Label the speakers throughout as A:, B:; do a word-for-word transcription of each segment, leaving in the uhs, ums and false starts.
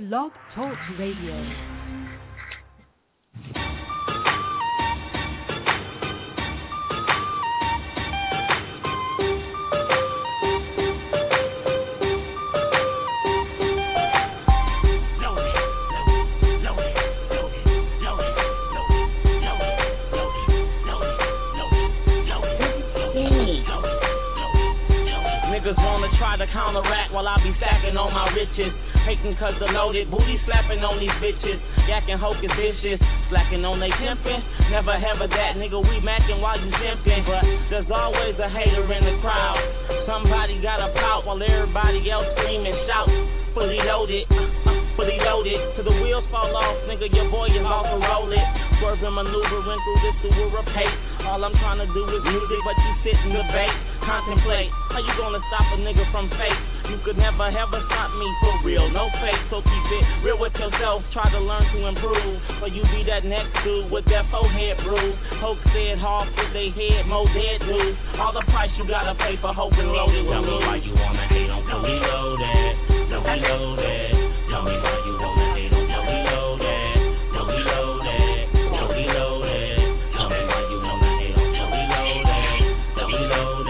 A: Blog Talk Radio.
B: Counteract while I be stacking on my riches. Hating cause the loaded booty slapping on these bitches. Yakking hocus vicious, slacking on they pimpin'. Never ever that nigga, we mackin' while you simpin'. But there's always a hater in the crowd. Somebody gotta pout while everybody else scream and shout. Fully loaded, uh, uh, fully loaded. Till the wheels fall off, nigga, your boy is off to roll it. Swerving, maneuvering through this sewer of pace. All I'm trying to do is music, but you sit and debate. Contemplate, how you gonna stop a nigga from fake? You could never ever stop me for real, no fake. So keep it real with yourself, try to learn to improve. Or you be that next dude with that forehead bruise. Hope said hard with they head, more dead dudes. All the price you gotta pay for hope and loaded. Tell me why you wanna hate on till we loaded, till we loaded. Tell me why you wanna hate on till we loaded, till we loaded, till we loaded. Tell me why you wanna hate on till we loaded, till we loaded.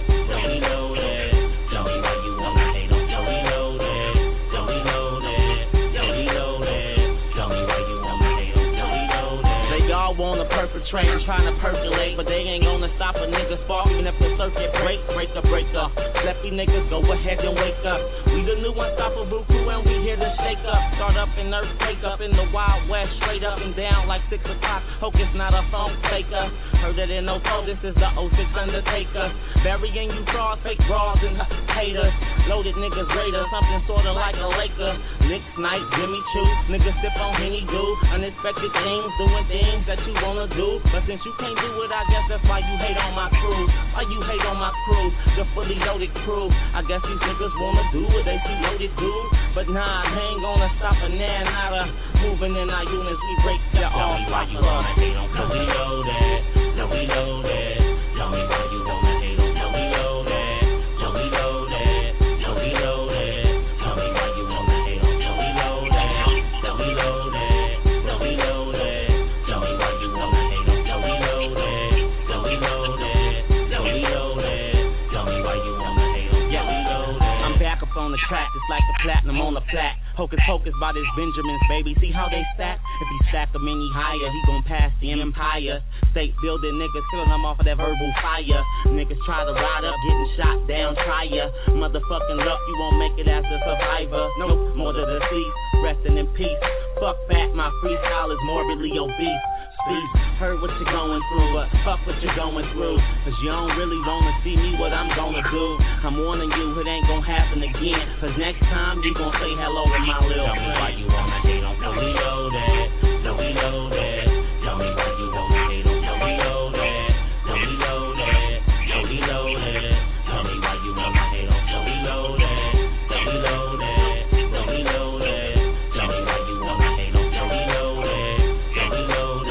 B: Wanna perpetrate and trying to percolate, but they ain't gonna stop a nigga spark even if the circuit break, break a breaker. Let these niggas go ahead and wake up. We the new unstoppable crew and we here to shake up. Start up and earthquake up in the Wild West, straight up and down like six o'clock. Hope it's not a phone faker. Heard it in oh four, this is the oh six Undertaker. Burying you frauds, fake bras and haters. Loaded niggas greater, something sorta like a Laker. Nick Snipe, Jimmy Choo, niggas sip on Henny do. Unexpected things, doing things that you wanna do, but since you can't do it, I guess that's why you hate on my crew. Why you hate on my crew, the fully loaded crew? I guess these niggas wanna do what they see loaded do, but nah, they ain't gonna stop a nan nada. Moving in our units, we break the all. Tell me why you wanna hate on till we loaded, till we loaded. Tell me why you wanna hate on till we loaded, till we loaded, till we loaded. Tell me why you wanna hate on till we loaded, till we loaded, till we loaded. On the track, it's like the platinum on the plat. Hocus pocus by this Benjamins, baby. See how they stack? If he stack them any higher, he gon' pass the empire. State building niggas, killing them off of that verbal fire. Niggas try to ride up, getting shot down, try ya. Motherfucking luck, you won't make it as a survivor. No more to the deceased, resting in peace. Fuck back, my freestyle is morbidly obese. Heard what you're going through, but fuck what you're going through. Cause you don't really wanna see me what I'm gonna do. I'm warning you, it ain't gonna happen again. Cause next time you gon' say hello to my little friend. Tell me why you wanna hate on till we loaded, till we loaded. Tell me why you wanna hate on till we loaded, till we loaded, till we loaded. Tell me why you wanna hate on till we loaded, till we loaded, till we loaded. Tell me why you wanna hate on till we loaded, till we loaded.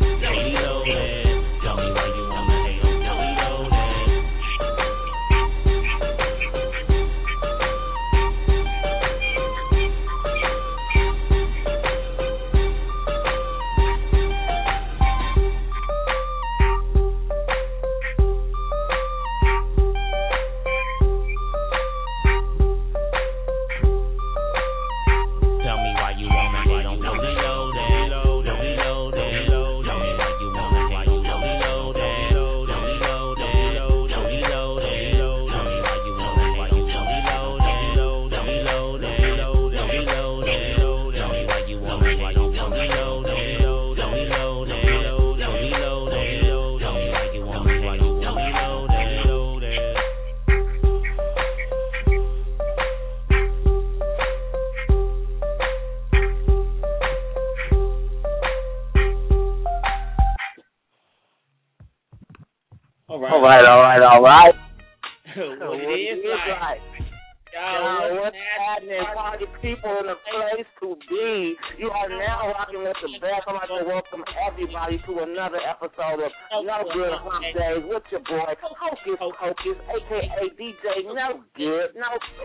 B: Tell me why you wanna hate on till we loaded. Tell me why you wanna hate on till we loaded. Till we loaded. Tell me why you wanna hate on till we loaded. Till we loaded. Till we loaded. Tell me why you wanna hate on till we loaded. Till we loaded. Till we loaded. Tell me why you wanna hate on till we loaded. Till we loaded. Till we loaded. Tell me why you wanna hate on till we loaded. All right,
C: all right, all right, all right.
B: What it is like.
C: Yo, what's happening? Party people in the place to be. You are now rocking with the best. I'd like to welcome everybody to another episode of No Good Hump Days with your boy, Hocus Hocus, a k a. D J No Good. No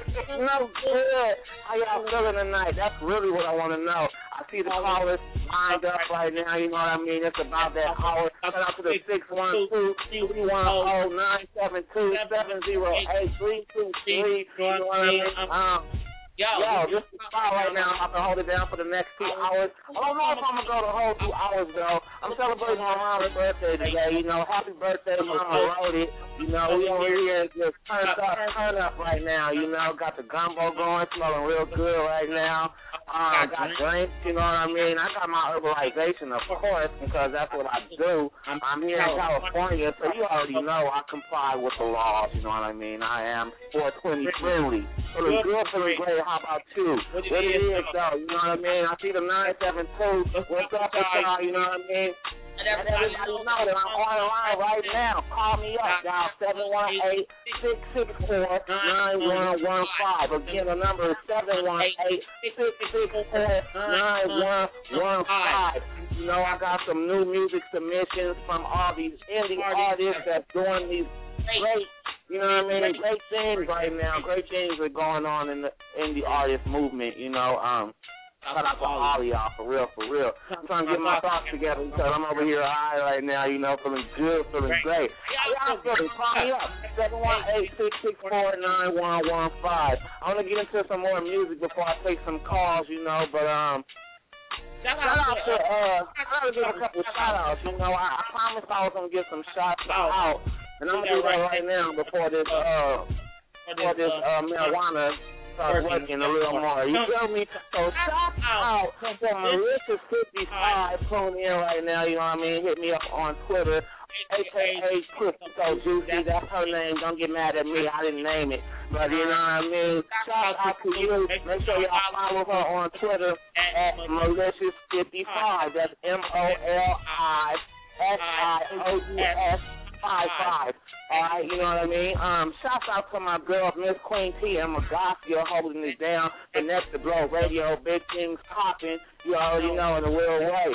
C: It's no good. How y'all feeling tonight? That's really what I want to know. I see the callers lined up right now. You know what I mean? It's about that hour. Shout out to the six one two, three one zero, nine seven two, seven zero eight, three two three. You know what I mean? Um, Yo, Yo, this is fire right now. I'm about to hold it down for the next two hours. I don't know if I'm going to go the whole two hours, though. I'm celebrating my mama's birthday today. You know, happy birthday, Mama wrote it. You know, we over here just turned up, turn up right now. You know, got the gumbo going, smelling real good right now. Uh, got drinks, you know what I mean? I got my herbalization, of course, because that's what I do. I'm here in California, so you already know I comply with the laws, you know what I mean? I am four twenty friendly. Feeling good, feeling great. How about you? What it is, though, you know what I mean? I see the nine seven two. What's up with y'all, you know what I mean? And everybody know that I'm on the line right now. Call me up, dial seven one eight, six six four, nine one one five. Again, the number is seven one eight, six six four, nine one one five. You know, I got some new music submissions from all these indie artists that's doing these great, you know what I mean, great things right now. Great things are going on in the indie artist movement, you know. Um, Shout out to all of y'all, for real, for real. I'm trying to get my thoughts together because I'm over here high right now, you know, feeling good, feeling great. How y'all feeling? Call me up, seven one eight, six six four, nine one one five. I want to get into some more music before I take some calls, you know, but, um, shout out to, uh, I got to give a couple of shout-outs, you know. I, I promised I was going to get some shots out, and I'm going to do that right now before this, uh, before this, uh, marijuana start working a little more. You feel me? So shout out to Melissa fifty-five tuning in right now, you know what I mean? Hit me up on Twitter, A K A Crypto Juicy. That's her name. Don't get mad at me. I didn't name it. But you know what I mean? Shout out to you. Make sure y'all follow her on Twitter at Malicious fifty-five. That's M O L I S I O U S five five. All right, you know what I mean? Um, shouts out to my girl, Miss Queen T and Magacia, holding it down. The Next to Blow Radio, big things popping. You already know in a real way.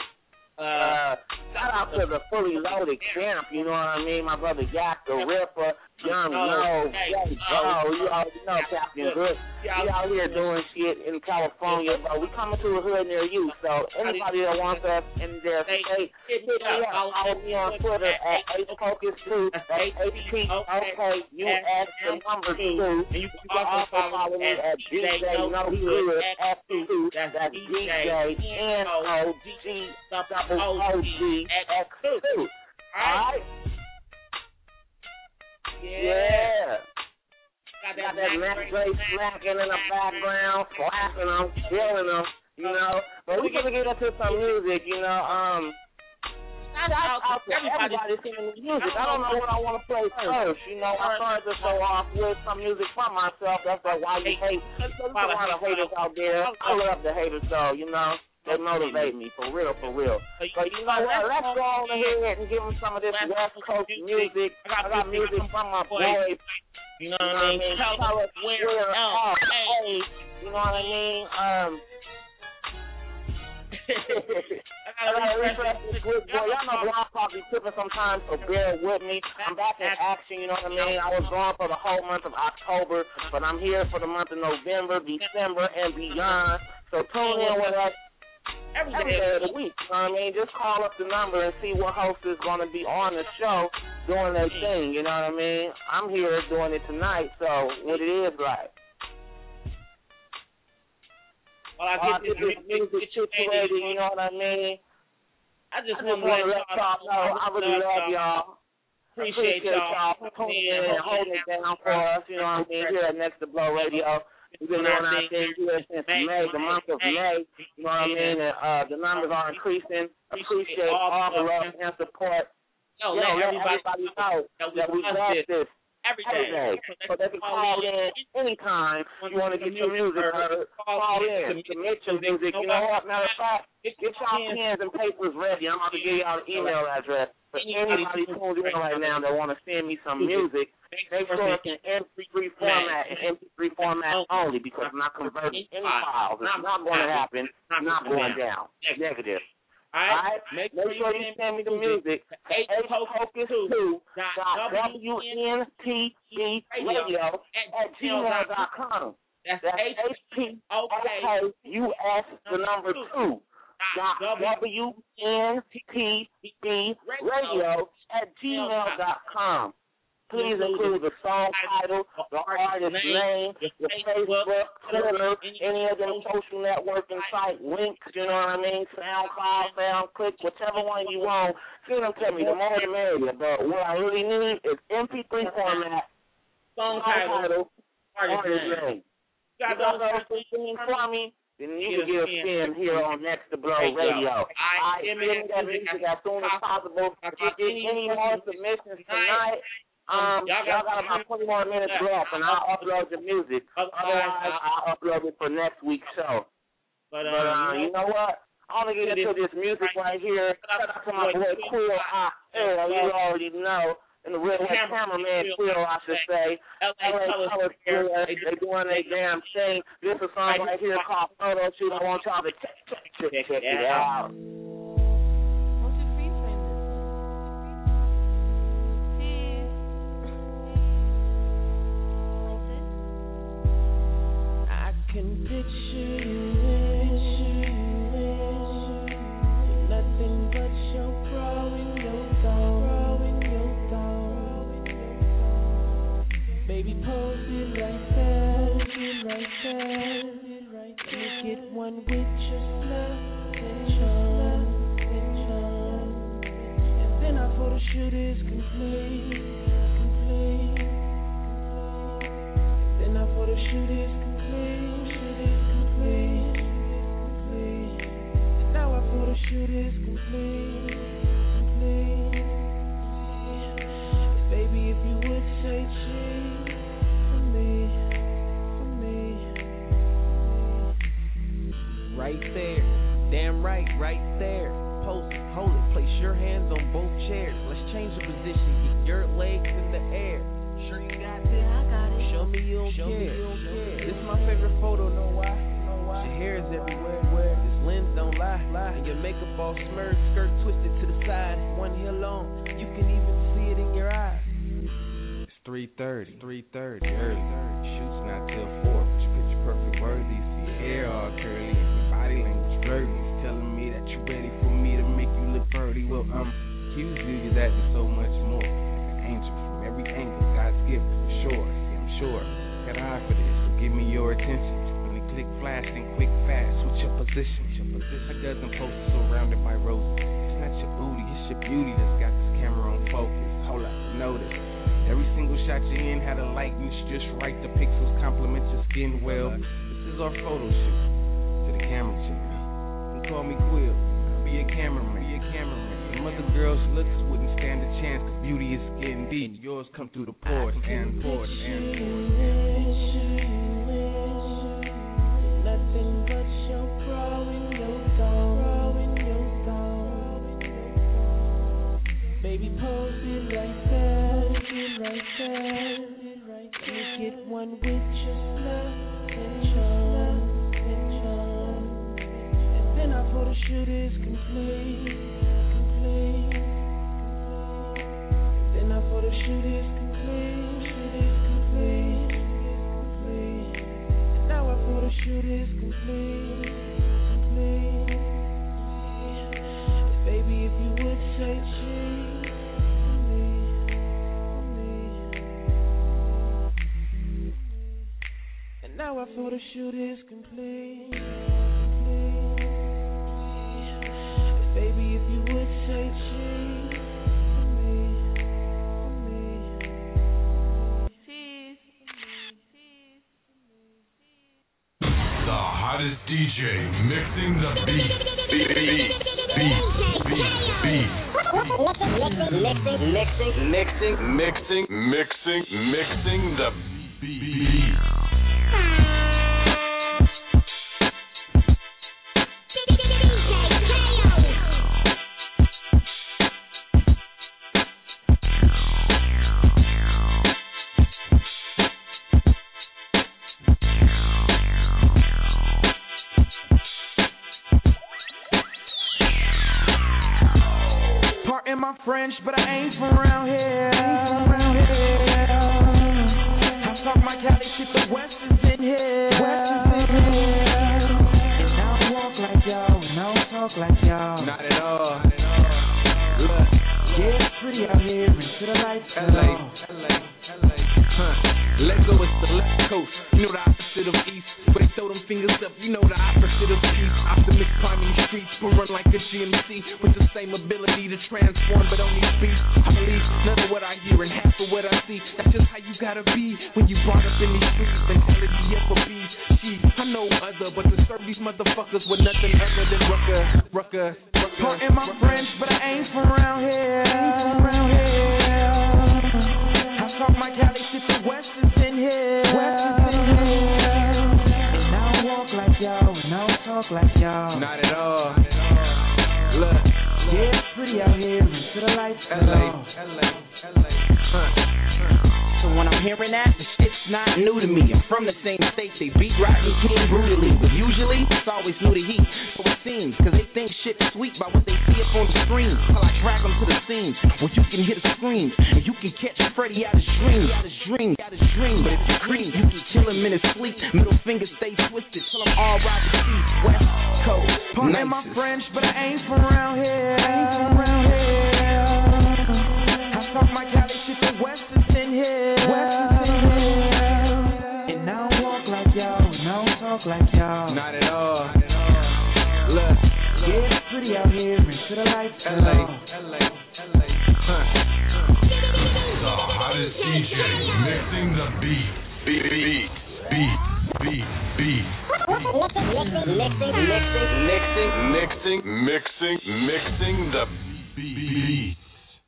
C: Uh, shout out to the Fully Loaded Champ, you know what I mean? My brother Yak the Ripper, Young Low, Jay Joe, you already know Captain Good. We out here doing shit in California, but we coming to a hood near you. So anybody that wants us in their state, hit me up. Follow me on Twitter at H Focus two. That's H P O K U S, the number two. And you can also follow me at D J No Good F two. That's D J N O G O G X two. Alright? Yeah. Got that, that Mac Dre smacking in the background, slapping them, killing them, you know. But we're going to get into some music, you know. Um, shout out to everybody singing the music. I don't know what I want to play first. You know, I started the show off with some music from myself. That's like why you hate. There's a lot of haters out there. I love the haters, though, you know. They motivate me, for real, for real. But you know what? Let's go on ahead and give them some of this West Coast music. I got music from my boy. You know what I mean? Tell us where else. Hey, you know what I mean? Um, I gotta refresh this quick, boy. Y'all know Blog Talk be tripping sometimes, so bear with me. I'm back in action, you know what I mean? I was gone for the whole month of October, but I'm here for the month of November, December, and beyond. So tune in with us every day of the week, you know what I mean? Just call up the number and see what host is going to be on the show doing their thing, you know what I mean? I'm here doing it tonight, so what it is like. Well, I get this music situated, you know what I mean? I just, I just want to let y'all know I really love y'all. Appreciate, Appreciate y'all for tuning in and holding it down for us, you know what I mean, here at Next to Blow Radio. We've been doing our thing here since May, the month of May. You know what I mean? And, uh, the numbers are increasing. Appreciate all the love and support. Yo, let everybody know that we love this every day. So they can call in anytime you want to get your music heard. Call in, submit your music. You know what? Matter of fact, get y'all pens and papers ready. I'm about to give y'all an email address for anybody tuned in right now that want to send me some music. Make sure it's in M P three format and M P three format only, because I'm not converting any files. It's not going to happen. It's not going down. Negative. All right? Make, Make sure you send me the music to H Focus two dot W N T V radio at gmail dot com.
B: That's
C: H P O K U S, the number two. Dot W N P B radio at gmail dot com. Please include the song title, the artist's name, the Facebook, Twitter, any of them social networking site links, you know what I mean? SoundCloud, SoundClick, whichever one you want. Send them to me. The more the merrier. But what I really need is M P three format, song title, artist's name. You got those three things for me? Then you can get a spin here on Next to Blow Radio. I send that music as soon as possible. If you get any more submissions tonight, um, y'all got about twenty more minutes left, and I'll upload the music. Otherwise, I'll upload it for next week's show. But, uh, you know what? I want to get into this music right here. Shout out to my boy Quill. I, you already know. And the real life cameraman, Quill, I should say. L A Colors, they doing their damn thing. This is a song right here called Photo Shoot. I want y'all to check, check, check, check it out.
D: I can picture you with nothing but your bra in your thong. Baby, pose it right there, it right there, it right there. Get one with your snap and charm, and charm. And then our photo shoot is complete, complete. Then our photo shoot is complete, shoot is complete, complete. And now our photo shoot is complete, complete. Baby, if you would say cheese.
E: Right there, damn right, right there. Pose it, hold it, place your hands on both chairs. Let's change the position, get your legs in the air. Sure you got this?
A: Yeah, I got it.
E: Show me you don't, Show care. Me you don't care. This is my favorite photo, know why? Know why? Your hair is everywhere, where this lens don't lie, lie. And your makeup all smirked, skirt twisted to the side. One heel long, you can even see it in your eyes. It's three thirty, three thirty, early. Shoots not till four, but you picture perfect worthy. See your hair all curly. Body language blurry, it's telling me that you're ready for me to make you look pretty. Well, I'm accused you, you're that and so much more. Like an angel from every angle, God's gift, for sure. Yeah, I'm sure. Got an eye for this, so give me your attention. When the click flash and quick fast, switch your position. Your position. A dozen posters surrounded by roses. It's not your booty, it's your beauty that's got this camera on focus. Hold up, notice. Every single shot you in had a lighting just right. The pixels complement your skin well. This is our photo shoot. The camera chick. Don't call me Quill. I'll be a cameraman. Be a cameraman. Some other girls' looks wouldn't stand a chance. Cause beauty is getting deep. Yours come through the pores and pores and pores.
D: Nothing but your bra in your thong, in your thong. Baby, pose it right there, it right there, it right there. Get one with your snap and charm. Then our photo shoot is complete, complete. Then our photo shoot is complete, shoot is complete, complete. And now our photo shoot is complete, complete. Baby, if you would say cheese for me, for me. And now our photo shoot is complete. Baby, if you would say cheese for me, for me. Cheese.
F: The hottest D J mixing the beat. Beat, beat, beat, beat.
C: Mixing, mixing,
F: mixing, mixing, mixing the beat.
D: French, but I ain't from around here. I talk my Cali shit, the West is in here.
E: let go, it's the left coast. You know the opposite of east. But they throw them fingers up, you know the opposite of peace. Optimist climbing the streets, but run like a G M C. With the same ability to transform, but only speak. I believe none of what I hear and half of what I see. That's just how you gotta be when you brought up in these streets. Mentality of a beast. Gee, I know other, but to serve these motherfuckers with nothing other than rucker, rucker, rucker.
D: Pardon my French, but I ain't from around here. Ain't from around here. I talk my Cali shit, the West is in here. West is in here. And I don't walk like y'all, and I don't talk like y'all.
E: Not at all. Not at all. Look,
D: yeah, it's pretty out here until the lights go
E: L A,
D: off.
E: L A, L A. Huh.
B: So when I'm hearing that, the shit's not new to me. I'm from the same state, they beat Rodney King brutally. But usually, it's always new to heat. So it seems, cause they think shit's sweet by what they see up on the screen. Till I drag them to the scene, where you can hear the screams. And you can catch Freddy out his dreams. Out his dream, out his dream. But if you cream, you can kill him in his sleep. Middle finger stay twisted till I'm all right to see. West Coast,
D: Pardon my
B: nicest.
D: French, but I ain't from around here. I ain't from around here. I talk my Cali shit, the West is in here. West is in here. And I don't walk like y'all, and I don't talk like y'all.
E: Not at all. Not at all. Look,
D: yeah, it's pretty out here until the lights go
E: L A,
D: off.
E: L A, L A. Huh.
F: The hottest D J mixing the beat. Beat, beat, beat, beat, beat. Mixing, mixing, mixing, mixing the beat.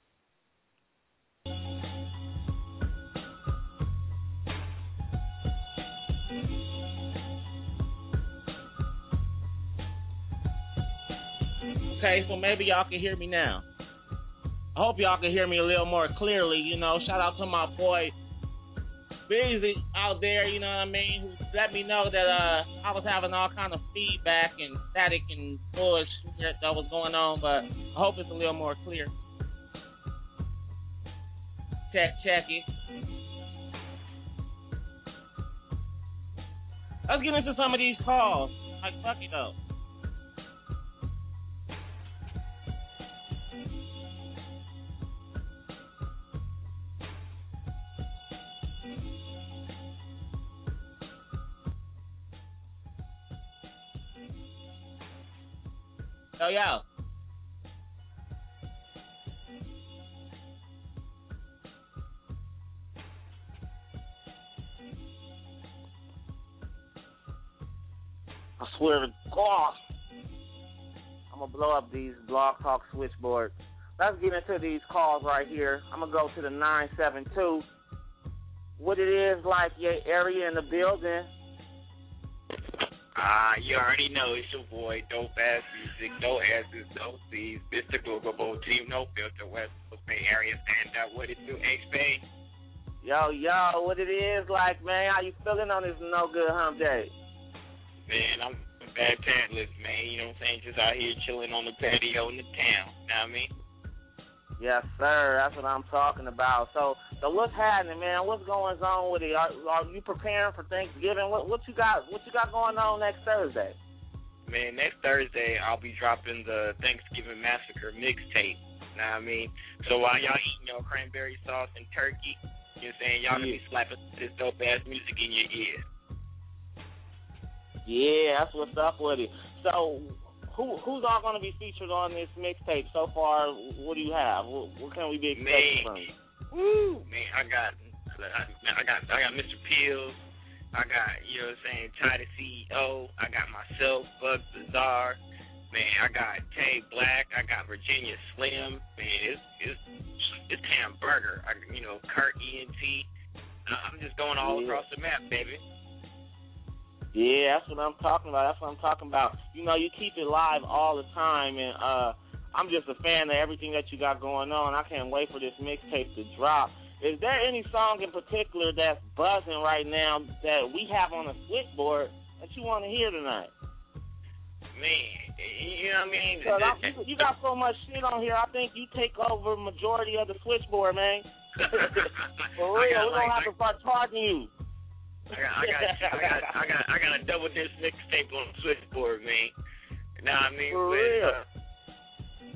B: Okay, so maybe y'all can hear me now. I hope y'all can hear me a little more clearly. You know, shout out to my boy Busy out there, you know what I mean, who let me know that uh, I was having all kind of feedback and static and bullshit that was going on, but I hope it's a little more clear. Check, check it. Let's get into some of these calls. Like, fuck it though. Yo, yo.
C: I swear to God, I'm going to blow up these Blog Talk switchboards. Let's get into these calls right here. I'm going to go to the nine seven two. What it is like your area in the building.
G: Ah, uh, you already know it's your boy, Dope Ass Music, No Asses, No C's, Mister Google Team, No Filter, West Coast Bay Area, stand up. What it do, H-Bay?
C: Yo, yo, what it is like, man? How you feeling on this no good hump day?
G: Man, I'm a bad pantless, man. You know what I'm saying? Just out here chilling on the patio in the town. You know what I mean?
C: Yes, sir. That's what I'm talking about. So, so what's happening, man? What's going on with it? Are, are you preparing for Thanksgiving? What, what you got? What you got going on next Thursday?
G: Man, next Thursday I'll be dropping the Thanksgiving Massacre mixtape. You know what I mean? So while y'all eating your cranberry sauce and turkey, you know what I'm saying? Y'all
C: yeah.
G: gonna be slapping this dope ass music in your ear.
C: Yeah, that's what's up with it. So. Who who's all going to be featured on this mixtape so far? What do you have? What, what can we be expecting from you?
G: Woo, man, I got, I got, I got Mister Peels. I got, you know what I'm saying, Ty the C E O. I got myself, Bug Bizarre. Man, I got Tay Black. I got Virginia Slim. Man, it's it's it's Hamburger. I, you know, Kurt E N T. I'm just going all
C: yeah.
G: across the map, baby.
C: Yeah, that's what I'm talking about. That's what I'm talking about. You know, you keep it live all the time, and uh, I'm just a fan of everything that you got going on. I can't wait for this mixtape to drop. Is there any song in particular that's buzzing right now that we have on the switchboard that you want to hear tonight?
G: Man, you know what I mean?
C: I, you got so much shit on here, I think you take over majority of the switchboard, man. For real, we're going to have to start charging you.
G: I got, I got, I got, I got, I got a double disc mixtape on the switchboard, man. Nah, I mean,
C: for
G: but,
C: real.
G: Uh,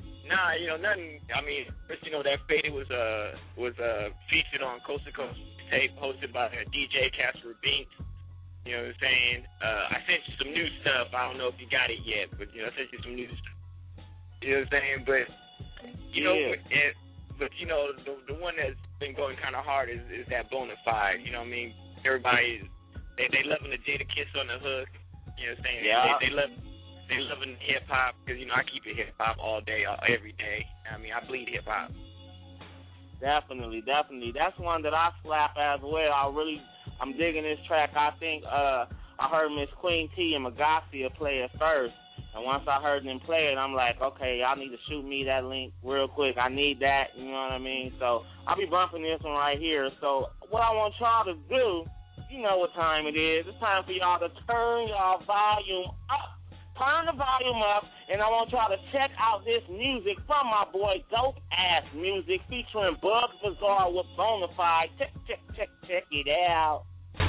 G: nah, you know, nothing. I mean, first, you know, that Faded was uh was uh featured on Coast to Coast mixtape hosted by D J Casper Binks. You know what I'm saying? Uh, I sent you some new stuff. I don't know if you got it yet, but you know, I sent you some new stuff. You know what I'm saying? But you know,
C: Yeah.
G: it, but you know, the the one that's been going kind of hard is, is that Bonafide. You know what I mean? Everybody, they they loving the Jada Kiss on the hook. You know what I'm saying?
C: Yeah.
G: They, they love they loving hip hop because you know I keep it hip hop all day, all, every day. I mean, I bleed hip hop.
C: Definitely, definitely. That's one that I slap as well. I really, I'm digging this track. I think uh, I heard Miss Queen T and Magasia play it first. And once I heard them play it, I'm like, okay, y'all need to shoot me that link real quick. I need that, you know what I mean? So I'll be bumping this one right here. So what I want y'all to do, you know what time it is. It's time for y'all to turn y'all volume up. Turn the volume up, and I want y'all to check out this music from my boy Dope Ass Music featuring Bugs Bazaar with Bonafide. Check, check, check, check it out.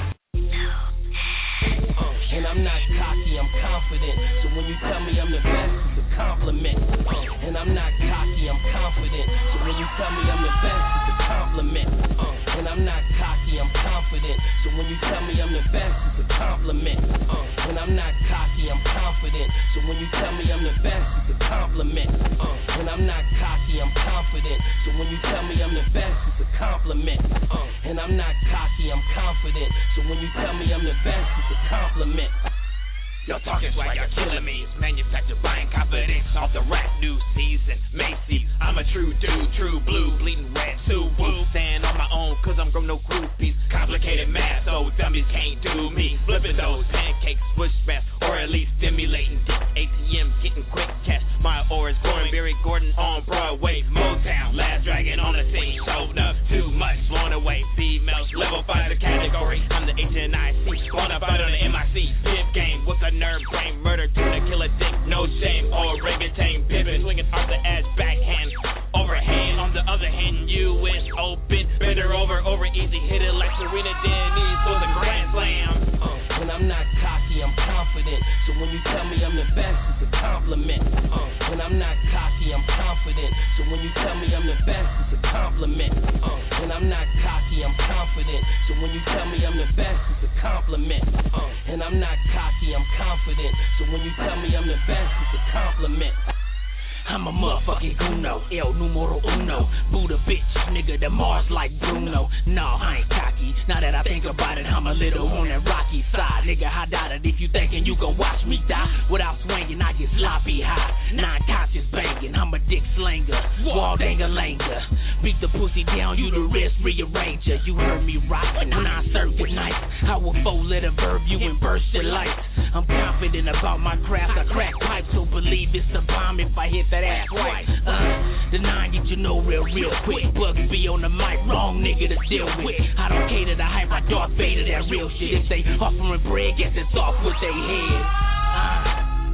E: And I'm not cocky, I'm confident. So when you tell me I'm the best, it's a compliment. Uh, and I'm not cocky, I'm confident. So when you tell me I'm the best, it's a compliment. Uh, and I'm not cocky, I'm confident. So when you tell me I'm the best, it's a compliment. Uh, and I'm not cocky, I'm confident. So when you tell me I'm the best, it's a compliment. Uh, and I'm not cocky, I'm confident. So when you tell me I'm the best, it's a compliment. Uh, and I'm not cocky, I'm confident. So when you tell me I'm the best, it's a compliment.
H: Y'all talking swag, y'all killing me. It's manufactured buying confidence off the rap new season. Macy's, I'm a true dude, true blue, bleeding red, too woo. Stand on my own, cause I'm from no groupies. Complicated math, so dummies can't do me. Flipping those pancakes, push fast, or at least stimulating dick. A T M getting quick cash. My aura's growing, Barry Gordon on Broadway. Motown, last dragon on the scene. Showed up too much, blown away. Females, level five the category. I'm the H N I C, Bonafide on the M I C. Pimp game with a nerve brain, murder to the killer dick, no shame. Orangutan pimpin', swinging off the edge, backhand, overhand. On the other hand, U S Open, bend her over, over easy, hit it like Serena Denise for the Grand Slam.
E: Uh, and I'm not cocky, I'm confident. So when you tell me I'm the best, it's a compliment. Uh, and I'm not cocky, I'm confident. So when you tell me I'm the best, it's a compliment. Uh, and I'm not cocky, I'm confident. So when you tell me I'm the best, it's a compliment. Uh, and I'm not cocky, I'm confident. So when you tell me I'm the best, it's a compliment. I'm a motherfucking Guno, El Numero Uno. Buddha bitch, nigga, the Mars like Bruno. No, I ain't cocky. Now that I think about it, I'm a little on that rocky side. Nigga, I doubt it if you thinking you gon' watch me die. Without swinging, I get sloppy high. Non-conscious banging, I'm a dick slanger. Wall danger. Beat the pussy down, you the wrist rearranger. You heard me right when I serve good night. I will four-letter verb you and burst your light. I'm confident about my craft. I crack pipes, so believe it's a bomb if I hit that ass right. Uh, the nine get you know real, real quick. Bugs be on the mic, wrong nigga to deal with. I don't cater to hype, I Darth Vader that real shit. If they offering bread, guess it's off with their head. Uh,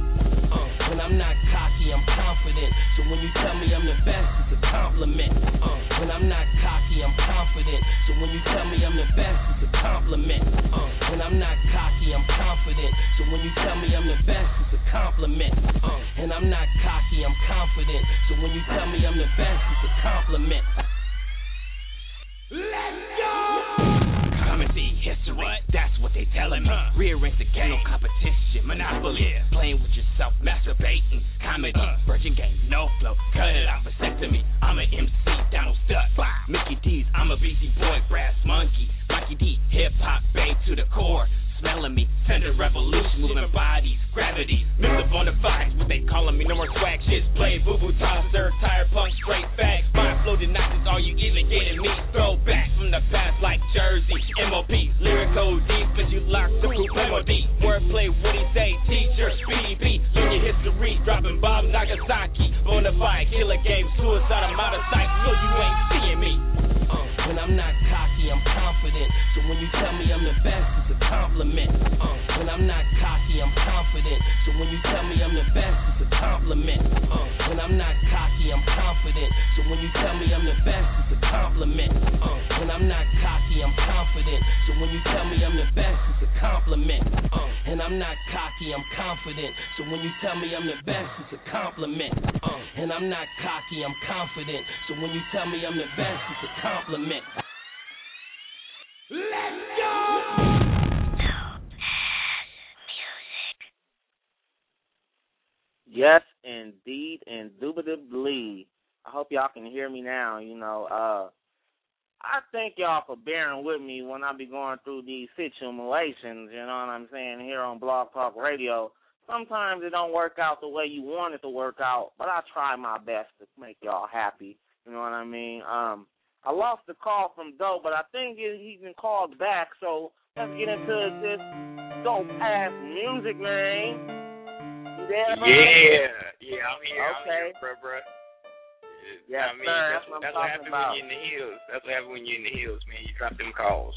E: uh, and I'm not cocky, I'm confident. So when you tell me I'm the best, it's a compliment. Uh, and I'm not cocky, I'm confident. So when you tell me I'm the best, it's a compliment. Uh, and I'm not cocky, I'm confident. So when you tell me I'm the best, it's a compliment. Uh, and I'm not cocky, I'm confident. So when you tell me I'm the best, it's a compliment. Let's go! Come and see history, what? That's what they telling me. Uh, Rear ends the game, no competition, monopoly. Yeah. Playing with yourself, masturbating, comedy, uh, virgin game, no flow. Cut it out, vasectomy. I'm an M C, Donald Duck. Mickey D's, I'm a B C boy, brass monkey. Mikey D, hip hop, babe to the core. Smelling me, tender revolution, moving bodies, gravity, Mister Bonafide, what they calling me, no more swag shit, play boo-boo tosser, tire punk, straight facts, my floating knots is all you even getting me, throwback from the past like Jersey, M O P, lyrical deep, cause you locked the proof M O D, wordplay, what he say, teacher, speedy B, junior history, dropping bombs, Nagasaki, Bonafide, killer game, suicide, I'm out of sight, so you ain't seeing me. Uh, and I'm not cocky, I'm confident. So when you tell me I'm the best, it's a compliment. Uh, and I'm not cocky, I'm confident. So when you tell me I'm the best, it's a compliment. Uh, and I'm not cocky, I'm confident. So when you tell me I'm the best, it's a compliment. Uh, and I'm not cocky, I'm confident. So when you tell me I'm the best, it's a compliment. Uh, and I'm not cocky, I'm confident. So when you tell me I'm the best, it's a compliment. Uh, and I'm not cocky, I'm confident. So when you tell me I'm the best, it's a compliment.
C: indubitably. I hope y'all can hear me now. You know, uh, I thank y'all for bearing with me when I be going through these situations, you know what I'm saying, here on Blog Talk Radio. Sometimes it don't work out the way you want it to work out, but I try my best to make y'all happy, you know what I mean? Um, I lost the call from Doe, but I think he's been called back, so let's get into this dope-ass music, man. You there, man?
G: Yeah, yeah, I'm here.
C: Okay.
G: I'm here, bro, bro.
C: Yeah,
G: I mean,
C: sir,
G: that's,
C: that's what I'm
G: that's what
C: talking
G: happens
C: about.
G: when you're in the hills. That's what happens when you're in the hills, man. You drop them calls.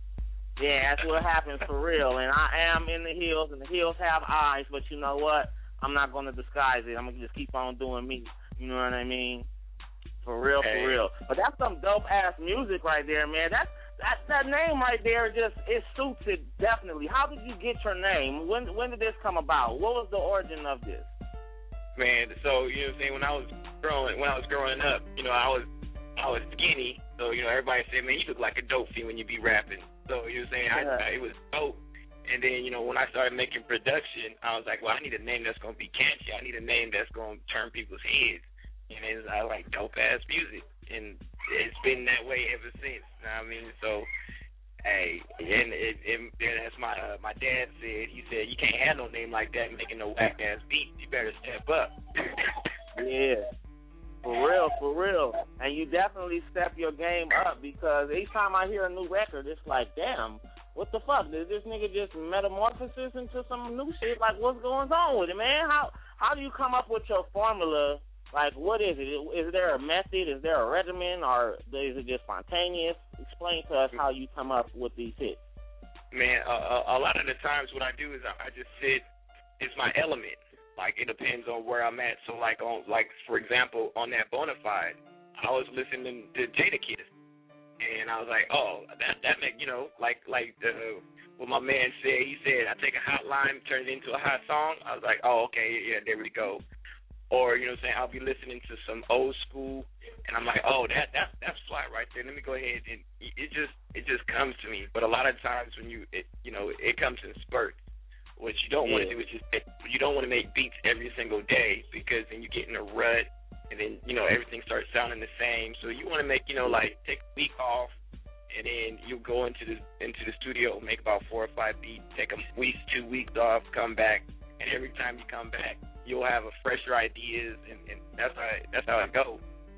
C: Yeah, that's what happens for real. And I am in the hills, and the hills have eyes, but you know what? I'm not going to disguise it. I'm going to just keep on doing me. You know what I mean? For real,
G: Hey.
C: for real. But that's some dope-ass music right there, man. That's, that, that name right there, just it suits it definitely. How did you get your name? When when did this come about? What was the origin of this?
G: Man, so, you know what I'm saying, when I was growing when I was growing up, you know, I was I was skinny, so, you know, everybody said, man, you look like a dope fiend when you be rapping. So, you know what I'm saying, I,
C: Yeah.
G: I, it was dope. And then, you know, when I started making production, I was like, well, I need a name that's going to be catchy. I need a name that's going to turn people's heads. And it's, I like dope-ass music. And it's been that way ever since. You know what I mean? So, hey, and, it, it, and as my uh, my dad said, he said, you can't have no name like that making no whack-ass beats. You better step up.
C: Yeah. For real, for real. And you definitely step your game up, because each time I hear a new record, it's like, damn, what the fuck? Did this nigga just metamorphosis into some new shit? Like, what's going on with it, man? How how do you come up with your formula? Like, what is it? Is there a method? Is there a regimen? Or is it just spontaneous? Explain to us how you come up with these hits.
G: Man, uh, a lot of the times what I do is I, I just sit, it's my element. Like, it depends on where I'm at. So, like, on like for example, on that Bonafide, I was listening to Jadakiss, and I was like, oh, that that make you know, like like the what my man said. He said, I take a hot line, turn it into a hot song. I was like, oh, okay, yeah, there we go. Or, you know what I'm saying, I'll be listening to some old school, and I'm like, oh, that that that's fly right there. Let me go ahead and it just it just comes to me. But a lot of times when you it, you know it comes in spurts. What you don't want to do is just you don't want to make beats every single day, because then you get in a rut, and then you know everything starts sounding the same. So you want to make you know like take a week off, and then you go into the into the studio, make about four or five beats, take a week, two weeks off, come back, and every time you come back, you'll have a fresher ideas, and, and that's how it, that's how it goes.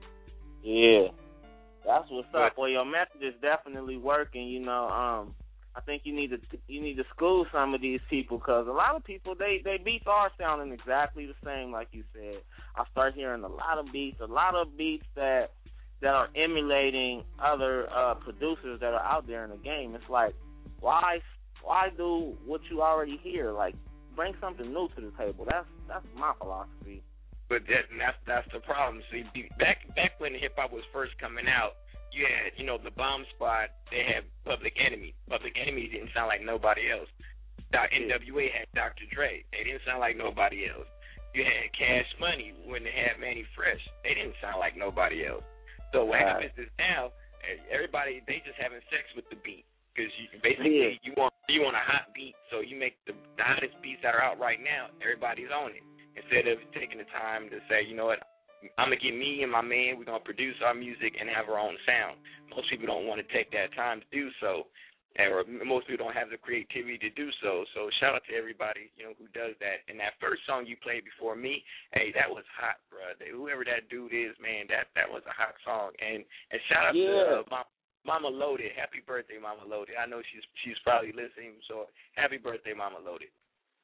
C: Yeah, that's what's
G: But,
C: up. Well, your method is definitely working. You know, um, I think you need to you need to school some of these people, because a lot of people they they beats are sounding exactly the same, like you said. I start hearing a lot of beats, a lot of beats that that are emulating other uh, producers that are out there in the game. It's like, why why do what you already hear? Like, bring something new to the table. That's that's my philosophy.
G: But that, and that's that's the problem. See, back back when hip hop was first coming out, you had, you know, the Bomb Squad. They had Public Enemy. Public Enemy didn't sound like nobody else. N W A had Doctor Dre. They didn't sound like nobody else. You had Cash Money when they had Manny Fresh. They didn't sound like nobody else. So what
C: Right.
G: happens is now everybody they just having sex with the beat, because you basically yeah. you want you want a hot beat, so you make the, the hottest beats that are out right now. Everybody's on it, instead of taking the time to say, you know what, I'm going to get me and my man, we're going to produce our music and have our own sound. Most people don't want to take that time to do so, or most people don't have the creativity to do so. So shout out to everybody, you know, who does that. And that first song you played before me, hey, that was hot, bro. Whoever that dude is, man, that, that was a hot song. And, and shout out
C: yeah.
G: to uh, Mama, Mama Loaded. Happy birthday, Mama Loaded. I know she's she's probably listening, so happy birthday, Mama Loaded.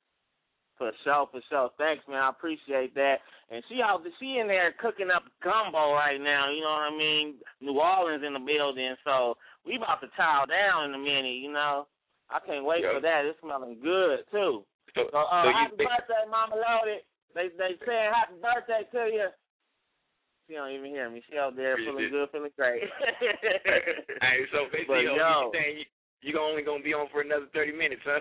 C: For sure, for sure. Thanks, man. I appreciate that. And she out, she in there cooking up gumbo right now. You know what I mean? New Orleans in the building, so we about to chow down in a minute. You know, I can't wait
G: Yo.
C: for that. It's smelling good too.
G: So,
C: so, uh,
G: so
C: happy
G: you,
C: birthday, Mama Loaded. They they saying happy birthday to you. She don't even hear me. She out there feeling good, feeling great.
G: Hey, so basically,
C: but,
G: yo,
C: yo,
G: you saying you, you only gonna be on for another thirty minutes, huh?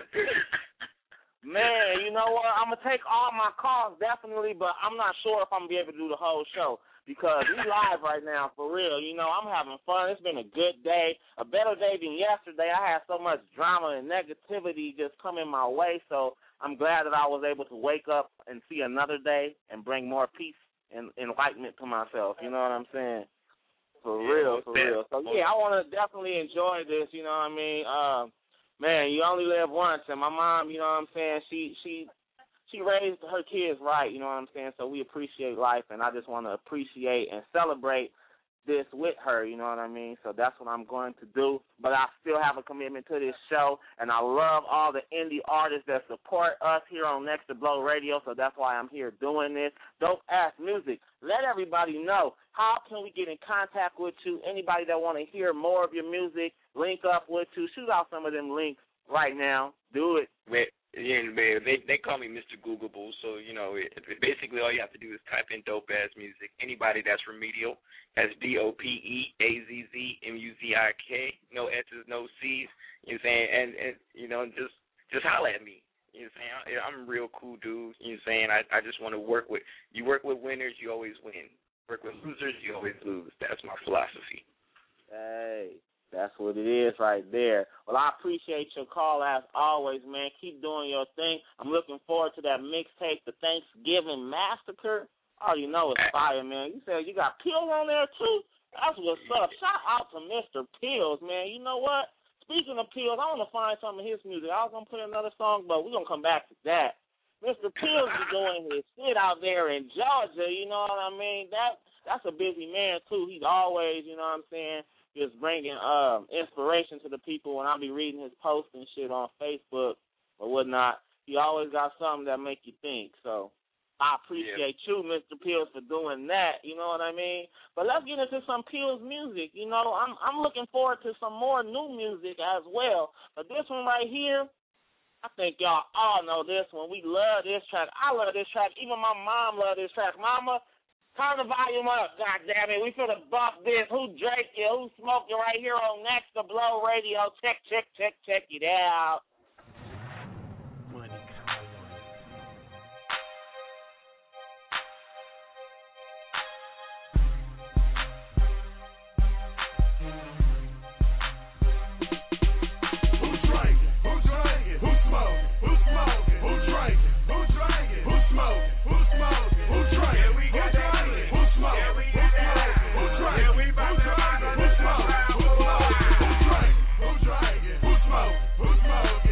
C: Man, you know what? I'm going to take all my calls, definitely, but I'm not sure if I'm going to be able to do the whole show, because we live right now, for real. You know, I'm having fun. It's been a good day, a better day than yesterday. I had so much drama and negativity just coming my way, so I'm glad that I was able to wake up and see another day and bring more peace and enlightenment to myself. You know what I'm saying? For real, for real. So yeah, I want to definitely enjoy this. You know what I mean? Uh, man, you only live once, and my mom, you know what I'm saying? She she she raised her kids right. You know what I'm saying? So we appreciate life, and I just want to appreciate and celebrate this with her, you know what I mean? So that's what I'm going to do. But I still have a commitment to this show, and I love all the indie artists that support us here on Next to Blow Radio, so that's why I'm here doing this. Dope Ass Music. Let everybody know, how can we get in contact with you? Anybody that want to hear more of your music, link up with you, shoot out some of them links right now. Do it.
G: Wait. Yeah, man, they they call me Mister Googleable, so, you know, it, it, basically all you have to do is type in dope-ass music. Anybody that's remedial, that's D O P E A Z Z M U Z I K, no S's, no C's, you know what I'm saying, and, and you know, just just holler at me, you know what I'm saying, I'm a real cool dude, you know what I'm saying, I, I just want to work with, you work with winners, you always win, work with losers, you always lose, that's my philosophy.
C: Hey. That's what it is right there. Well, I appreciate your call as always, man. Keep doing your thing. I'm looking forward to that mixtape, the Thanksgiving Massacre. I already know it's fire, man. You said you got Pills on there, too? That's what's up. Shout out to Mister Pills, man. You know what? Speaking of Pills, I want to find some of his music. I was going to put another song, but we're going to come back to that. Mister Pills is doing his shit out there in Georgia, you know what I mean? That That's a busy man, too. He's always, you know what I'm saying, just bringing uh, inspiration to the people. When I be reading his posts and shit on Facebook or whatnot, he always got something that make you think. So I appreciate yeah. you, Mister Pills, for doing that. You know what I mean? But let's get into some Pills music. You know, I'm I'm looking forward to some more new music as well. But this one right here, I think y'all all know this one. We love this track. I love this track. Even my mom love this track. Mama, turn the volume up, goddammit. We finna bump this. Who Drake you? Who smoked you right here on Next to Blow Radio? Check, check, check, check it out.
E: Money
F: Who drinking? Who drinking? Who smoking? Who smoking? Who drinking? Who drinking? Who smoking? Who smoking? Who drinking? Yeah, we got that. Who smoking? Yeah, we got that. Who drinking? Yeah, we about to ride on this smoke. Who smoking? Who drinking? Who drinking? Who smoking? Who smoking?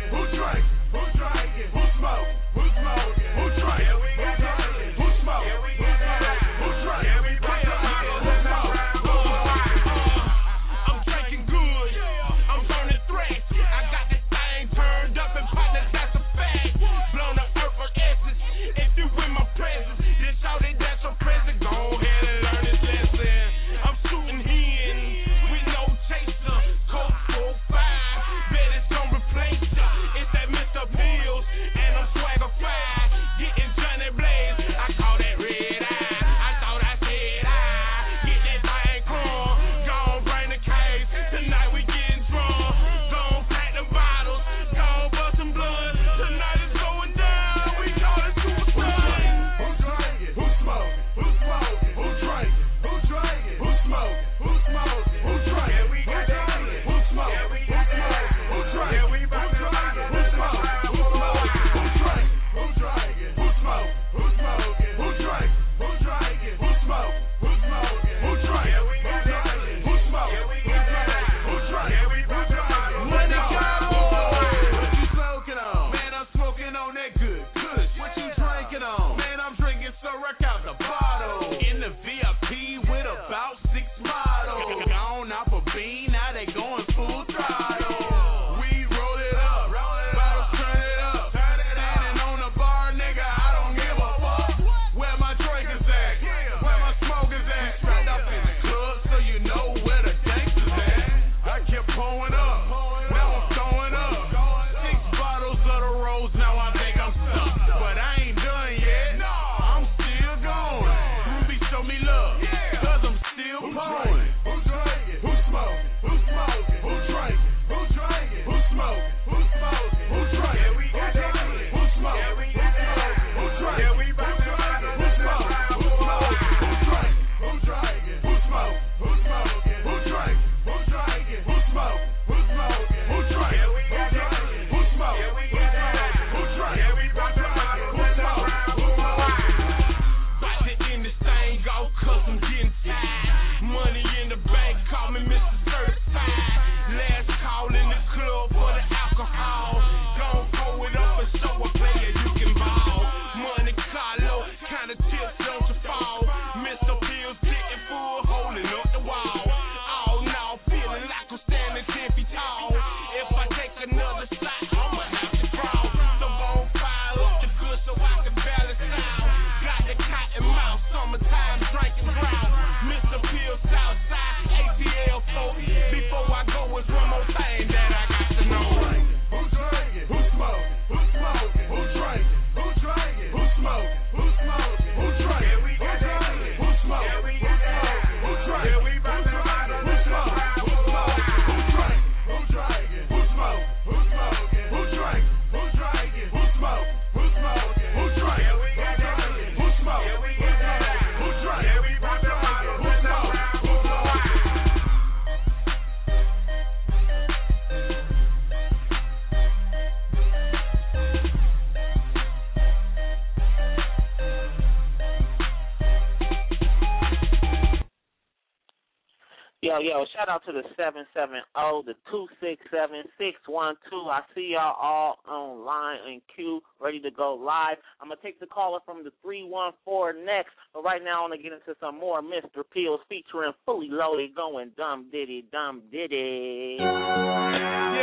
C: Yo, yo, shout out to the seven seven zero, the two six seven, six one two. I see y'all all online in queue, ready to go live. I'm going to take the caller from the three one four next, but right now I want to get into some more Mister Pills featuring Fully Loaded, going dumb diddy, dumb diddy.
F: Yeah.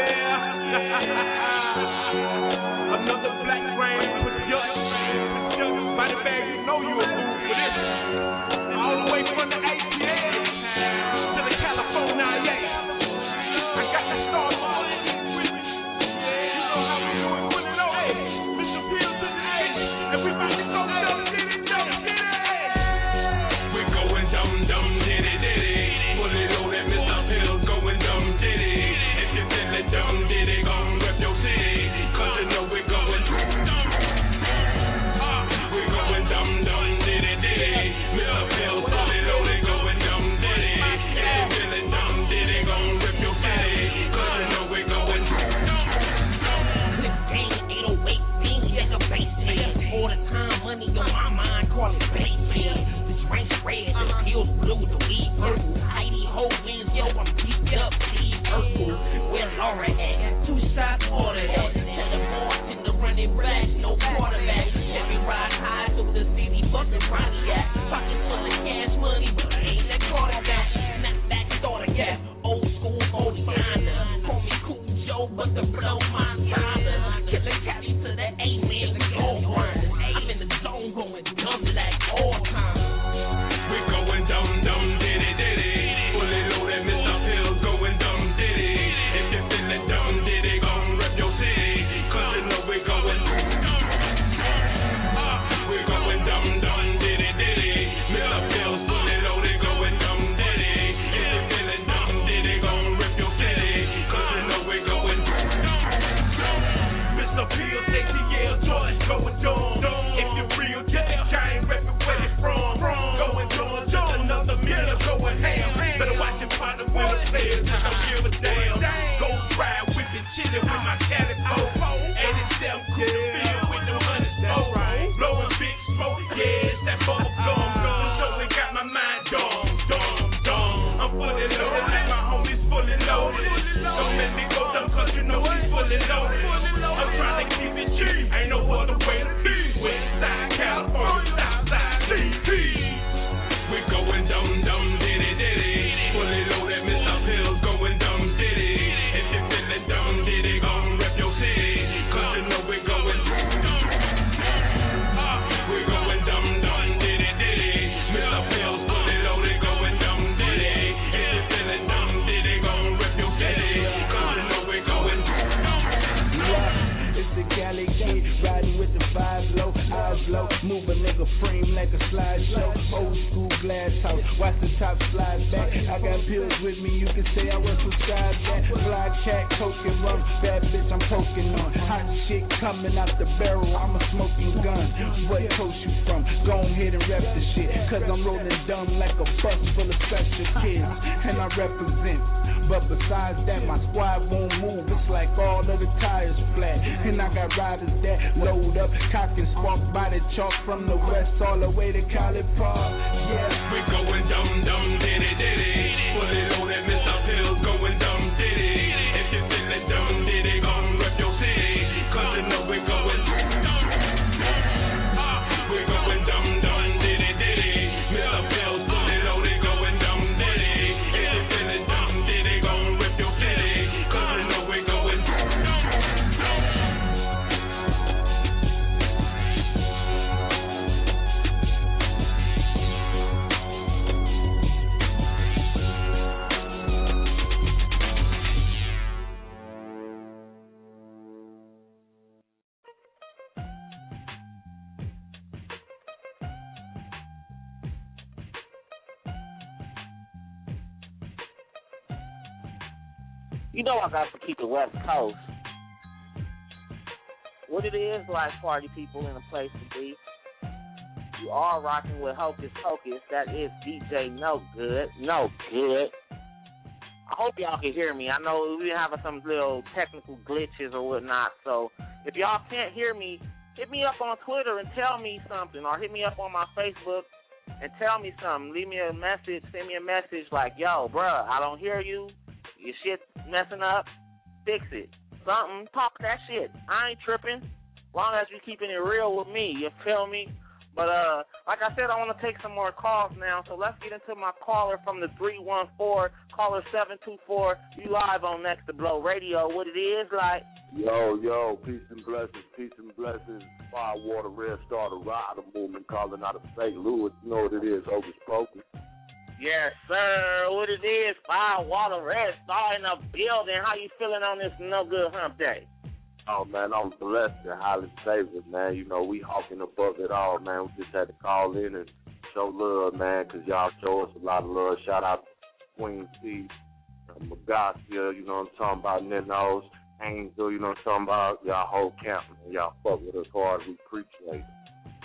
F: Another Black Rain production. By the way, you know you a fool for this. All the way from the A T L to the California, yeah. I got the stars all in this with me. You know how we do it, put it on. Mister Pills in the A. Everybody go dumb diddy, dumb diddy. We're going dumb, dumb diddy, diddy. Pull it on that Mister Pills going dumb diddy. If you feelin' dumb diddy, gon' rep your city. Cause you know we're going we're going dumb, dumb diddy, diddy. Mister Pills, pull it on it, going dumb diddy. If you feelin' dumb diddy, gon' rip your city. Cause you know we're going
B: This game ain't no wait, being like a base head. All the time, money on my mind, call it base head. The drinks red, the pills blue, the weed purple. Heidi Ho wins, yo, I'm geeked up, weed purple. Where Laura at? Two shots ordered at. Tell the bartender running back, no quarterback. Chevy ride high through the city, fucking Pontiac. Pocket full of cash money, but I ain't that quarterback. Snap back, starter gap, old school, old Honda. Call me Cool Joe, but the blow my father. Killer caddy to the A, man, we all grinders. I'm in the zone going dumb like all time.
F: We're going dumb, dumb diddy, diddy. Pull it on that Mister Pills going dumb diddy. If you feelin' dumb diddy, gon' rep your city. Cause you know we're going we're going dumb, dumb diddy, diddy. Mister Pills, pull it on it, going dumb diddy. If you feelin' dumb diddy, gon' rep your city. Cause you know we're going Mister Pills, A T L, George, going dumb. If you real, get the gang, rep it where it's from. Going dumb, just another million, going ham. Better watch your partner when the players just don't give a damn. Go ride with the chillin' with my Calico. eighty-seven cool to feel with them hundred smoke. Blowing big smoke, yeah, it's that bubble gum. The show that got my mind dumb, dumb, dumb. I'm fully loaded, like my homies fully loaded. Don't let me go dumb, cause you know he's fully loaded. I'm trying to keep it G, ain't no other way to be. West side California, south side C T. We're going dumb, dumb, diddy, diddy. Fully loaded, Mister Pills going dumb, diddy. If you feelin' dumb, diddy, gon' rep your city. Cause you know we're going we're going dumb, dumb, diddy, diddy. Mister Pills, fully loaded, going dumb, diddy. If you feelin' dumb, diddy, gon' rep your city. Cause you know we're going
E: It's the Cali kid, riding with the five low, eyes low, move a nigga frame like a slideshow. Old school glass house, watch the top slide back. I got pills with me, you can say I was subscribed back. Fly cat, coke and rum, bad bitch I'm poking on. Hot shit coming out the barrel, I'm a smoking gun. What coast you from? Go ahead and rep the shit, cause I'm rolling dumb like a bus full of special kids, and I represent. But besides that, my squad won't move. It's like all of the tires flat. And I got riders that load up, cock and spark by the chalk from the west all the way to College Park. Yeah,
F: we're going dumb, dumb, diddy, diddy. Pull it on that Mister Pills going dumb, diddy. If you feelin' dumb, diddy, gon' rep your city. Cause you know we're going we're going dumb, dumb, diddy, diddy. Mister Pills, pull it on it, going dumb, diddy. If you feelin' dumb, diddy, gon' rep your city. Cause you know we're going
C: You know I got to keep the West Coast. What it is like, party people, in a place to be. You are rocking with Hocus Pocus. That is D J No Good. No Good. I hope y'all can hear me. I know we're having some little technical glitches or whatnot. So if y'all can't hear me, hit me up on Twitter and tell me something. Or hit me up on my Facebook and tell me something. Leave me a message, send me a message like, yo, bruh, I don't hear you. Your shit messing up. Fix it. Something. Talk that shit. I ain't tripping. As long as you keeping it real with me, you feel me? But, uh, like I said, I want to take some more calls now, so let's get into my caller from the three one four, caller seven two four. You live on Next to Blow Radio. What it is like?
I: Yo, yo, peace and blessings, peace and blessings. Firewater Red Star, the rider movement calling out of Saint Louis. You know what it is, Hocus Pocus.
C: Yes, sir. What it is, Firewater Red Star in the building. How you feeling on this No Good Hump Day?
I: Oh, man, I'm blessed and highly favored, man. You know, we hawking above it all, man. We just had to call in and show love, man, because y'all show us a lot of love. Shout out to Queen C, uh, Magasia, you know what I'm talking about, Ninos, Angel, you know what I'm talking about, y'all whole camp, man. Y'all fuck with us hard. We appreciate it.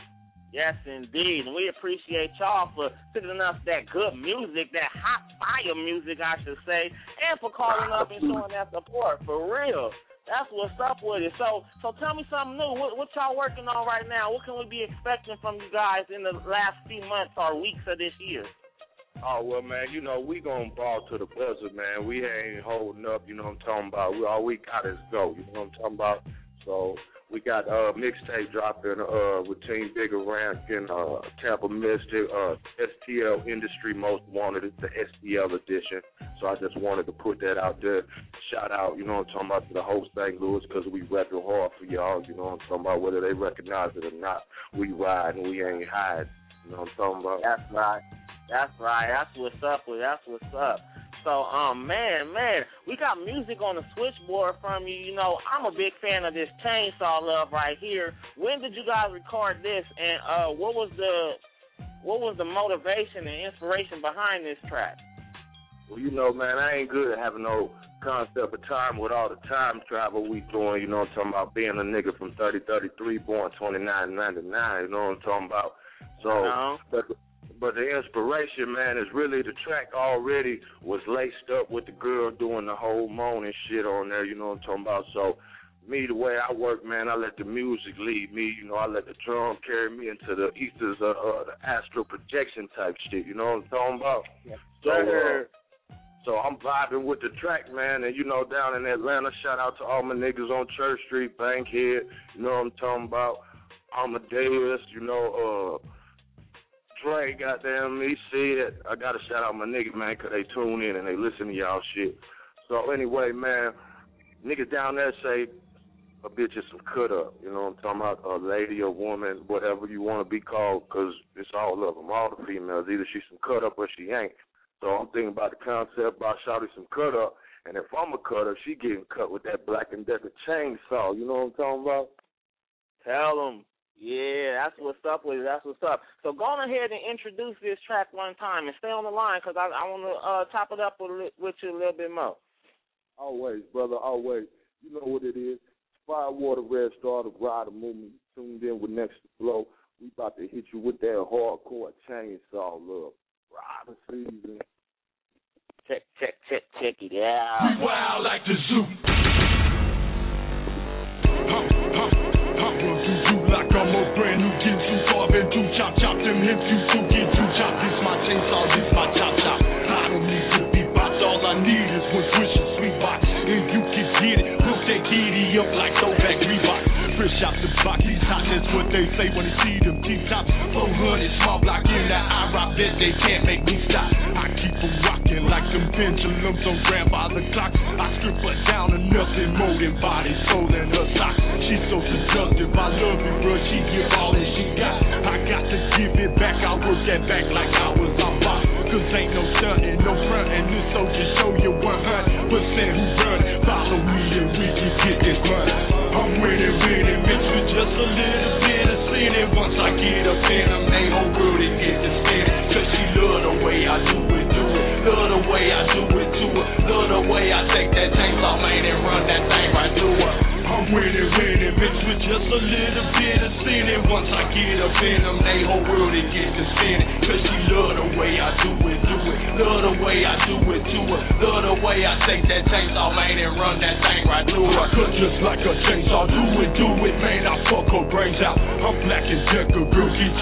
C: Yes, indeed. And we appreciate y'all for sending us that good music, that hot fire music, I should say, and for calling up and showing that support, for real. That's what's up with it. So so tell me something new. What, what y'all working on right now? What can we be expecting from you guys in the last few months or weeks of this year?
I: Oh, well, man, you know, we going to ball to the buzzer, man. We ain't holding up, you know what I'm talking about. We, all we got is go, you know what I'm talking about. So we got uh, mixtape dropping uh, with Team Bigger Rank and uh, Tampa Mystic, uh, S T L Industry Most Wanted. It's the S T L edition. So I just wanted to put that out there. Shout out, you know what I'm talking about, to the whole Saint Louis, because we repping hard for y'all, you know what I'm talking about, whether they recognize it or not. We ride and we ain't hide, you know what I'm talking about.
C: That's right. That's right. That's what's up with. That's what's up. So, um, man, man, we got music on the switchboard from you. You know, I'm a big fan of this Chainsaw Love right here. When did you guys record this, and uh, what was the what was the motivation and inspiration behind this track?
I: Well, you know, man, I ain't good at having no concept of time with all the time travel we doing. You know what I'm talking about? Being a nigga from thirty thirty-three, born twenty-nine ninety-nine. You know what I'm talking about? So, no. but. But the inspiration, man, is really the track already was laced up with the girl doing the whole moan and shit on there, you know what I'm talking about? So, me, the way I work, man, I let the music lead me. You know, I let the drum carry me into the ethers of uh, the astral projection type shit, you know what I'm talking about?
C: Yeah.
I: So, uh, so I'm vibing with the track, man, and, you know, down in Atlanta, shout out to all my niggas on Church Street, Bankhead, you know what I'm talking about? Amadeus, you know, uh, Dre, goddamn me, see it. I got to shout out my niggas, man, because they tune in and they listen to y'all shit. So anyway, man, niggas down there say a bitch is some cut up. You know what I'm talking about? A lady, a woman, whatever you want to be called, because it's all of them, all the females. Either she's some cut up or she ain't. So I'm thinking about the concept about shouting some cut up, and if I'm a cut up, she getting cut with that Black and Decker chainsaw. You know what I'm talking about?
C: Tell them. Yeah, that's what's up with it. That's what's up. So go on ahead and introduce this track one time and stay on the line because I, I want to uh, top it up with, with you a little bit more.
I: Always, brother, always. You know what it is. Firewater Red Star, the rider movement. Tuned in with Next to Blow. We about to hit you with that hardcore chainsaw love. Rider season.
C: Check, check, check, check it out.
F: We wild like the zoo. Huh, huh. I run through you like I'm a brand new get too far, been too chop chop them hips, you too get too chop. This my chainsaw, this my chop chop. I don't need to be boxed, all I need is one switch and sweet box. And you can get it, hook that kitty up like throwback Reebok. Fresh out the box, these hot, that's what they say when they see them T-tops. four hundred small block in the eye, I bet they can't make me stop. I keep them rocking like them pendulums on grandfather clock. I strip her down to nothing more than body, soul, and her socks. She's so seductive, I love it, bro, she give all that she got. I got to give it back, I work that back like I was on box. Cause ain't no stunting, no frontin', this soldier show you one hundred percent who run. Follow me and we can get this money. I'm winning, winning, mixed with just a little bit of sinning. Once I get up in them, they whole world and get to spinning. Cause she love the way I do it, do it. Love the way I do it to her. Love the way I take that chainsaw, man, and run that thing right through her. I'm winning, winning, mixed with just a little bit of sinning. Once I get up in them, they whole world and get to spinning. Cause she love the way I do it, do it. Love the way I do it to her. Love the way I take that chainsaw, man, and run that thing right through her. Cause just like a chainsaw, do it, do it, man, I fuck her brains out. I'm Black and Decker, girl, get your sick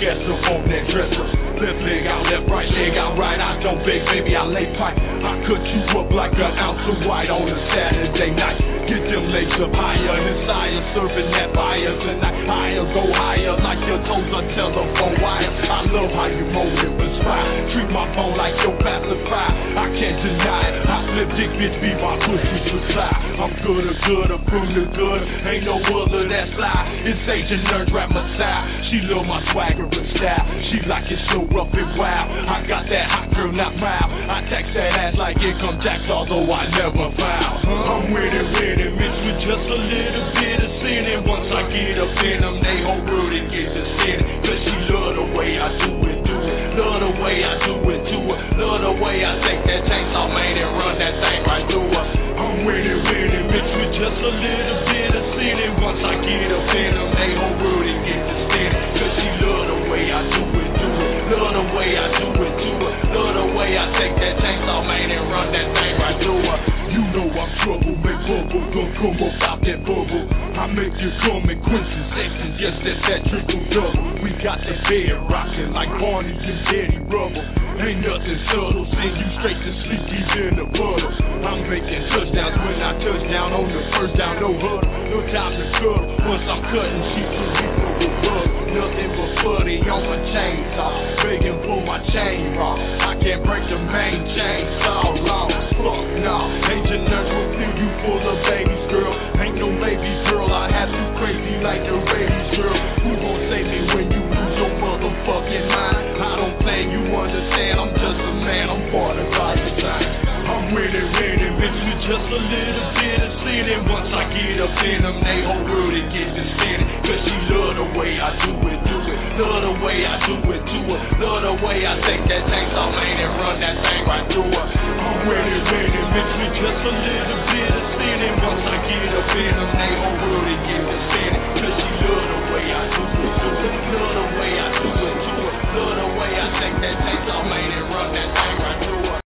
F: aggressive on that dresser. Left leg out, left right leg out, right. I don't beg, baby, I lay pipe. I cut you up like an ounce of white on a Saturday night. Get them legs up higher and higher, serving that fire tonight. Higher, go higher, like your toes are telephone wire. I love how you mold it, perspire. Treat my phone like your pacifier. I can't deny it. I slip dick, bitch, be my pussy supply. I'm good or good, I'm from the good. Ain't no other that fly. It's Agent Nerd, rap my style. She love my swagger and style. She like it so rough and wild. I got that hot girl, not mild. I text that ass like income tax, although I never vow. I'm with it, with it, mixed with just a little bit of sin. And once I get up in them, they whole world and get to sin. Cause she love the way I do it, do it. Love the way I do it to her. Love the way I take that chainsaw, man, and run that thing right through her. I'm with it, with it, mixed with just a little bit of sin. And once I get up in them, they whole world and get to sin. Cause she love the way I do it, do it. Love the way I do it to her. Love the way I take that chainsaw, man, and run that thing right through her. You know I'm trouble, make bubble, don't come up out that bubble. I make you come in quintessence, yes, that's that triple double. We got the bed rocking like Barney and Daddy Rubble. Ain't nothing subtle, send you straight to sleep, deep in the puddle. I'm making touchdowns when I touch down on the first down, no huddle, no time to cuddle. Once I'm cutting, she can be for the rub. Nothing but putty on my chainsaw, begging for my chain raw. I can't break the main chainsaw long. Fuck no, Agent Nerd will fill you full of babies, girl. Ain't no babies, girl. I have you crazy like the rabies, girl. Who gon' save me when you lose your motherfucking mind? I don't think you understand. I'm just a man. I'm part of God's design. I'm with it, with it, bitch, with just a little bit of sin. And once I get up in them, they whole world and get to spinning. Cause she love the way I do it, do it. Love the way I do it to her. Love the way I take that chainsaw, man, and run that thing right through her. I'm with it, with it, bitch, with just a little bit of sin. And once I get up in them, they whole world and get to spinning. Cause she love the way I do it, do it. Love the way I do it to her. Love the way I take that chainsaw, man, and run that thing right through her.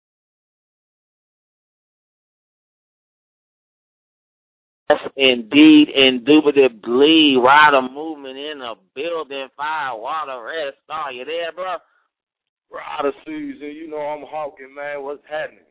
C: Indeed, indubitably, Rider movement in a building, fire, water, red star. You there, bro?
I: Rider season, you know I'm hawking, man. What's happening?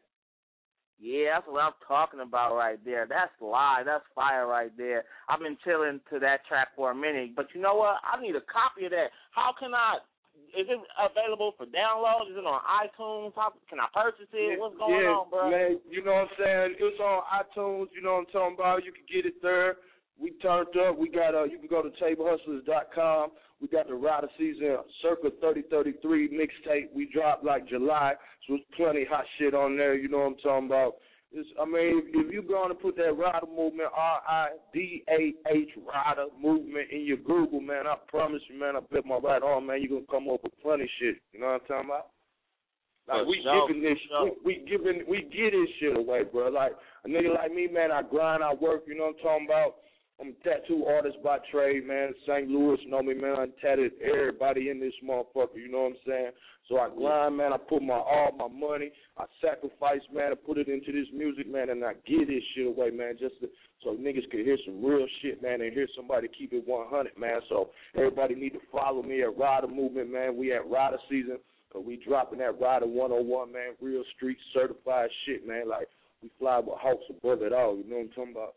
C: Yeah, that's what I'm talking about right there. That's live. That's fire right there. I've been chilling to that track for a minute, but you know what? I need a copy of that. How can I? Is it available for download? Is it on iTunes? How can I purchase it? What's going
I: yeah,
C: on, bro?
I: Man, you know what I'm saying? It's on iTunes. You know what I'm talking about? You can get it there. We turned up. We got uh, you can go to table hustlers dot com. We got the Rider Season Circa thirty thirty-three mixtape. We dropped like July, so it's plenty hot shit on there. You know what I'm talking about? It's, I mean, if you're going to put that Rider movement, R I D A H, Rider movement in your Google, man, I promise you, man, I bet my right arm, man, you're going to come up with plenty shit. You know what I'm talking about? Like, we
C: sure,
I: giving this, we, we giving, we get this shit away, bro. Like, a nigga like me, man, I grind, I work, you know what I'm talking about? I'm a tattoo artist by trade, man. Saint Louis know me, man. I tatted everybody in this motherfucker, you know what I'm saying? So I grind, man. I put my all my money. I sacrifice, man. I put it into this music, man, and I give this shit away, man, just to, so niggas can hear some real shit, man, and hear somebody keep it one hundred, man. So everybody need to follow me at Rider Movement, man. We at Rider Season. Uh, we dropping that Rider one oh one, man. Real street certified shit, man. Like, we fly with hawks above it all. You know what I'm talking about?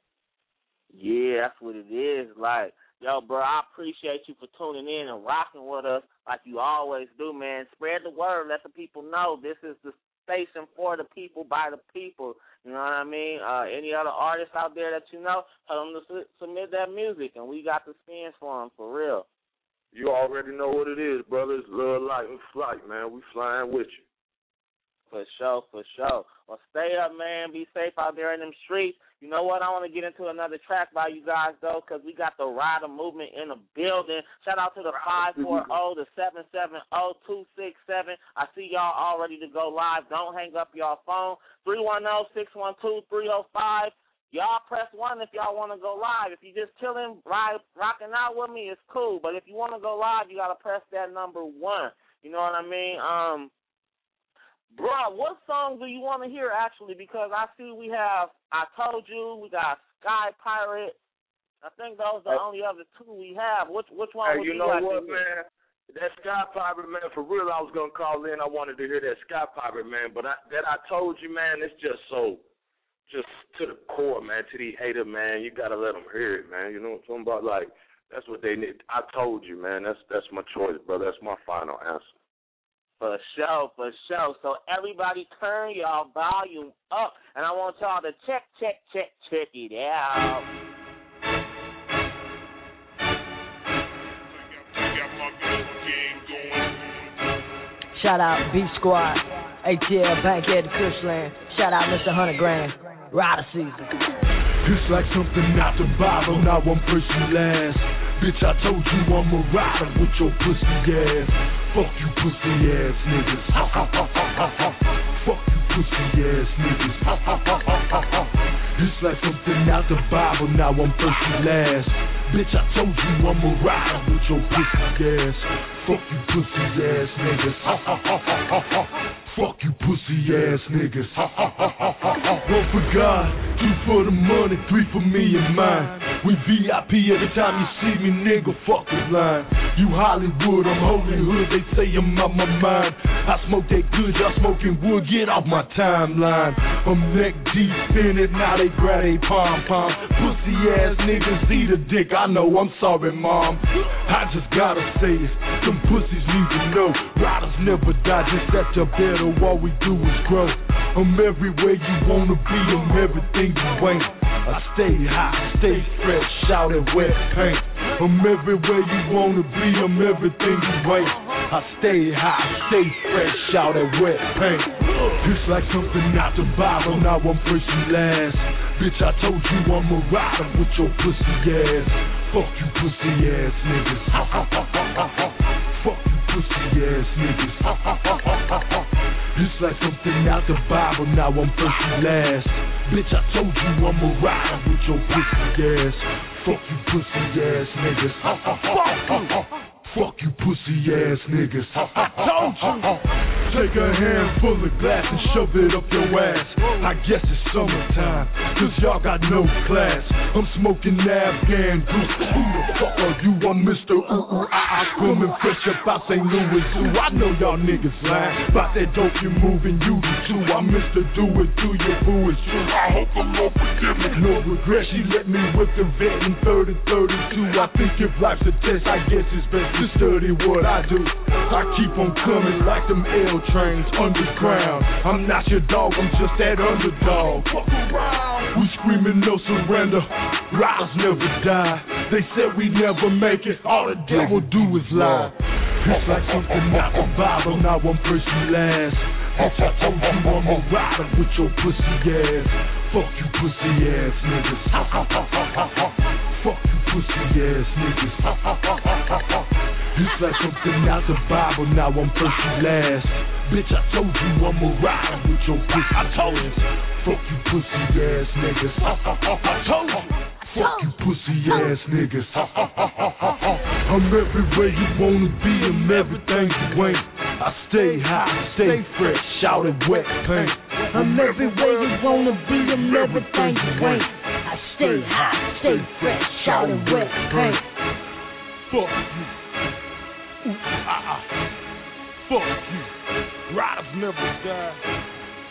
C: Yeah, that's what it is. Like, yo, bro, I appreciate you for tuning in and rocking with us like you always do, man. Spread the word. Let the people know this is the station for the people, by the people. You know what I mean? Uh, any other artists out there that you know, tell them to su- submit that music, and we got the spins for them, for real.
I: You already know what it is, brothers. Love, light, and flight, man. We flying with you.
C: For sure, for sure. Well, stay up, man. Be safe out there in them streets. You know what? I want to get into another track by you guys, though, because we got the Rider Movement in the building. Shout out to the five four zero, the seven seven zero, two six seven. I see y'all all ready to go live. Don't hang up y'all phone. three one zero, six one two, three zero five. Y'all press one if y'all want to go live. If you just chilling, ride, rocking out with me, it's cool. But if you want to go live, you got to press that number one. You know what I mean? Um... Bro, what songs do you want to hear, actually? Because I see we have I Told You, we got Sky Pirate. I think those are the only other two we have. Which which one
I: hey,
C: would
I: you
C: you
I: know
C: like
I: what,
C: to hear?
I: man? That Sky Pirate, man, for real, I was going to call in. I wanted to hear that Sky Pirate, man. But I, that I told you, man, it's just so, just to the core, man, to the hater, man. You got to let them hear it, man. You know what I'm talking about? Like, that's what they need. I told you, man. That's that's my choice, brother. That's my final answer.
C: For sure, for sure. So everybody turn y'all volume up. And I want y'all to check, check, check, check it out.
J: Shout out B Squad, A T L, Bankhead, Cushland. Shout out Mister Hundred Grand, Rider Season.
K: It's like something out the Bible, now I'm pushing last. Bitch, I told you I'm a rider with your pussy ass. Fuck you pussy ass niggas. Fuck you pussy ass niggas. It's like something out the Bible, now I'm pushing last. Bitch, I told you I'm a rider with your pussy ass. Fuck you pussy ass niggas. Fuck you pussy ass niggas. One for God, two for the money, three for me and mine. We V I P every time you see me, nigga, fuck the line. You Hollywood, I'm Hollywood, they say I'm out my mind. I smoke that good, y'all smoking wood, get off my timeline. I'm neck deep in it, now they grab a pom-pom. Pussy ass niggas eat a dick, I know, I'm sorry, mom. I just gotta say it, some pussies need to know. Riders never die, just at your better, all we do is grow. I'm everywhere you wanna be, I'm everything you ain't. I stay high, stay fresh, shout at wet paint. I'm everywhere you wanna be, I'm everything you ain't. I stay high, stay fresh, shout at wet paint. It's like something out the Bible, now I'm pushing last. Bitch, I told you I'm a rider with your pussy ass. Fuck you pussy ass niggas. Fuck you pussy ass niggas. It's like something out the Bible, now I'm pushing last. Bitch, I told you I'm a rider with your pussy ass. Fuck you pussy ass niggas. Fuck you. Fuck you pussy ass niggas. I told you. Take a handful of glass and shove it up your ass. I guess it's summertime, cause y'all got no class. I'm smoking Afghan goose. Who the fuck are you? I'm Mister Ooh Ooh Ah Ah, coming fresh up out Saint Louis Zoo. I know y'all niggas lying about that dope you moving, you do too. I'm Mister Do It Do Your Boo, it's true. I hope the Lord forgive me. No regret, she let me whip the vet in thirty thirty-two. I think if life's a test, I guess it's best to study what I do. I keep on coming like them L trains underground. I'm not your dog, I'm just that underdog. Fuck around. We screaming no surrender. Riders never die. They said we never make it. All the devil do is lie. It's like something out the Bible, now I'm pushing last. Bitch, I told you I'm a rider with your pussy ass. Fuck you pussy ass niggas. Fuck you pussy ass niggas. It's like something out the Bible, now I'm pushing last. Bitch, I told you I'm a rider with your pussy. I told you. Fuck you pussy ass niggas. I told you. Fuck you pussy ass niggas. I'm everywhere you wanna be, I'm everything you ain't. I stay high, stay fresh, shout at wet paint.
J: I'm everywhere you wanna be, I'm everything you ain't. I stay high, stay fresh, shout at wet paint.
K: Fuck you. Ooh, ah, ah. Fuck you. Riders never die.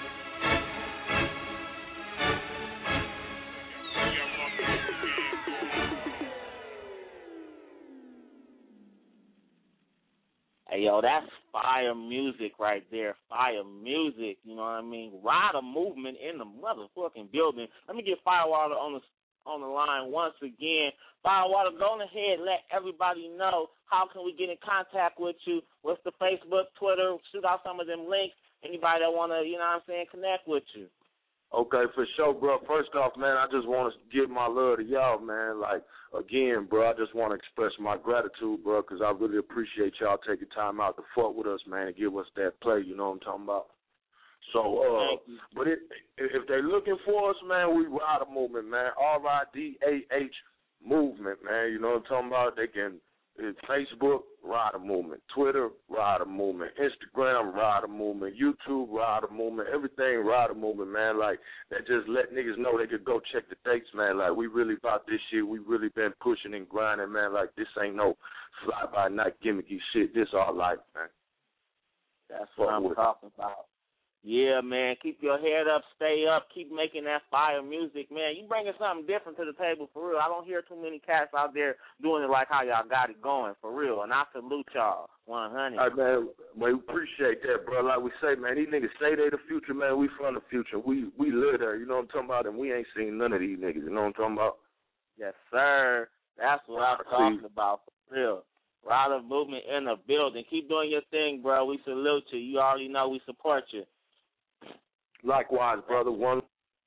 C: Hey, yo, that's fire music right there. Fire music, you know what I mean? Rider movement in the motherfucking building. Let me get Firewater on the on the line once again. Firewater, go ahead, let everybody know how can we get in contact with you. What's the Facebook, Twitter? Shoot out some of them links. Anybody that want to, you know what I'm saying, connect with you.
I: Okay, for sure, bro. First off, man, I just want to give my love to y'all, man. Like, again, bro, I just want to express my gratitude, bro, because I really appreciate y'all taking time out to fuck with us, man, and give us that play, you know what I'm talking about? So, uh, but it, if they're looking for us, man, we Rider Movement, man. R I D A H Movement, man. You know what I'm talking about? They can, it's Facebook, Rider Movement. Twitter, Rider Movement. Instagram, Rider Movement. YouTube, Rider Movement. Everything, Rider Movement, man. Like, that just let niggas know they could go check the dates, man. Like, we really about this shit. We really been pushing and grinding, man. Like, this ain't no fly-by-night gimmicky shit. This our life, man.
B: That's what I'm talking about. Yeah, man, keep your head up, stay up, keep making that fire music, man. You bringing something different to the table, for real. I don't hear too many cats out there doing it like how y'all got it going, for real. And I salute y'all, one hundred.
I: All right, man, we appreciate that, bro. Like we say, man, these niggas say they the future, man. We from the future. We we live there, you know what I'm talking about? And we ain't seen none of these niggas, you know what I'm talking about?
B: Yes, sir. That's what I'm talking about, for real. Rider Movement in the building. Keep doing your thing, bro. We salute you. You already know we support you.
I: Likewise, brother. One.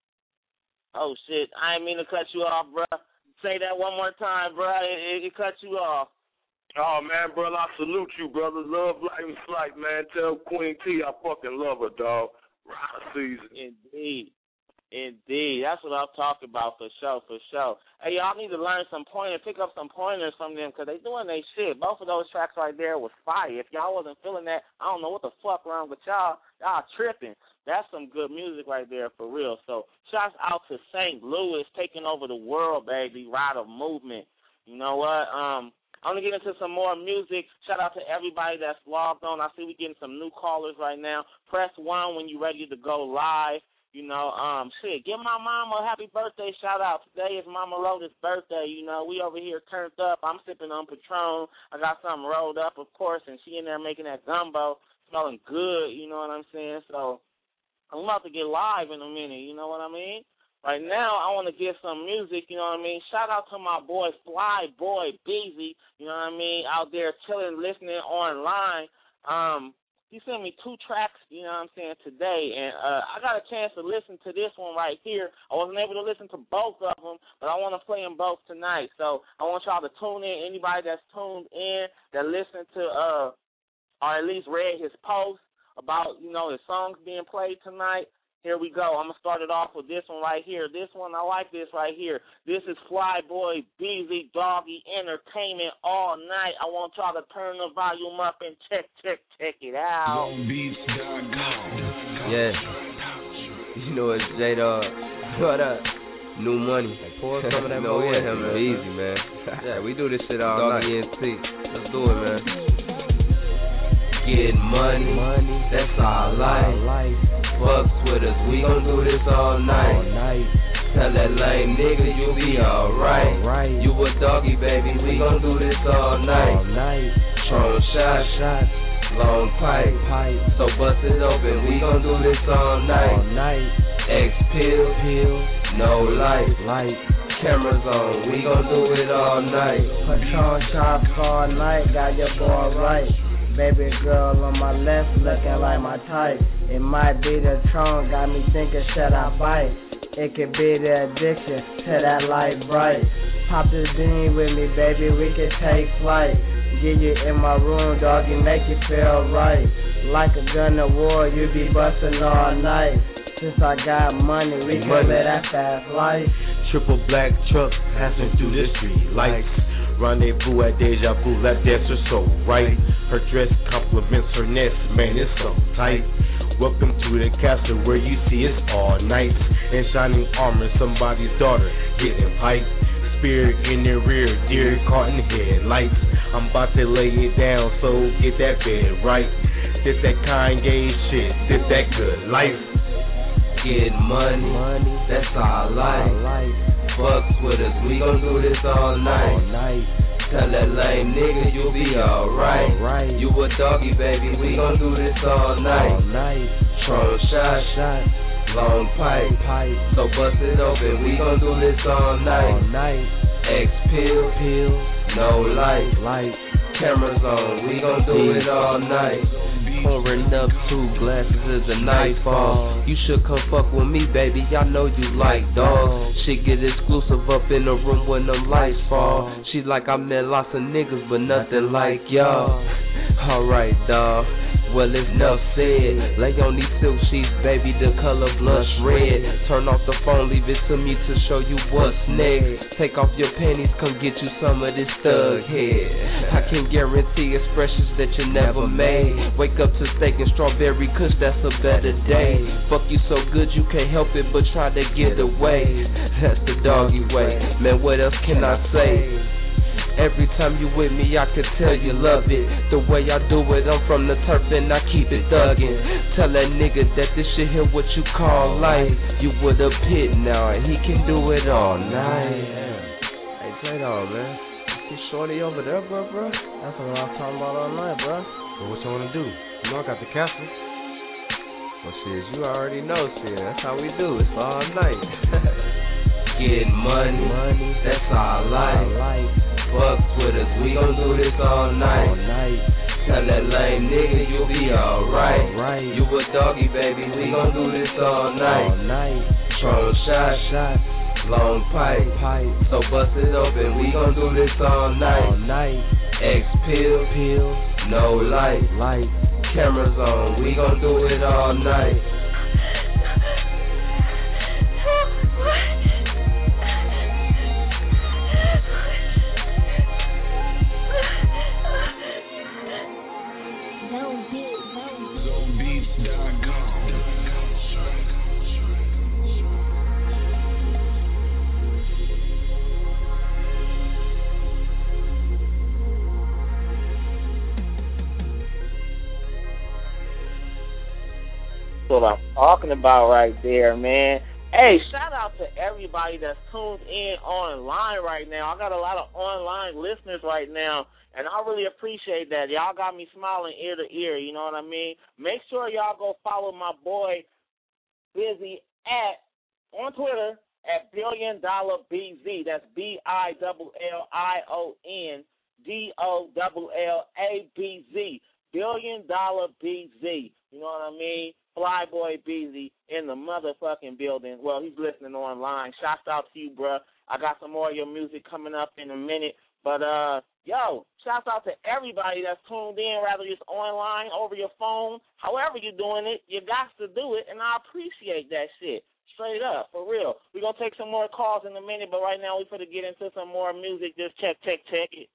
B: Oh, shit. I ain't mean to cut you off, bro. Say that one more time, bro. It, it, it cut you off.
I: Oh, man, brother, I salute you, brother. Love, light, and flight, man. Tell Queen T I fucking love her, dog. Rider season.
B: Indeed. Indeed. That's what I'm talking about, for sure, for sure. Hey, y'all need to learn some pointers, pick up some pointers from them, because they doing their shit. Both of those tracks right there was fire. If y'all wasn't feeling that, I don't know what the fuck wrong with y'all. Y'all tripping. That's some good music right there, for real. So shouts out to Saint Louis taking over the world, baby. Rider Movement. You know what? Um, I'm going to get into some more music. Shout out to everybody that's logged on. I see we getting some new callers right now. Press one when you're ready to go live. You know, um, shit, give my mama a happy birthday shout out. Today is Mama Loda's birthday. You know, we over here turned up. I'm sipping on Patron. I got something rolled up, of course, and she in there making that gumbo, smelling good. You know what I'm saying? So I'm about to get live in a minute. You know what I mean? Right now, I want to get some music. You know what I mean? Shout out to my boy Fly Boy Beezy. You know what I mean? Out there chilling, listening online. Um. He sent me two tracks, you know what I'm saying, today, and uh, I got a chance to listen to this one right here. I wasn't able to listen to both of them, but I want to play them both tonight. So I want y'all to tune in. Anybody that's tuned in, that listened to, uh, or at least read his post about, you know, his songs being played tonight, here we go. I'm going to start it off with this one right here. This one, I like this right here. This is Flyboy Beezy Doggy Entertainment all night. I want y'all to turn the volume up and check, check, check it out.
L: Yeah. You know it's J-Dog. What up? New money. Like, pour some of that no, yeah, him, man. Easy, man. Yeah, we do this shit all Doggy night. Doggy N T. Let's do it, man. Getting money, money, that's our life. Fucks with us, we gon' do this all night. All night. Tell that lame nigga you'll be alright. Right. You a doggy, baby, we gon' do this all night. All night. Tron shot, shot, long pipe, pipe. So bust it open, we gon' do this all night. All night. X pill, pill, no light, light. Cameras on, we gon' do it all night. Patron shots all night, got your boy right. Baby girl on my left looking like my type. It might be the Tron, got me thinking should I bite. It could be the addiction to that light bright. Pop this bean with me, baby, we can take flight. Get you in my room, doggy, make you feel right. Like a gun of war, you be bustin' all night. Since I got money, we can live that fast life.
M: Triple black truck passing through the street lights. Rendezvous at Deja Vu, that dancer so right. Her dress compliments her nest, man, it's so tight. Welcome to the castle where you see it's all nights. In shining armor, somebody's daughter getting piped. Spear in their rear, deer caught in headlights. I'm about to lay it down, so get that bed right. This that Kanye shit, this that good life. Getting money, money, that's our life. Fucks with us, we gon' do this all night. All night. Tell that lame nigga you'll be alright. Right. You a doggy, baby, we gon' do this all night. All night. Tron shot, shot, long pipe, pipe. So bust it open, we gon' do this all night. All night. X pill, pill, no light, light. Cameras on, we gon' do it all night. Pouring up two glasses is a nightfall. You should come fuck with me, baby, I know you like dogs. She get exclusive up in the room when them lights fall. She like I met lots of niggas, but nothing like y'all. Alright, dawg,
L: Well, it's enough said. Lay on these silk sheets, baby, the color blush red. Turn off the phone, leave it to me to show you what's next. Take off your panties, come get you some of this thug head. I can guarantee expressions that you never made. Wake up to steak and strawberry kush, that's a better day. Fuck you so good you can't help it but try to get away. That's the doggy way. Man, what else can I say? Every time you with me, I can tell you love it. The way I do it, I'm from the turf and I keep it thuggin'. Tell that nigga that this shit here what you call life. You with a pit now and he can do it all night.
E: Hey, J-Dog, man. You shorty over there, bro, bro? That's what I was talking about all night, bro.
M: Well, what you wanna do? You know I got the castle.
E: Well, shit, you already know, shit. That's how we do. It's all night.
L: Get money, money, that's our life. Fuck with us, we gon' do this all night. All night. Tell that lame nigga you'll be alright. Right. You a doggy, baby, we gon' do this all night. All night. Strong shot, shot, long pipe, pipe. So bust it open, we gon' do this all night. All night. X pill, pill, no light, light. Cameras on, we gon' do it all night.
C: What I'm talking about right there, man. Hey, shout out to everybody that's tuned in online right now. I got a lot of online listeners right now, and I really appreciate that. Y'all got me smiling ear to ear, you know what I mean? Make sure y'all go follow my boy Busy at on Twitter at Billion Dollar B Z. That's B I L L I O N D O L L A B Z. Billion Dollar B Z. You know what I mean? Flyboy Beezy in the motherfucking building. Well, he's listening online. Shouts out to you, bruh. I got some more of your music coming up in a minute. But, uh, yo, shouts out to everybody that's tuned in, rather it's online, over your phone. However you're doing it, you got to do it, and I appreciate that shit. Straight up, for real. We're going to take some more calls in a minute, but right now we're going to get into some more music. Just check, check, check it.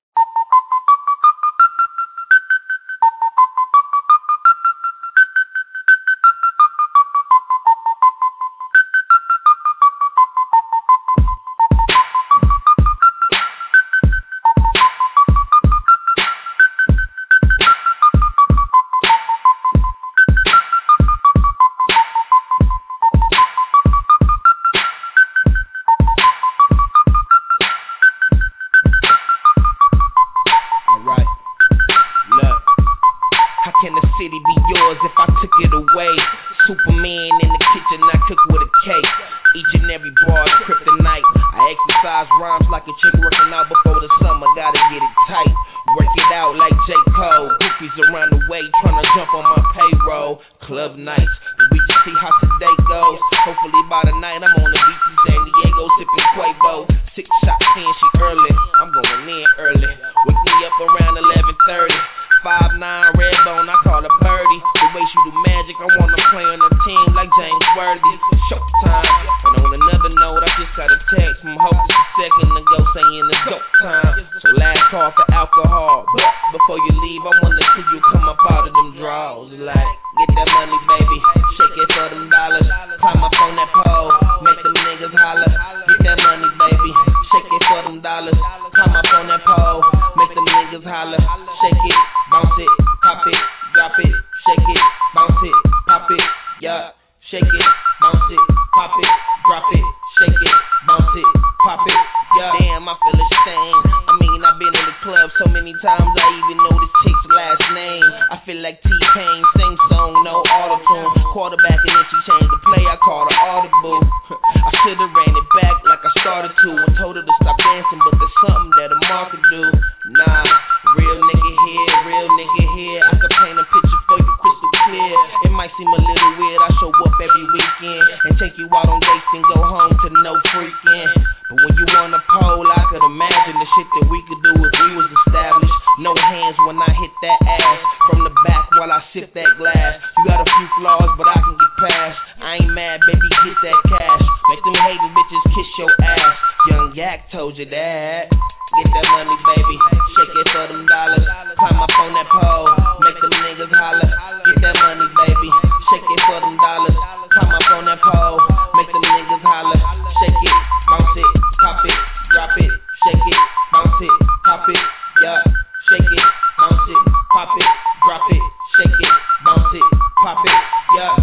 H: No hands when I hit that ass. From the back while I sip that glass. You got a few flaws, but I can get past. I ain't mad, baby, get that cash. Make them hating bitches kiss your ass. Young Yak told you that. Get that money, baby. Shake it for them dollars. Climb up on that pole. Make them niggas holler. Get that money, baby. Shake it for them dollars. Climb up on that pole. Make them niggas holler. Shake it, bounce it, pop it, drop it. Shake it, bounce it, pop it, yeah. Shake it, bounce it, pop it, drop it. Shake it, bounce it, pop it, yeah.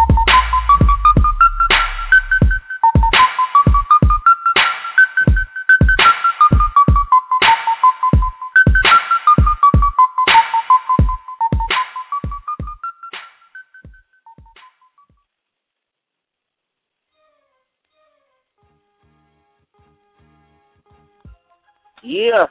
C: Yeah.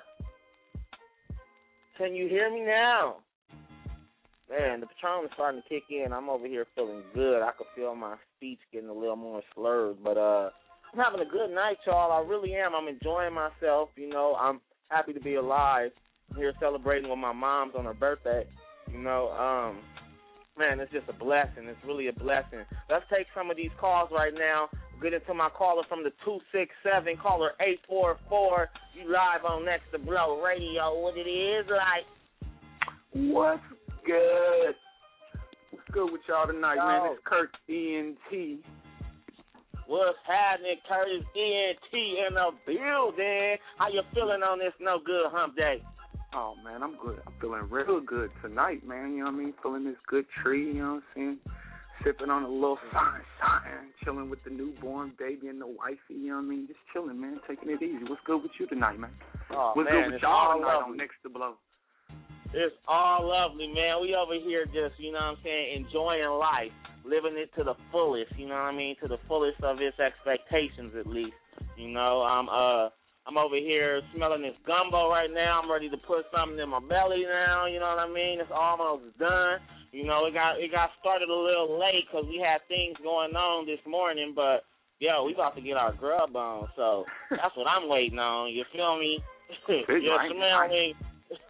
C: Can you hear me now? Man, the Patron is starting to kick in. I'm over here feeling good. I can feel my speech getting a little more slurred. But uh, I'm having a good night, y'all. I really am. I'm enjoying myself. You know, I'm happy to be alive. I'm here celebrating with my mom's on her birthday. You know, um, man, it's just a blessing. It's really a blessing. Let's take some of these calls right now. Get into my caller from the two six seven, caller eight four four. You live on Next to Blow Radio. What it is like?
N: What's good? What's good with y'all tonight,
C: Yo.
N: man? It's Kurt E N T.
C: What's happening? Curtis E N T in the building. How you feeling on this no good hump day?
N: Oh, man, I'm good. I'm feeling real good tonight, man. You know what I mean? Feeling this good tree, you know what I'm saying? Sipping on a little sunshine, chilling with the newborn baby and the wifey, you know what I mean? Just chilling, man, taking it easy. What's good with you tonight, man?
C: Oh,
N: What's
C: man,
N: good with
C: it's
N: y'all
C: all
N: tonight
C: lovely.
N: on Next to Blow?
C: It's all lovely, man. We over here just, you know what I'm saying, enjoying life, living it to the fullest, you know what I mean, to the fullest of its expectations at least. You know, I'm uh I'm over here smelling this gumbo right now. I'm ready to put something in my belly now, you know what I mean? It's almost done. You know, it got it got started a little late because we had things going on this morning, but, yo, we about to get our grub on, so that's what I'm waiting on. You feel me?
N: I feel you.
C: You
N: I ain't-
C: smell
N: I ain't-
C: me?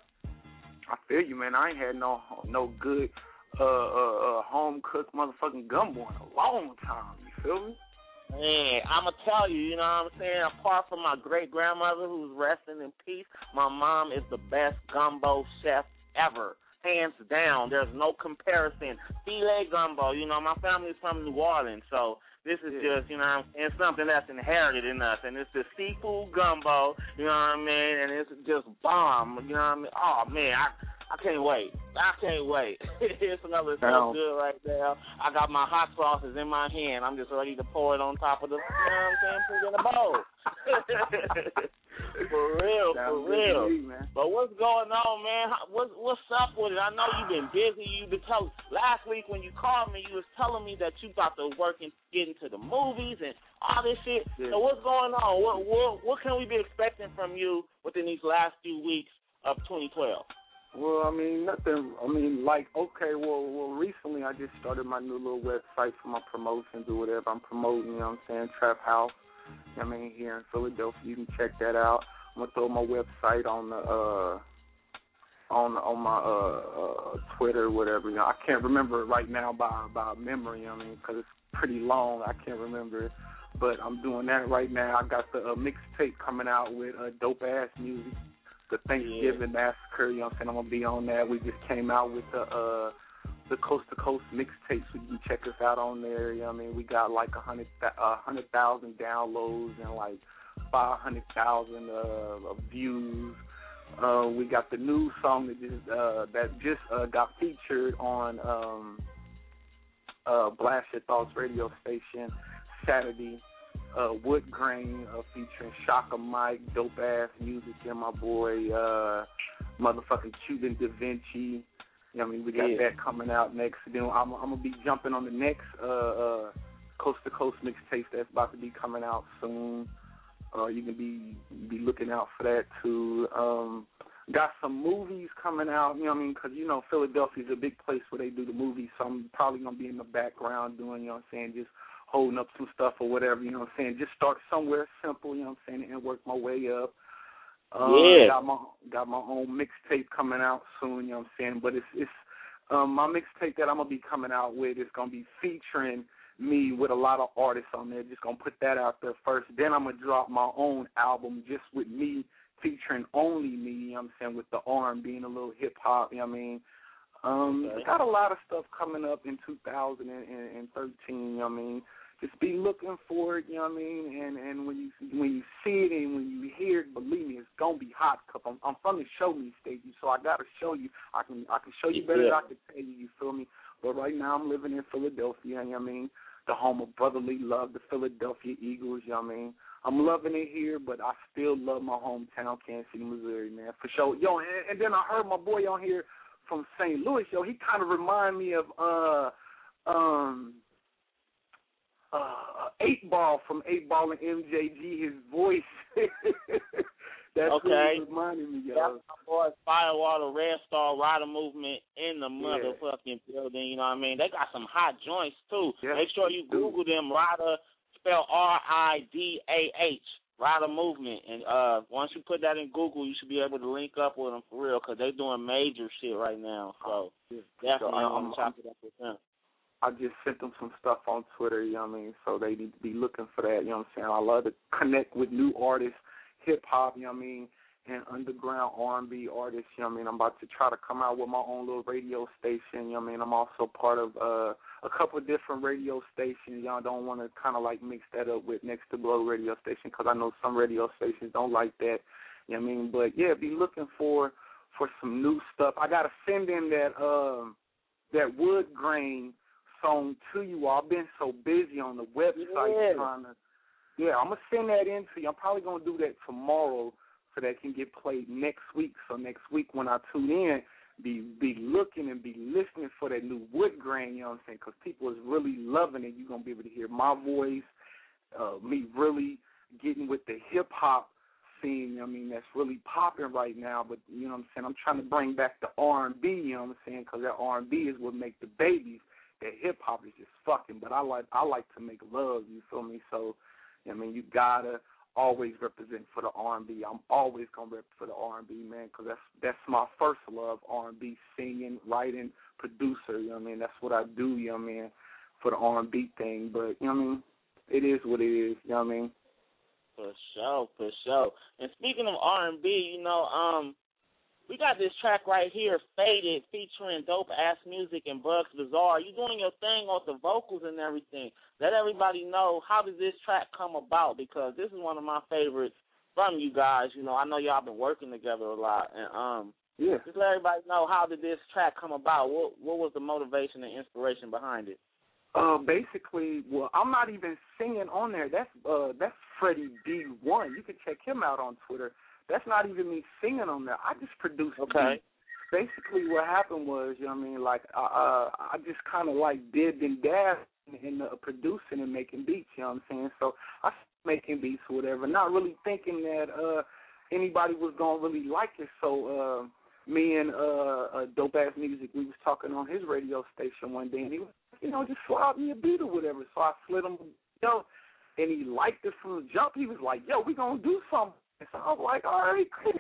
N: I feel you, man. I ain't had no no good uh, uh, uh, home-cooked motherfucking gumbo in a long time. You feel me?
C: Man, I'm going to tell you, you know what I'm saying? Apart from my great-grandmother who's resting in peace, my mom is the best gumbo chef ever. Hands down. There's no comparison. Filet gumbo, you know, my family's from New Orleans, so this is
N: Yeah.
C: just, you know, it's something that's inherited in us. And it's the seafood gumbo, you know what I mean? And it's just bomb, you know what I mean? Oh, man, I I can't wait. I can't wait. It's another so
N: Now-
C: good right there. I got my hot sauces in my hand. I'm just ready to pour it on top of the, you know what I'm saying, put it in a bowl. For real,
N: Sounds
C: for
N: good to
C: real.
N: me, man.
C: But what's going on, man? How, what's what's up with it? I know you've been busy. You've been telling last week when you called me, you was telling me that you about to work and get into the movies and all this shit.
N: Yeah.
C: So what's going on? What what what can we be expecting from you within these last few weeks of twenty twelve?
N: Well, I mean, nothing. I mean, like, okay, well, well, recently I just started my new little website for my promotions or whatever. I'm promoting, you know what I'm saying, Trap House. I mean, here in Philadelphia, you can check that out. I'm gonna throw my website on the uh, on on my uh, uh, Twitter, or whatever. You know, I can't remember it right now by by memory. You know what I mean, because it's pretty long. I can't remember it, but I'm doing that right now. I got the uh, mixtape coming out with uh, dope ass music. The Thanksgiving yeah. Massacre, you know what I'm saying? I'm going to be on that. We just came out with the uh, the Coast to Coast mixtape, so you can check us out on there. You know what I mean? We got like one hundred thousand downloads and like five hundred thousand uh, views. Uh, we got the new song that just uh, that just uh, got featured on um, uh, Blast Your Thoughts radio station Saturday. Uh, Wood Grain uh, featuring Shaka Mike, dope ass music, and my boy uh, motherfucking Cuban Da Vinci. You know what I mean? We got
C: yeah.
N: that coming out next. Then I'm, I'm gonna be jumping on the next uh, uh, Coast to Coast mixtape that's about to be coming out soon. Uh, you can be be looking out for that too. Um, got some movies coming out. You know what I mean? Because you know Philadelphia's a big place where they do the movies, so I'm probably gonna be in the background doing. You know what I'm saying? Just holding up some stuff or whatever, you know what I'm saying? Just start somewhere simple, you know what I'm saying, and work my way up. Uh,
B: yeah.
N: Got my got my own mixtape coming out soon. You know what I'm saying? But it's it's um, my mixtape that I'm gonna be coming out with is gonna be featuring me with a lot of artists on there. Just gonna put that out there first. Then I'm gonna drop my own album just with me, featuring only me. You know what I'm saying? With the R and B and a little hip hop. You know what I mean? Um,
B: Okay.
N: I got a lot of stuff coming up in two thousand thirteen. You know what I mean? Just be looking for it, you know what I mean? And and when you when you see it and when you hear it, believe me, it's gonna be hot. Cause I'm, I'm from the show me stage, so I gotta show you. I can I can show you better
B: Yeah.
N: than I can tell you. You feel me? But right now I'm living in Philadelphia. You know what I mean? The home of brotherly love, the Philadelphia Eagles. You know what I mean? I'm loving it here, but I still love my hometown, Kansas City, Missouri, man, for sure. Yo, and, and then I heard my boy on here from Saint Louis. Yo, he kind of remind me of uh um. Uh, eight Ball from Eight Ball and M J G, his voice. That's
B: okay.
N: who he reminded me of.
B: That's my boy Firewater Red Star Rider Movement in the
N: Yeah.
B: motherfucking building, you know what I mean? They got some hot joints, too.
N: Yes,
B: Make sure you Google them, Rider, spell R I D A H, Rider Movement. And uh, once you put that in Google, you should be able to link up with them for real, because they're doing major shit right now. So
N: Yeah.
B: definitely
N: So,
B: want
N: I'm,
B: to chop it up with them.
N: I just sent them some stuff on Twitter, you know what I mean? So they need to be looking for that, you know what I'm saying? I love to connect with new artists, hip-hop, you know what I mean, and underground R and B artists, you know what I mean? I'm about to try to come out with my own little radio station, you know what I mean? I'm also part of uh, a couple of different radio stations. Y'all don't want to kind of like mix that up with Next to Blow radio station because I know some radio stations don't like that, you know what I mean? But, yeah, be looking for for some new stuff. I got to send in that um, that wood grain song to you. I've been so busy on the website
B: Yeah.
N: trying to. Yeah, I'm gonna send that in to you. I'm probably gonna do that tomorrow so that it can get played next week. So next week when I tune in, be be looking and be listening for that new wood grain. You know what I'm saying? Because people is really loving it. You're gonna be able to hear my voice, uh, me really getting with the hip hop scene. I mean, that's really popping right now. But you know what I'm saying? I'm trying to bring back the R and B. You know what I'm saying? Because that R and B is what make the babies. That hip hop is just fucking, but I like I like to make love. You feel me? So, I mean, you gotta always represent for the R and B. I'm always gonna rep for the R and B, man, because that's that's my first love. R and B, singing, writing, producer. You know what I mean? That's what I do. You know what I mean? For the R and B thing, but you know what I mean? It is what it is. You know what I mean?
B: For sure, for sure. And speaking of R and B, you know, um. we got this track right here, Faded, featuring dope-ass music and Bugs Bizarre. You doing your thing on the vocals and everything. Let everybody know, how did this track come about? Because this is one of my favorites from you guys. You know, I know y'all been working together a lot. And um,
N: yeah.
B: just let everybody know, how did this track come about? What what was the motivation and inspiration behind it?
N: Uh, basically, well, I'm not even singing on there. That's uh, that's Freddie B one. You can check him out on Twitter. That's not even me singing on there. I just produced the
B: Okay.
N: beat. Basically, what happened was, you know what I mean, like, uh, I just kind of, like, did and dabbed in uh, producing and making beats, you know what I'm saying? So I started making beats or whatever, not really thinking that uh, anybody was going to really like it. So uh, me and uh, uh, Dope Ass Music, we was talking on his radio station one day, and he was, you know, just slide me a beat or whatever. So I slid him, you know, and he liked it from the jump. He was like, yo, we going to do something. So I was like, all right, cool.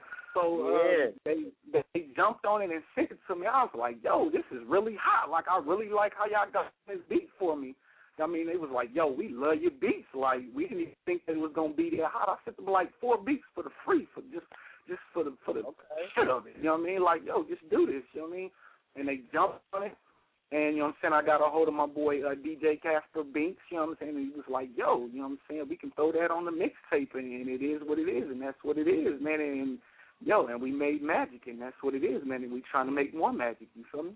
N: So uh,
B: Yeah.
N: they they jumped on it and sent it to me. I was like, yo, this is really hot. Like, I really like how y'all got this beat for me. I mean, it was like, yo, we love your beats. Like, we didn't even think that it was gonna be that hot. I sent them like four beats for the free, for just just for the for the
B: Okay.
N: shit of it. You know what I mean? Like, yo, just do this. You know what I mean? And they jumped on it. And, you know what I'm saying, I got a hold of my boy uh, D J Casper Binks, you know what I'm saying, and he was like, yo, you know what I'm saying, we can throw that on the mixtape, and, and it is what it is, and that's what it is, man, and, yo, and we made magic, and that's what it is, man, and we trying to make more magic, you feel me?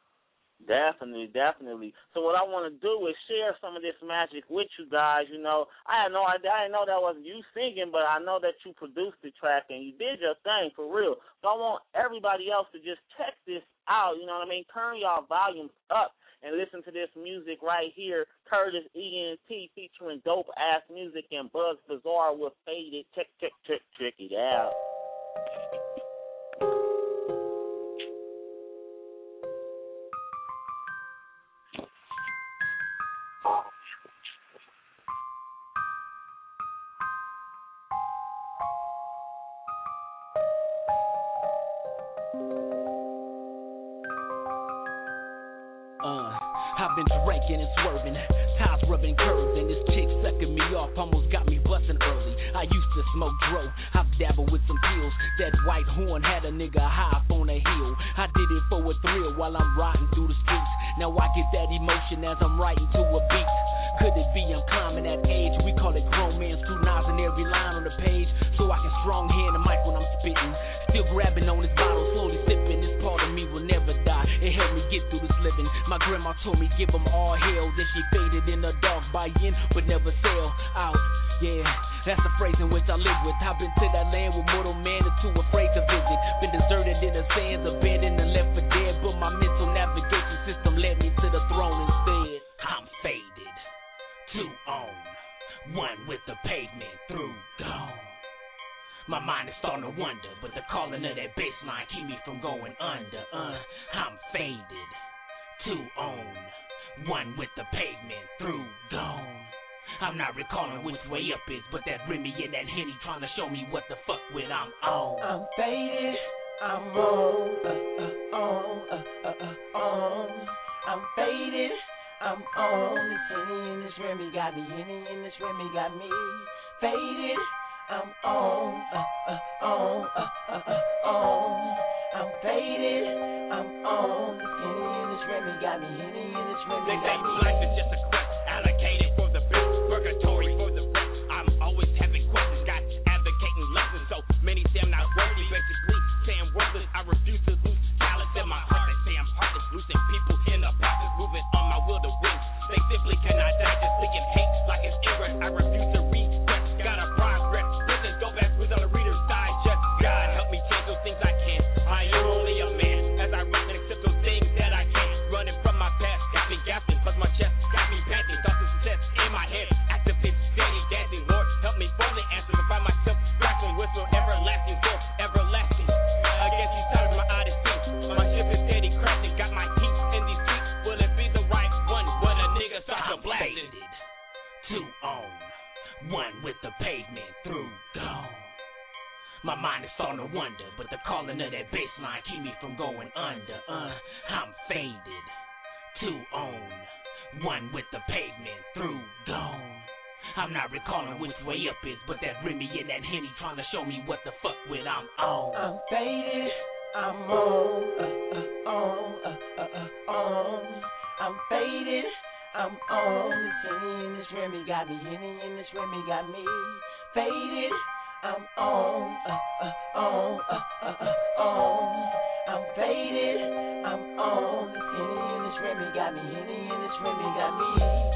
B: Definitely, definitely. So what I want to do is share some of this magic with you guys. You know, I had no idea. I didn't know that wasn't you singing, but I know that you produced the track and you did your thing for real. So I want everybody else to just check this out. You know what I mean? Turn y'all volumes up and listen to this music right here. Curtis E N T featuring Dope Ass Music and Bugs Bizarre with Faded. Check, check, check, check it out.
H: I've been drinking and swerving, ties rubbing curves, and this chick sucking me off almost got me busting early. I used to smoke dro, I've dabbled with some pills. That white horn had a nigga high up on a hill. I did it for a thrill while I'm riding through the streets. Now I get that emotion as I'm writing to a beat. Could it be I'm climbing that age? We call it grown man, scrutinizing every line on the page, so I can strong hand the mic when I'm spitting. Still grabbing on this bottle, slowly sipping. This part of me will never die. It helped me get through this living. My grandma told me give them all hell. Then she faded in the dark, buy in but never sell out. Yeah, that's the phrase in which I live with. I've been to that land with mortal man and too afraid to visit. Been deserted in the sands, abandoned and left for dead. But my mental navigation system led me to the throne instead. I'm faded, two on, one with the pavement through gone. My mind is starting to wonder, but the calling of that bass line keep me from going under. Uh, I'm faded, two on, one with the pavement through gone. I'm not recalling which way up is, but that Remy and that Henny trying to show me what the fuck with I'm on.
D: I'm faded, I'm on, uh, uh, on, uh, uh, uh, on. I'm faded, I'm on. This Henny and this Remy got me, Henny and this Remy got me faded. I'm on, uh, uh, on, uh, uh, uh, on. I'm faded, I'm on. This Henny and this Remy got me, Henny and this Remy
H: they
D: got me.
H: Life is just a quest, allocated for the best, purgatory for the rest. I'm always having questions, got advocating lessons. So many say I'm not worthy, basically saying worthless. I refuse to lose talent in my heart. They say I'm heartless, losing people in the process, moving on my will to win. They simply cannot die, just leaking hate like an ingress. I refuse to regress, got a progress. Go back with all the readers digest. God help me change those things I can't. I am only a man as I rap and accept those things that I can't. Running from my past, got me gasping, plus my chest got me panting. Thoughts of success in my head, activate, steady, dancing. Lord, help me find the answers and find myself grasping with no everlasting door, everlasting. Against these times, my odyssey, my ship is steady crashing. Got my heat in these streets. Will it be the right one? When a nigga starts to blasting. Two on. One with the pavement through gone. My mind is starting to wonder, but the calling of that bass line keep me from going under. Uh, I'm faded, two on, one with the pavement through gone. I'm not recalling which way up is, but that Remy and that Henny trying to show me what the fuck with I'm on.
D: I'm faded, I'm on, uh, uh, on, uh, uh, uh, on. I'm faded. I'm on. This Henny and this Remy got me, Henny and this Remy got me faded. I'm on, uh, uh, on, uh, uh, uh, on. I'm faded. I'm on. This Henny and this Remy got me, Henny and this Remy got me.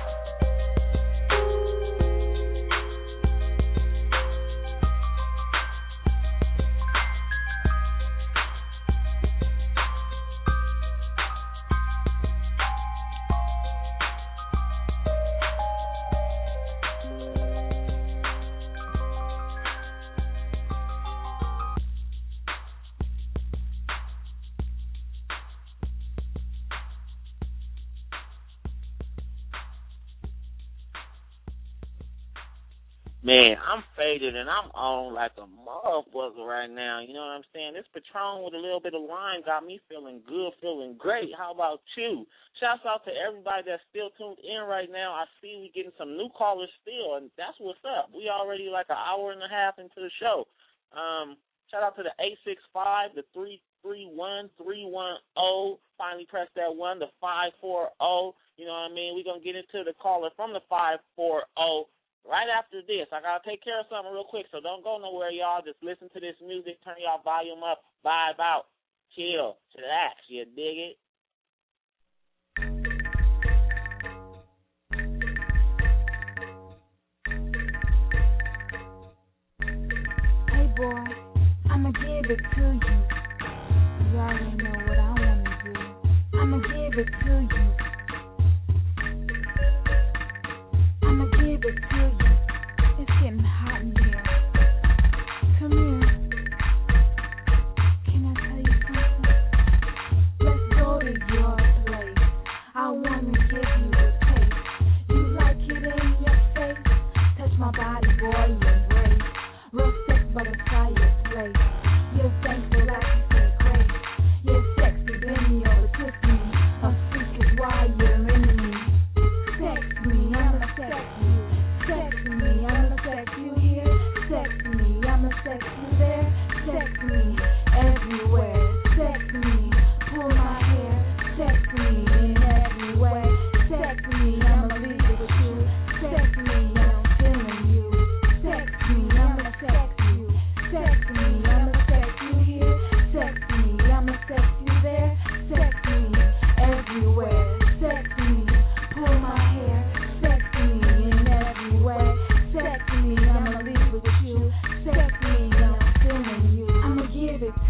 C: Man, I'm faded and I'm on like a motherfucker right now. You know what I'm saying? This Patron with a little bit of lime got me feeling good, feeling great. How about you? Shouts out to everybody that's still tuned in right now. I see we getting some new callers still, and that's what's up. We already like an hour and a half into the show. Um, shout out to the eight six five, the three three one, three one zero. Finally press that one, the five four zero. You know what I mean? We're going to get into the caller from the five four zero. Right after this. I got to take care of something real quick, so don't go nowhere, y'all. Just listen to this music, turn y'all volume up, vibe out, chill, chillax, you dig it?
O: Hey, boy, I'ma give it to you. You already know what I want to do. I'ma give it to you. I'ma give it to you. It's getting hot in here. Come here. Can I tell you something? Let's go to your place. I wanna give you a taste. You like it in your face? Touch my body, boy, embrace. Real sex by the fireplace. You're thankful like you say grace. You're sexy, bend me over, kiss me. A freak is why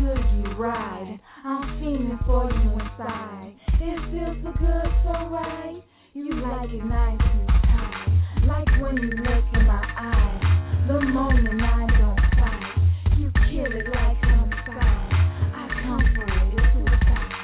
O: till you ride. I'm feeling for you inside. It feels so good, so right. You like it nice and tight. Like when you look in my eyes. The moment I don't fight. You kill it like homicide. I come for it, it's suicide.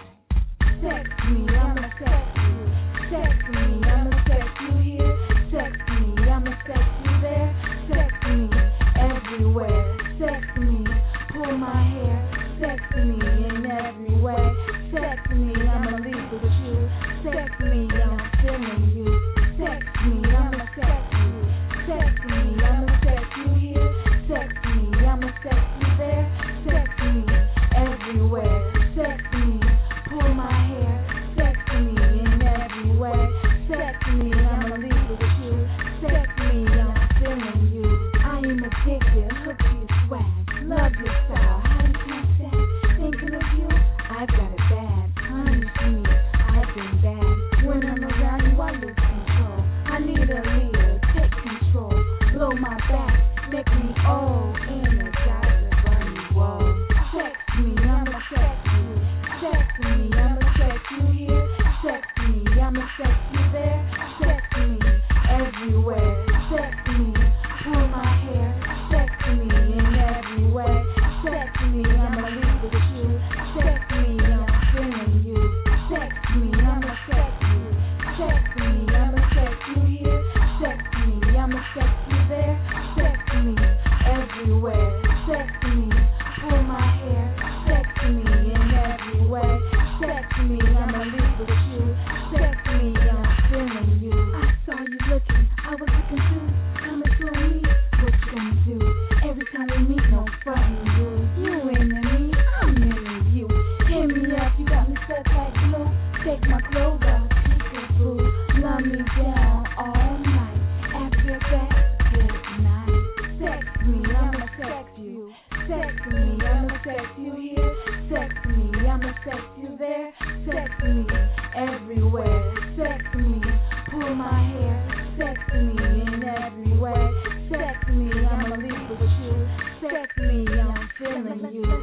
O: Sex me, I'ma sex you. Sex me, I'ma sex you here. Sex me, I'ma sex you there. Sex me everywhere. Sex me, pull my hair. Sex me in every way. Sex me, I'ma leave with you. Sex me, I'm feeling you. Sex me, I'ma sex you. Sex me, I'ma sex you here. Sex me, I'ma sex you there. Sex me everywhere. Sex me, pull my hair. Sex me in every way. Sex me, I'ma leave with you. Sex me, I'm feeling you. I am addicted, hooked to your swag. Love your style, how you can't stand. Thinking of you, I got it bad. Honey, sweet, I've been bad. When I'm around you, I lose control. I need a leader, take control. Blow my back, make me old. Energize and run you all. Sex me, I'ma sex you. Sex me, I'ma sex you here. Sex me, I'ma sex you there. Sex me everywhere. Sex me, pull my hair. Sex me in every way. Sex me, I'ma leave with you. Sex me, I'm feeling you. Sex me, I'ma sex you. Sex me, I'ma sex you here. Sex me, I'ma sex you there. Sex me everywhere. Sex me, pull my hair. Sex me in every way. Sex me, I'ma leave with you. Sex me, I'm feeling you. I saw you looking, I was looking too. Coming to me, what you gonna do? Every time we meet, no frontin' you. You into me, I'm into you. Hit me up, you got me stuck like glue. Take my clothes off, take it blue. Love me down all night. After that, good night. Sex me, I'ma sex you. Sex me, I'ma sex you here. Sex me, I'ma sex you there. Sex me everywhere. Sex me, pull my hair. Sex me in every way. Sex me, I'ma leave with you. Sex me, I'm feeling you.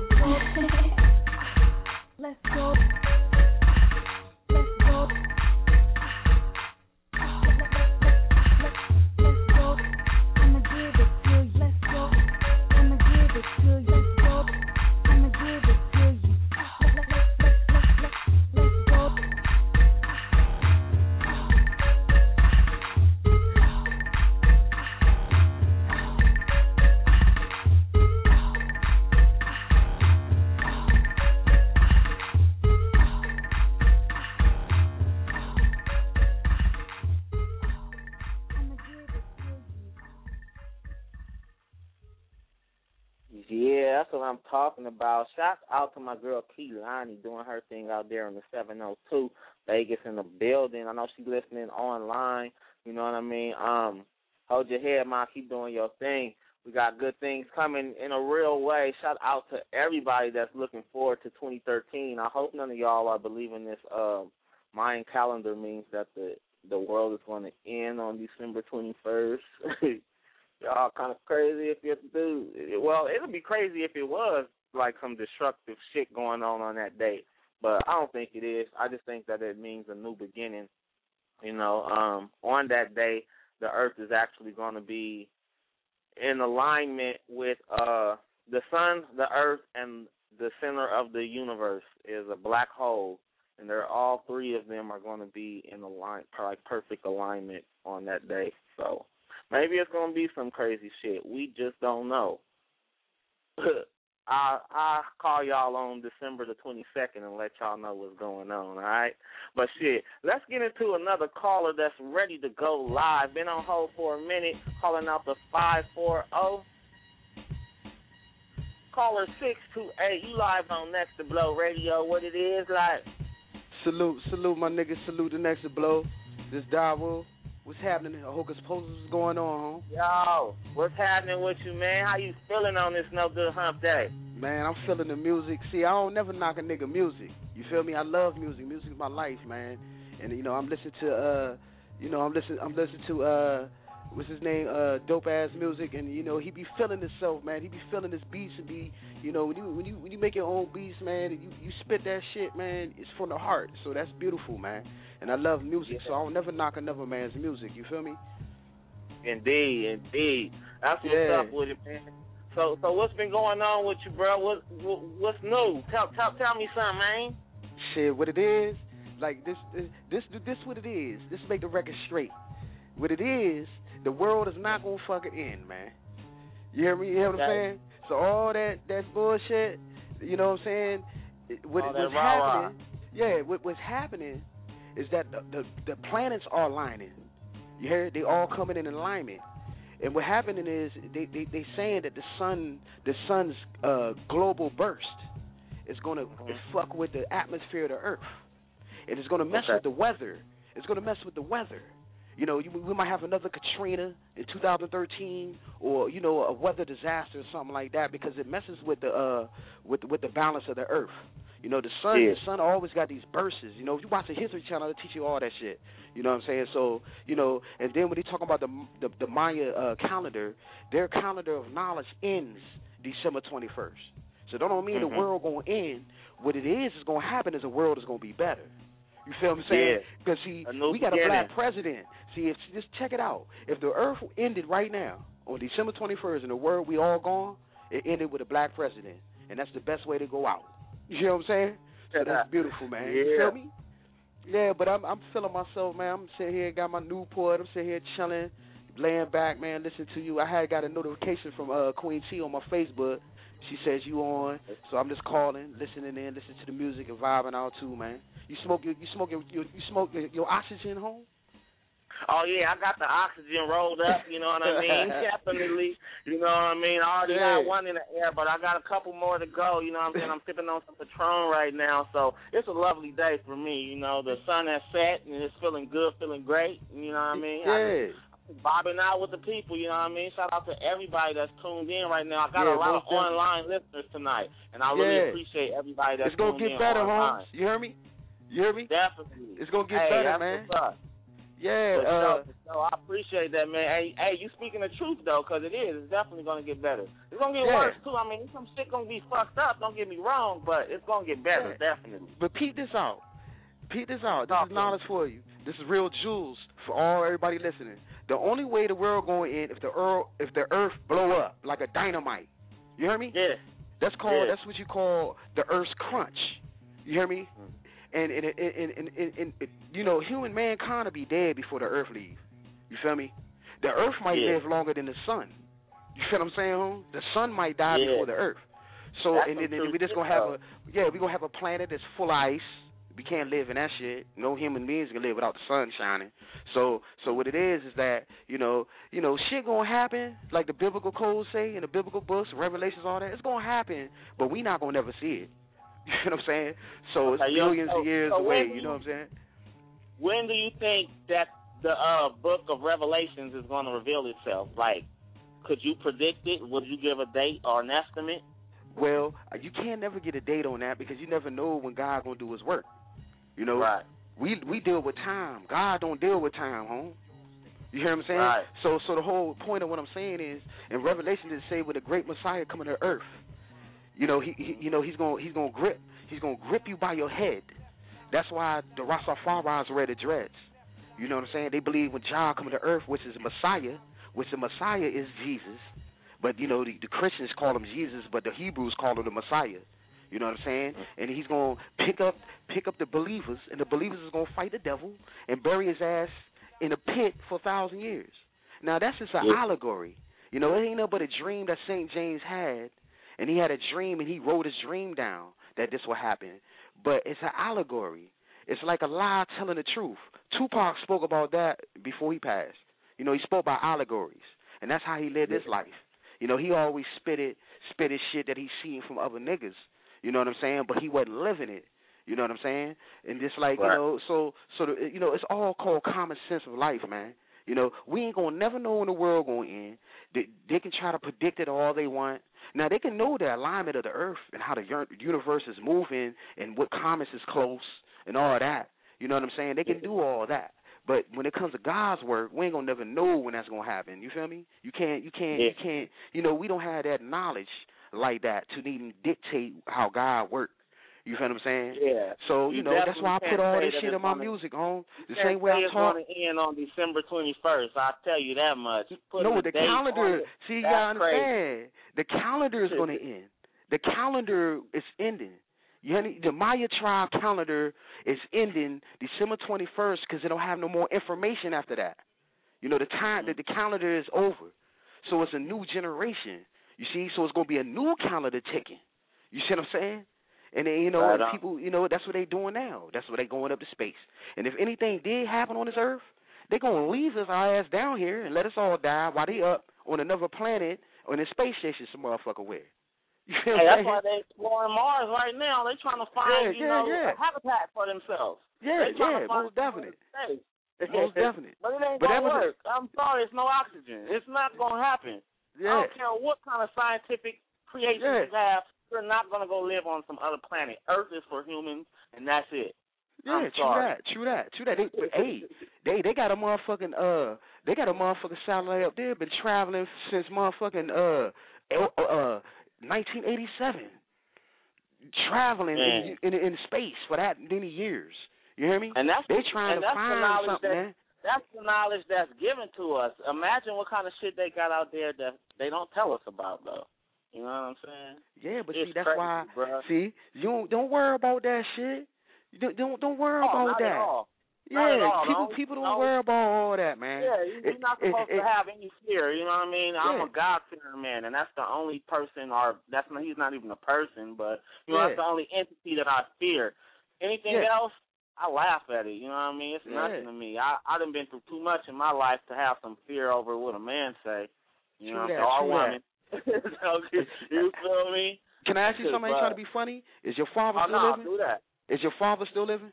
O: Let's go. Let's go. Let's go. I'ma give it to you. Let's go. I'ma give it to you. Let's go. I'ma give it to you. Let's go.
C: Yeah, that's what I'm talking about. Shout out to my girl Keelani doing her thing out there in the seven oh two, Vegas in the building. I know she's listening online. You know what I mean? Um, hold your head, Ma. Keep doing your thing. We got good things coming in a real way. Shout out to everybody that's looking forward to twenty thirteen. I hope none of y'all are believing this uh, Mayan calendar means that the, the world is going to end on December twenty-first. Y'all kind of crazy if you do. Well, it would be crazy if it was like some destructive shit going on on that date. But I don't think it is. I just think that it means a new beginning. You know, um, on that day, the earth is actually going to be in alignment with uh, the sun, the earth, and the center of the universe is a black hole. And they're all three of them are going to be in align, like perfect alignment on that day. So maybe it's going to be some crazy shit. We just don't know. I I call y'all on December the twenty-second and let y'all know what's going on, all right? But shit, let's get into another caller that's ready to go live. Been on hold for a minute, calling out the five four zero. Caller six two eight, you live on Next to Blow Radio. What it is like?
P: Salute, salute my niggas, salute the Next to Blow. This Daryl. What's happening? Hocus Pocus is going on,
C: huh? Yo, what's happening with you, man? How you feeling on this No Good Hump Day?
P: Man, I'm feeling the music. See, I don't never knock a nigga music. You feel me? I love music. Music is my life, man. And you know, I'm listening to uh, you know, I'm listening, I'm listening to uh, what's his name, uh, dope ass music, and you know he be feeling himself, man. He be feeling his beats and be, you know, when you when you when you make your own beats, man, you you spit that shit, man. It's from the heart, so that's beautiful, man. And I love music, so I'll never knock another man's music. You feel me?
C: Indeed, indeed. That's what's
P: yeah.
C: up with it, man. So, so what's been going on with you, bro? What, what what's new? Tell, tell, tell me something, man.
P: Shit, what it is? Like this, this, this, this, what it is. This make the record straight. What it is, the world is not gonna fucking end, man. You hear me? You hear what I'm saying? So all that, that bullshit, you know what I'm saying? What,
C: all
P: what's
C: rah-rah.
P: happening? Yeah, what, what's happening is that the, the the planets are aligning. You hear it? They all coming in alignment. And what happening is they they they saying that the sun the sun's uh, global burst is gonna mm-hmm. fuck with the atmosphere of the Earth, and it's gonna mess
C: okay.
P: with the weather. It's gonna mess with the weather. You know, you, we might have another Katrina in two thousand thirteen, or you know, a weather disaster or something like that, because it messes with the uh with with the balance of the Earth. You know, the sun,
C: yeah.
P: the sun always got these bursts. You know, if you watch the History Channel, they teach you all that shit. You know what I'm saying? So, you know, and then when they talk about the the, the Maya uh, calendar, their calendar of knowledge ends December twenty-first. So that don't mean
C: mm-hmm.
P: the world going to end. What it is is going to happen is the world is going to be better. You feel what I'm saying? Because, see, we got
C: beginning.
P: a black president. See, if just check it out. If the earth ended right now on December twenty-first and the world we all gone, it ended with a black president. And that's the best way to go out. You know what I'm saying? So that's beautiful, man.
C: Yeah.
P: You feel me? Yeah, but I'm I'm feeling myself, man. I'm sitting here, got my Newport. I'm sitting here chilling, laying back, man, listening to you. I had got a notification from uh, Queen T on my Facebook. She says you on, so I'm just calling, listening in, listening to the music and vibing out too, man. You smoke your you smoke your, your you smoke your, your oxygen home?
C: Oh, yeah, I got the oxygen rolled up, you know what I mean? Definitely, you know what I mean? I already
P: yeah.
C: got one in the air, but I got a couple more to go, you know what I'm saying? I'm sipping on some Patron right now, so it's a lovely day for me, you know. The sun has set, and it's feeling good, feeling great, you know what I mean?
P: Yeah.
C: I'm bobbing out with the people, you know what I mean? Shout out to everybody that's tuned in right now. I got
P: yeah,
C: a lot of
P: definitely.
C: online listeners tonight, and I really
P: yeah.
C: appreciate everybody that's
P: it's gonna
C: tuned
P: get
C: in
P: better,
C: online.
P: Holmes. You hear me? You hear me?
C: Definitely.
P: It's gonna get
C: hey,
P: better,
C: that's
P: man.
C: What's up.
P: Yeah,
C: For
P: uh,
C: sure, for sure. I appreciate that, man. Hey, hey, you speaking the truth though, because it is. It's definitely gonna get better. It's gonna get
P: yeah.
C: worse too. I mean, some shit gonna be fucked up. Don't get me wrong, but it's gonna get better,
P: yeah.
C: definitely.
P: But peep this out. Peep this out. This
C: Talk
P: is knowledge for you. This is real jewels for all everybody listening. The only way the world going in if the earth if the earth blow up like a dynamite. You hear me?
C: Yeah.
P: That's called.
C: Yeah.
P: That's what you call the Earth's crunch. You hear me? Mm-hmm. And and, and, and, and, and, and, and you know, human mankind will be dead before the earth leave. You feel me? The earth might
C: yeah.
P: live longer than the sun. You feel what I'm saying, home? The sun might die
C: yeah.
P: before the earth. So
C: that's
P: and then
C: and,
P: we just gonna have a yeah, we gonna have a planet that's full of ice. We can't live in that shit. No human beings can live without the sun shining. So so what it is is that, you know, you know, shit gonna happen, like the biblical codes say in the biblical books, Revelations, all that, it's gonna happen, but we not gonna never see it. You know what I'm saying? So it's
C: okay,
P: billions
C: so,
P: of years
C: so
P: away,
C: you,
P: you know what I'm saying?
C: When do you think that the uh, book of Revelations is going to reveal itself? Like, could you predict it? Would you give a date or an estimate?
P: Well, you can't never get a date on that because you never know when God going to do his work. You know?
C: Right.
P: We we deal with time. God don't deal with time, home. You hear what I'm saying?
C: Right.
P: So so the whole point of what I'm saying is, in Revelation it say with a great Messiah coming to earth, you know, he, he you know he's gonna he's gonna grip he's gonna grip you by your head. That's why the Rastafari's wear the dreads. You know what I'm saying? They believe when Jah coming to earth, which is Messiah, which the Messiah is Jesus, but you know the, the Christians call him Jesus, but the Hebrews call him the Messiah. You know what I'm saying? And he's gonna pick up pick up the believers, and the believers is gonna fight the devil and bury his ass in a pit for a thousand years. Now that's just an
C: yeah.
P: allegory. You know, it ain't nothing but a dream that Saint James had. And he had a dream, and he wrote his dream down that this will happen. But it's an allegory. It's like a lie telling the truth. Tupac spoke about that before he passed. You know, he spoke about allegories, and that's how he lived his life. You know, he always spitted, spitted shit that he seen from other niggas. You know what I'm saying? But he wasn't living it. You know what I'm saying? And just like,
C: right.
P: you know, so, so the, you know, it's all called common sense of life, man. You know, we ain't going to never know when the world going to end. They, they can try to predict it all they want. Now, they can know the alignment of the earth and how the universe is moving and what comets is close and all that. You know what I'm saying? They can do all that. But when it comes to God's work, we ain't gonna never know when that's gonna happen. You feel me? You can't, you can't,
C: Yeah.
P: you can't. You know, we don't have that knowledge like that to even dictate how God works. You feel what I'm saying?
C: Yeah.
P: So, you,
C: You
P: know, that's why I
C: definitely
P: put all
C: can't
P: this
C: say
P: shit
C: that
P: in my
C: it's gonna-
P: music, on. The
C: Can't
P: same way
C: say
P: I
C: it's
P: talk.
C: going to end on December twenty-first. I'll tell you that much. Put
P: No,
C: a
P: the
C: date on
P: calendar.
C: it.
P: See, you
C: That's
P: gotta understand.
C: crazy.
P: The calendar is going to end. The calendar is ending. You hear me? The Maya tribe calendar is ending December twenty-first because they don't have no more information after that. You know, the time that the calendar is over. So it's a new generation. You see? So it's going to be a new calendar ticking. You see what I'm saying? And then, you know,
C: Right
P: and
C: on.
P: people, you know, that's what they're doing now. That's what they're going up to space. And if anything did happen on this earth, they're going to leave us our ass down here and let us all die while they up on another planet on a space station some motherfucker with. You feel
C: Hey,
P: what I'm
C: that's
P: saying?
C: why they're exploring Mars right now. They're trying to find,
P: Yeah,
C: you
P: yeah,
C: know,
P: yeah.
C: a habitat for themselves.
P: Yeah,
C: They're trying
P: yeah,
C: to find
P: most definite.
C: space.
P: Most definite.
C: But it ain't
P: But
C: going to
P: that was a-
C: work. I'm sorry, it's no oxygen. It's not going to happen. I
P: Yeah.
C: don't care what kind of scientific creation
P: Yeah.
C: you have. You're not going to go live on some other planet. Earth is for humans, and that's it.
P: Yeah,
C: I'm
P: true
C: sorry.
P: that, true that, true that. They, but, hey, they they got a motherfucking uh, they got a motherfucking satellite up there. Been traveling since motherfucking uh, uh, uh nineteen eighty-seven. Traveling in, in in space for that many years. You hear me?
C: And that's
P: they trying
C: and
P: to
C: that's the
P: find
C: knowledge
P: something,
C: that,
P: man.
C: That's the knowledge that's given to us. Imagine what kind of shit they got out there that they don't tell us about, though. You know what I'm saying?
P: Yeah, but
C: It's
P: see, that's
C: crazy,
P: why.
C: bruh.
P: See, you don't don't worry about that shit. You don't don't, don't worry
C: Oh,
P: about
C: not
P: that.
C: at all.
P: Yeah,
C: Not at all.
P: people
C: Don't-
P: people don't
C: don't-
P: worry about all that, man.
C: Yeah, you- you're
P: It-
C: not
P: it-
C: supposed
P: it-
C: to have any fear. You know what I mean? I'm
P: Yeah.
C: a God-fearing man, and that's the only person, or that's not, he's not even a person, but you know
P: Yeah.
C: that's the only entity that I fear. Anything
P: Yeah.
C: else, I laugh at it. You know what I mean? It's
P: Yeah.
C: nothing to me. I I done been through too much in my life to have some fear over what a man say. You know,
P: True that,
C: or a
P: true
C: woman. So, you feel me?
P: Can I ask you something? I ain't
C: But-
P: trying to be funny. Is your father
C: Oh,
P: still
C: no,
P: living?
C: do that.
P: Is your father still living?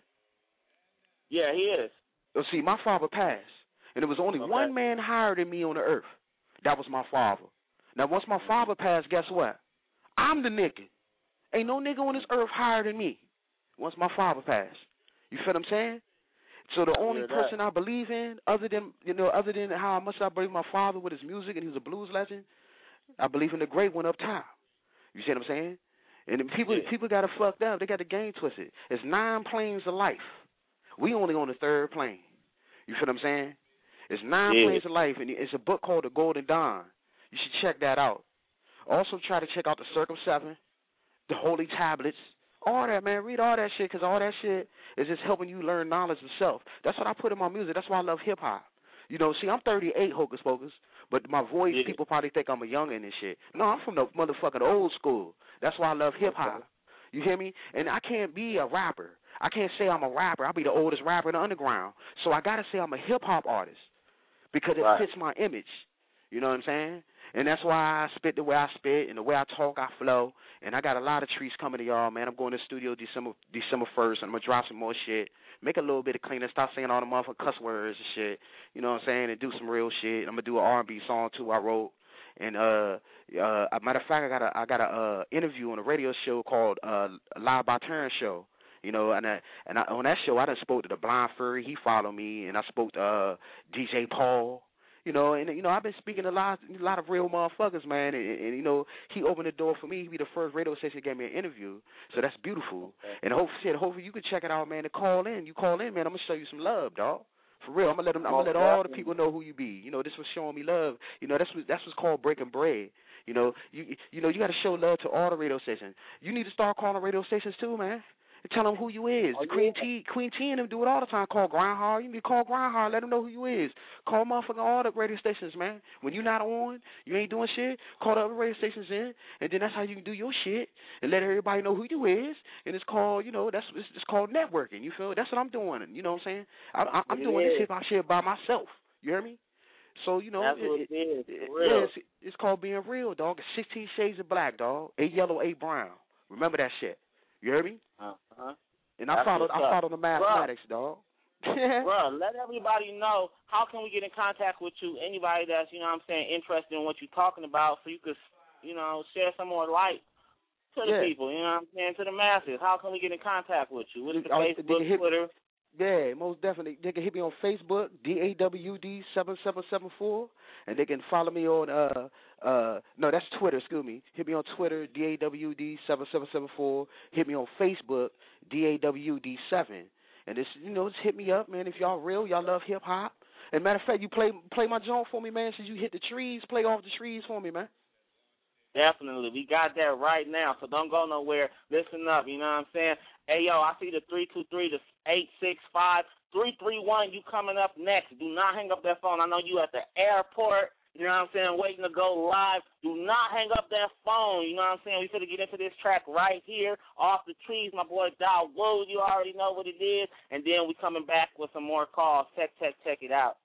C: Yeah, he is.
P: Oh, see, my father passed, and there was only
C: Okay.
P: one man higher than me on the earth. That was my father. Now, once my father passed, guess what? I'm the nigga. Ain't no nigga on this earth higher than me. Once my father passed, you feel what I'm saying? So the only
C: hear that.
P: person I believe in, other than you know, other than how much I believe my father with his music, and he was a blues legend, I believe in the great one up top. You see what I'm saying? And then people
C: Yeah.
P: people got it fucked up. They got the game twisted. It's nine planes of life. We only on the third plane. You feel what I'm saying? It's nine
C: Yeah.
P: planes of life, and it's a book called The Golden Dawn. You should check that out. Also, try to check out the Circle Seven, the Holy Tablets, all that, man. Read all that shit, because all that shit is just helping you learn knowledge of self. That's what I put in my music. That's why I love hip-hop. You know, see, I'm thirty-eight, hocus pocus, but my voice,
C: Yeah.
P: people probably think I'm a youngin' and shit. No, I'm from the motherfucking old school. That's why I love hip-hop. You hear me? And I can't be a rapper. I can't say I'm a rapper. I'll be the oldest rapper in the underground. So I got to say I'm a hip-hop artist because it
C: Right.
P: fits my image. You know what I'm saying? And that's why I spit the way I spit and the way I talk, I flow. And I got a lot of treats coming to y'all, man. I'm going to the studio December December first, and I'm going to drop some more shit. Make a little bit of cleaner. Stop saying all the motherfucking cuss words and shit. You know what I'm saying? And do some real shit. I'm going to do an R and B song, too, I wrote. And uh, uh, a matter of fact, I got a I got a uh, interview on a radio show called uh, Live by Turn Show. You know, and I, and I, on that show, I done spoke to the Blind Fury. He followed me, and I spoke to uh, D J Paul. You know, and you know, I've been speaking to a lot, a lot of real motherfuckers, man. And, and, and you know, he opened the door for me. He be the first radio station that gave me an interview, so that's beautiful.
C: Okay.
P: And hopefully, shit, hopefully you can check it out, man. And call in. You call in, man. I'm gonna show you some love, dog. For real, I'm gonna let them. I'm gonna let all the people know who you be. You know, this was showing me love. You know, that's what that's what's called breaking bread. You know, you you know, you got to show love to all the radio stations. You need to start calling radio stations too, man. And tell them who you is.
C: Oh,
P: Queen
C: yeah.
P: T, Queen T, and them do it all the time. Call Grindhard. You need to call Grindhard. Let them know who you is. Call motherfucking all the radio stations, man. When you not on, you ain't doing shit. Call the other radio stations in, and then that's how you can do your shit and let everybody know who you is. And it's called, you know, that's it's, it's called networking. You feel? That's what I'm doing. You know what I'm saying? I, I, I'm
C: It
P: doing this
C: is.
P: hip hop shit by myself. You hear me? So, you know,
C: That's what
P: it,
C: it is,
P: it-
C: for real.
P: yeah, it's, it's called being real, dog. It's sixteen shades of black, dog. Eight yellow, eight brown. Remember that shit. You hear me?
C: Uh-huh.
P: And I
C: That's
P: followed,
C: what's
P: I
C: up.
P: followed the mathematics, dog.
C: Bro, let everybody know, how can we get in contact with you? Anybody that's, you know what I'm saying, interested in what you're talking about, so you could, you know, share some more light to the
P: Yeah.
C: people, you know what I'm saying, to the masses. How can we get in contact with you? What is the
P: Uh,
C: Facebook,
P: they can hit-
C: Twitter?
P: Yeah, most definitely. They can hit me on Facebook, D A W D seven seven seven four, and they can follow me on uh uh no, that's Twitter. Excuse me. Hit me on Twitter, D A W D seven seven seven four. Hit me on Facebook, D A W D seven, and it's you know just hit me up, man. If y'all real, y'all love hip hop. And matter of fact, you play play my joint for me, man. Since you hit the trees, play off the trees for me, man.
C: Definitely. We got that right now, so don't go nowhere. Listen up, you know what I'm saying? Hey, yo, I see the three two three, the eight six five, three three one. You coming up next. Do not hang up that phone. I know you at the airport, you know what I'm saying, waiting to go live. Do not hang up that phone, you know what I'm saying? We finna get into this track right here, Off the Trees, my boy Dow Wood. You already know what it is. And then we coming back with some more calls. Check, check, check it out.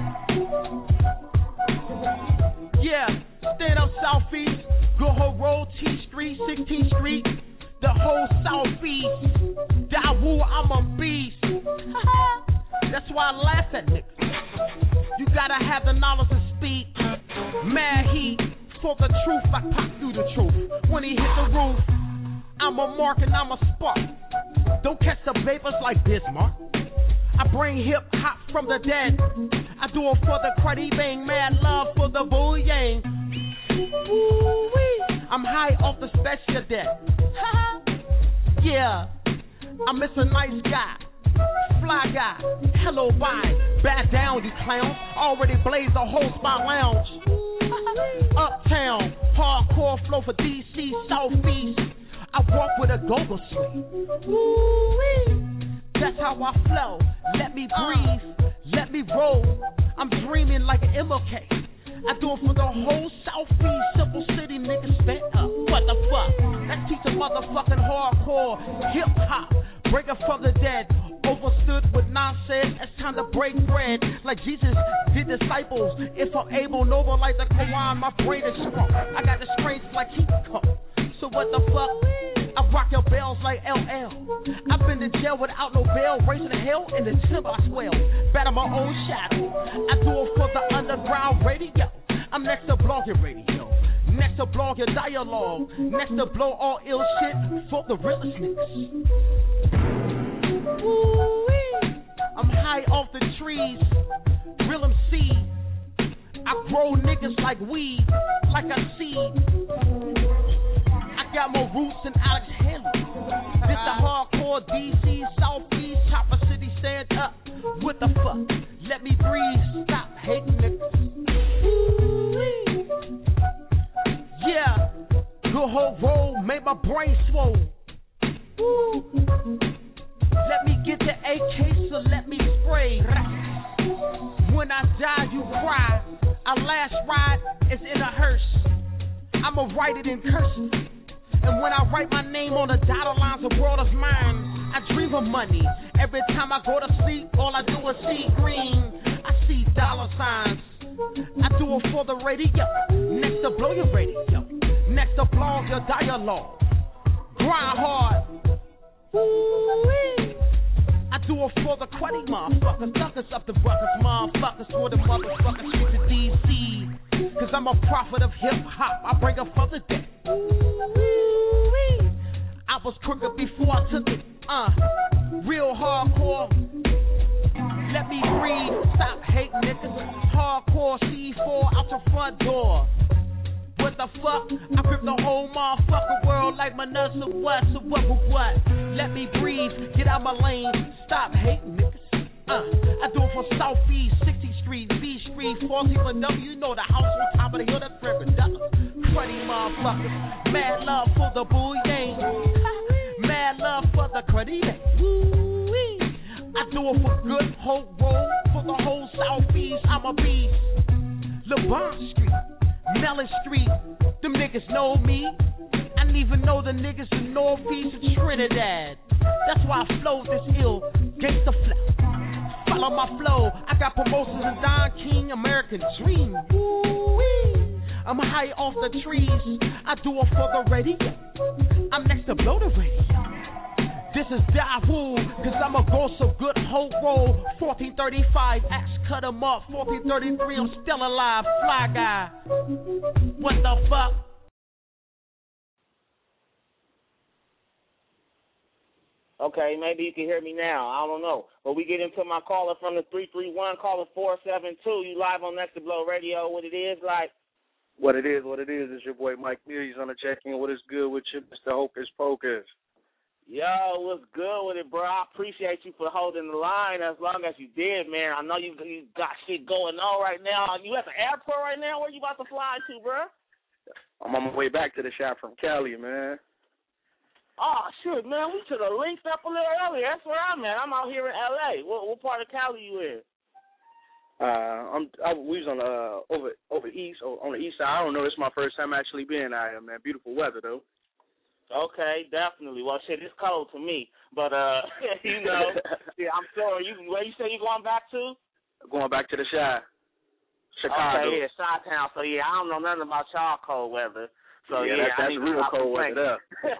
Q: Yeah, stand up Southeast, Good Hope Road, T Street, sixteenth Street, the whole Southeast. Dawu, I'm a beast. That's why I laugh at niggas. You gotta have the knowledge to speak. Mad heat for the truth, I pop through the truth. When he hit the roof, I'm a mark and I'm a spark. Don't catch the vapors like Bismarck. I bring hip hop from the dead. I do it for the cruddy bang, mad love for the bull yang. Ooh-wee. I'm high off the special debt. Yeah, I'm Mister Nice Guy, fly guy. Hello, bye, back down, you clown. Already blaze a whole spot lounge. Uptown, hardcore flow for D C Southeast. I walk with a go-go swing. Ooh-wee. That's how I flow. Let me breathe, let me roll. I'm dreaming like an M L K. I do it for the whole Southeast, simple city niggas spent up. What the fuck? Let's teach a motherfucking hardcore hip hop. Break it from the dead. Overstood with nonsense. It's time to break bread. Like Jesus did disciples. If I'm able, noble like the Quran, my brain is strong. I got the strength like he come. So what the fuck? I rock your bells like L L. I've been to jail without no bail, racing to hell in the timber I swell. Battle my own shadow. I do it for the underground radio. I'm next to Blogger Radio. Next to Blogger Dialogue. Next to blow all ill shit for the realest niggas. Woo-wee. I'm high off the trees. Real M C. I grow niggas like weed, like a seed. I got more roots than Alex Haley. This the hardcore D C Southeast Chopper City. Stand up. What the fuck? Let me breathe. Stop hating niggas. Woo-wee. Yeah. Good whole roll made my brain swole. Woo. Let me get the A K, so let me spray. When I die, you cry. Our last ride is in a hearse. I'ma write it in cursive. And when I write my name on the dotted lines, the world is mine. I dream of money. Every time I go to sleep, all I do is see green. I see dollar signs. I do it for the radio. Next to blow your radio. Next to blog your dialogue. Grind hard. Woo-wee. I do it for the cruddy motherfuckers. Suckers up the buckets, motherfuckers. For the motherfuckers streets of D C. Cause I'm a prophet of hip hop. I bring up for the dead. Woo-wee. I was crooked before I took it. Uh, real hardcore. Let me breathe. Stop hating niggas. Hardcore C four out the front door. What the fuck? I grip the whole motherfucking world like my nuts or what? So what, what, what? Let me breathe. Get out my lane. Stop hating niggas. Uh, I do it for Southeast, sixteenth Street, B Street, fourteenth and W. You know the house on top of the hill, that's Reverend Dollars. Cruddy motherfuckers. Mad love for the bull yang. Mad love for the cruddy bang. Woo-wee. I do it for good hope roll. For the whole Southeast, I'm a beast. LeBron Street, Mellon Street. Them niggas know me. I didn't even know the niggas in Northeast and Trinidad. That's why I flow this ill. Gangsta flow. Follow my flow. I got promotions in Don King, American Dream. Woo-wee. I'm high off the trees. I do it for the radio. I'm next to blow the radio. This is Dawu, cause I'm a go so good whole roll. fourteen thirty-five, axe cut him up. fourteen thirty-three, I'm still alive. Fly guy. What the fuck?
C: Okay, maybe you can hear me now. I don't know. But we get into my caller from the three three one, caller four seven two. You live on Next to Blow Radio. What it is like?
R: What it is, what it is, is your boy Mike Millions on the check-in. What is good with you, Mister Hocus Pocus?
C: Yo, what's good with it, bro? I appreciate you for holding the line as long as you did, man. I know you, you got shit going on right now. You at the airport right now? Where you about to fly to, bro?
R: I'm on my way back to the shop from Cali, man.
C: Oh, shit, man. We should have linked up a little earlier. That's where I'm at. I'm out here in L A. What, what part of Cali you in?
R: Uh, I'm. I, we was on uh over over east or on the east side. I don't know. It's my first time actually being out here, man. Beautiful weather though.
C: Okay, definitely. Well, shit, it's cold to me, but uh, you know, yeah, I'm sure you. Where you say you going back to?
R: Going back to the Chi, Chicago.
C: Okay, yeah, Chi-Town. So yeah, I don't know nothing about y'all cold weather. So
R: yeah,
C: yeah,
R: that's, that's real cold weather.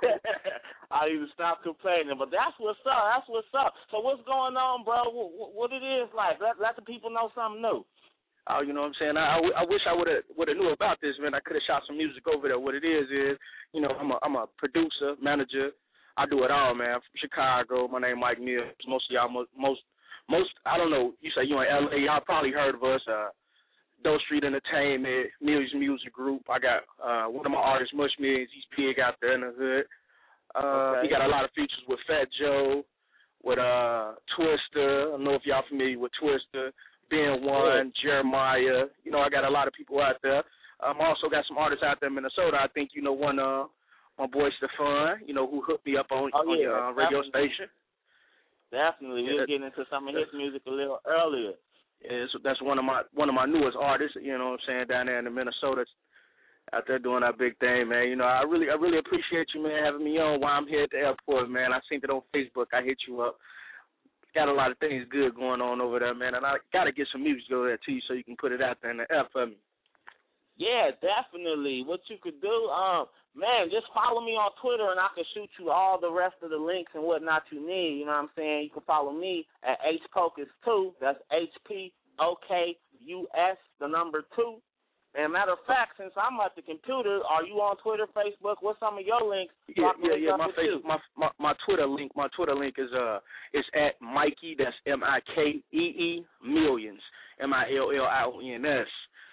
C: I need to stop complaining, but that's what's up. That's what's up. So what's going on, bro? What, what it is like? Let let the people know something new.
R: Oh, you know what I'm saying? I, I, I wish I would have would have knew about this, man. I could have shot some music over there. What it is is, you know, I'm a I'm a producer, manager. I do it all, man. From Chicago. My name Mike Mills. Most of y'all, most most, most I don't know. You say you in L A? Y'all probably heard of us. Uh, Doe Street Entertainment, Millions Music Group. I got uh, one of my artists, Mush Millions. He's big out there in the hood. Uh,
C: okay.
R: He got a lot of features with Fat Joe, with uh, Twister. I don't know if y'all familiar with Twister. Ben One, yeah. Jeremiah. You know, I got a lot of people out there. Um, I also got some artists out there in Minnesota. I think you know one, uh, my boy Stefan, you know, who hooked me up on,
C: oh,
R: on
C: yeah,
R: your uh, radio
C: definitely.
R: station.
C: Definitely. We
R: yeah,
C: were getting into some of his music a little earlier.
R: Yeah, so that's one of my one of my newest artists, you know what I'm saying, down there in the Minnesota, out there doing our big thing, man. You know, I really I really appreciate you, man, having me on while I'm here at the airport, man. I seen it on Facebook. I hit you up. Got a lot of things good going on over there, man, and I got to get some music over there to you so you can put it out there in the air for me.
C: Yeah, definitely. What you could do, um, man, just follow me on Twitter and I can shoot you all the rest of the links and whatnot you need. You know what I'm saying? You can follow me at H Pocus two. That's H P O K U S, the number two. And matter of fact, since I'm at the computer, are you on Twitter, Facebook? What's some of your links?
R: Yeah, yeah, yeah. My, Facebook, my my my Twitter link, my Twitter link is uh, is at Mikey. That's M I K E E Millions, M I L L I O N S.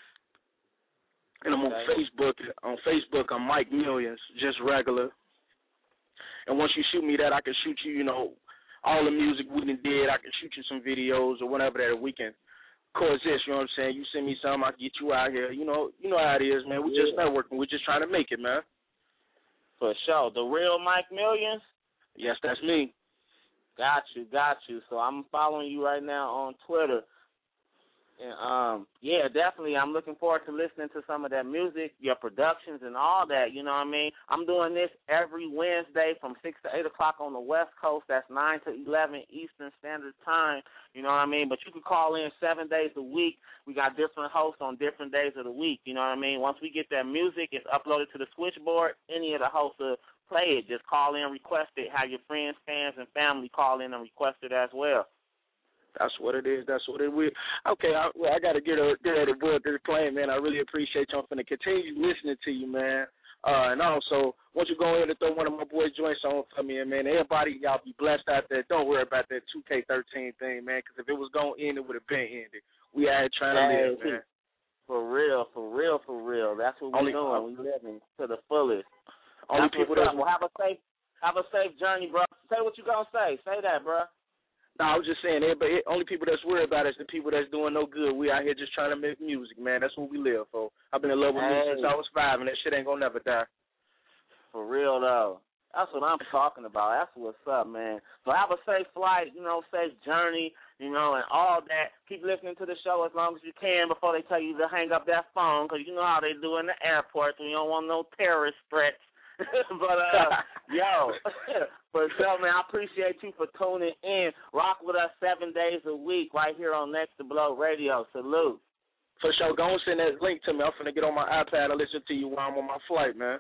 R: And I'm okay. on Facebook. On Facebook, I'm Mike Millions, just regular. And once you shoot me that, I can shoot you, you know, all the music we done did. I can shoot you some videos or whatever that we can coexist. You know what I'm saying? You send me something, I can get you out here. You know, you know how it is, man. We yeah. just networking. We're just trying to make it, man.
C: For sure. The real Mike Millions?
R: Yes, that's me.
C: Got you, got you. So I'm following you right now on Twitter. And, um, yeah, definitely. I'm looking forward to listening to some of that music, your productions and all that, you know what I mean? I'm doing this every Wednesday from six to eight o'clock on the West Coast. That's nine to eleven Eastern Standard Time, you know what I mean? But you can call in seven days a week. We got different hosts on different days of the week, you know what I mean? Once we get that music, it's uploaded to the switchboard. Any of the hosts will play it. Just call in, request it. Have your friends, fans, and family call in and request it as well.
R: That's what it is. That's what it will. Okay, I, well, I got to get a get ready to board this plane, man. I really appreciate you. I'm finna continue listening to you, man. Uh, and also, once you go ahead and throw one of my boys' joints on for me, and man, everybody, y'all be blessed out there. Don't worry about that two K thirteen thing, man, because if it was going to end, it would have been ended. We out here trying to live, man.
C: For real, for real, for real. That's what we're doing. We living to the fullest.
R: Only
C: that's
R: people that
C: well, have a safe, have a safe journey, bro. Say what you gonna say. Say that, bro.
R: No, I was just saying, everybody, only people that's worried about it is the people that's doing no good. We out here just trying to make music, man. That's what we live for. I've been in love with
C: hey.
R: music since I was five, and that shit ain't gonna never die.
C: For real, though. That's what I'm talking about. That's what's up, man. So have a safe flight, you know, safe journey, you know, and all that. Keep listening to the show as long as you can before they tell you to hang up that phone, because you know how they do in the airport. You don't want no terrorist threats. but, uh, yo, for sure, man, I appreciate you for tuning in. Rock with us seven days a week right here on Next to Blow Radio. Salute.
R: For sure. Go and send that link to me. I'm finna get on my iPad and listen to you while I'm on my flight, man.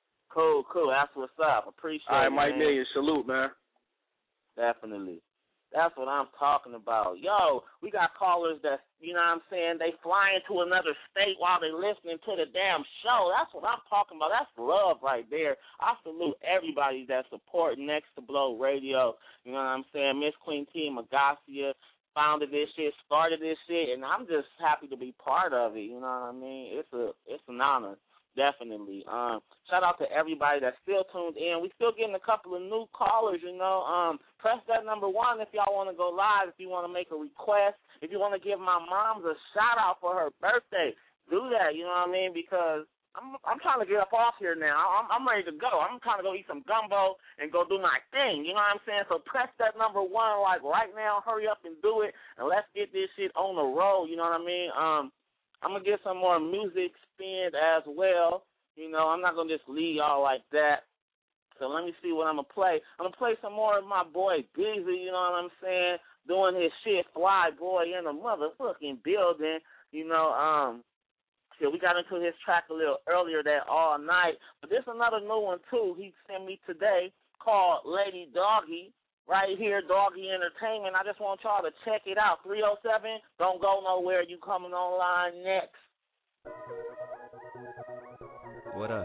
C: Cool, cool. That's what's up. Appreciate it.
R: All right, Mike
C: man.
R: Millions. Salute, man.
C: Definitely. That's what I'm talking about. Yo, we got callers that, you know what I'm saying, they flying to another state while they listening to the damn show. That's what I'm talking about. That's love right there. I salute everybody that's supporting Next to Blow Radio. You know what I'm saying? Miss Queen T. Magacia founded this shit, started this shit, and I'm just happy to be part of it. You know what I mean? It's a it's an honor. Definitely. Um, shout out to everybody that's still tuned in. We still getting a couple of new callers, you know. Um, press that number one if y'all want to go live, if you want to make a request, if you want to give my moms a shout-out for her birthday. Do that, you know what I mean, because I'm I'm trying to get up off here now. I'm, I'm ready to go. I'm trying to go eat some gumbo and go do my thing, you know what I'm saying? So press that number one, like, right now. Hurry up and do it, and let's get this shit on the road, you know what I mean? Um, I'm going to get some more music spin as well. You know, I'm not going to just leave y'all like that. So let me see what I'm going to play. I'm going to play some more of my boy Beezy, you know what I'm saying, doing his shit, Fly Boy in the motherfucking building. You know, um, so we got into his track a little earlier that All Night. But there's another new one, too, he sent me today called Lady Doggy. Right here, Doggy Entertainment. I just want y'all to check it out. three oh seven, don't go nowhere. You coming online next.
L: What up?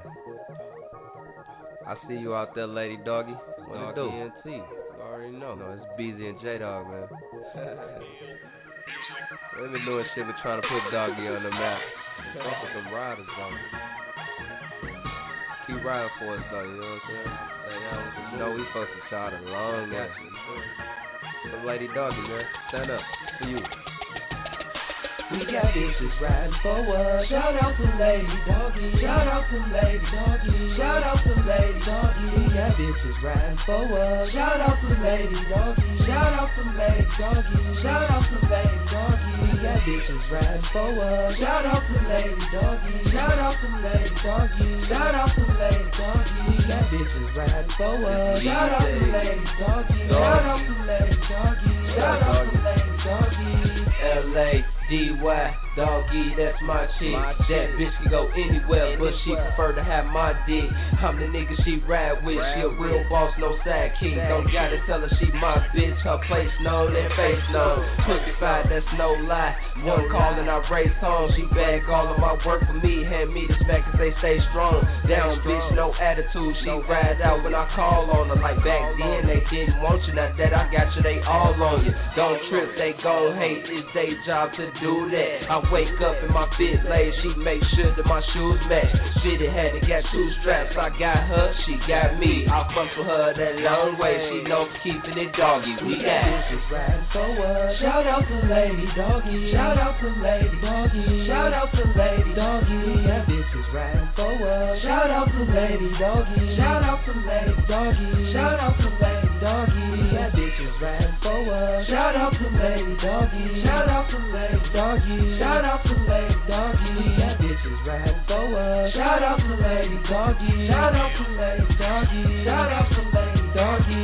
L: I see you out there, Lady Doggy. What
S: Doggy
L: it do?
S: N T. You already know.
L: No, it's Beezy and J-Dog, man. They've been doing shit, but trying to put Doggy on the map. Fuck with them riders, though. Keep riding for us, though, you know what I'm saying? You know we supposed to try to long at you. So Lady Doggy, man, stand up for you.
D: We got bitches riding for us. Shout out to Lady Doggy. Shout out to Lady Doggy. Shout out to Lady Doggy. We got bitches riding for us. Shout out to Lady Doggy. Shout out to Lady Doggy. Shout out to Lady Doggy. We got bitches riding for us. Shout out to Lady Doggy. Shout out to Lady Doggy. Shout out to Lady Doggy. We got bitches riding for us. Shout out to Lady Doggy. Shout out to Lady Doggy. Shout out to Lady Doggy.
L: L A D Y Doggy, that's my chick. My that bitch can go anywhere, anywhere, but she prefer to have my dick. I'm the nigga she ride with. Ride she a real with. boss, no sidekick. Don't gotta tell her she my bitch. Her place known and face known. Pussy fight, that's no lie. One call and I race home. She bag all of my work for me. Hand me the smack cause they stay strong. Down bitch, no attitude. She ride out when I call on her. Like back then they didn't want you. Now that I got you, they all on you. Don't trip, they gon' hate. It's their job to do that. I wake up in my bitch lay, she make sure that my shoes match. Shit, it had to got two straps. I got her, she got me. I fuck for her that long way. She know keeping it doggy. We got
D: bitches riding for us. Shout out to Lady Doggy. Shout out to Lady Doggy. Shout out to Lady Doggy. We got bitches riding for us. Shout out to Lady Doggy. Shout out to Lady Doggy. Shout out to Lady Doggy. We got bitches riding for us. Shout out to Lady Doggy. Shout out to Lady Doggy. Shout out to Lady Doggy. We got bitches riding for us. Shout out to Lady Doggy. Shout out to Lady Doggy. Shout out to Lady Doggy.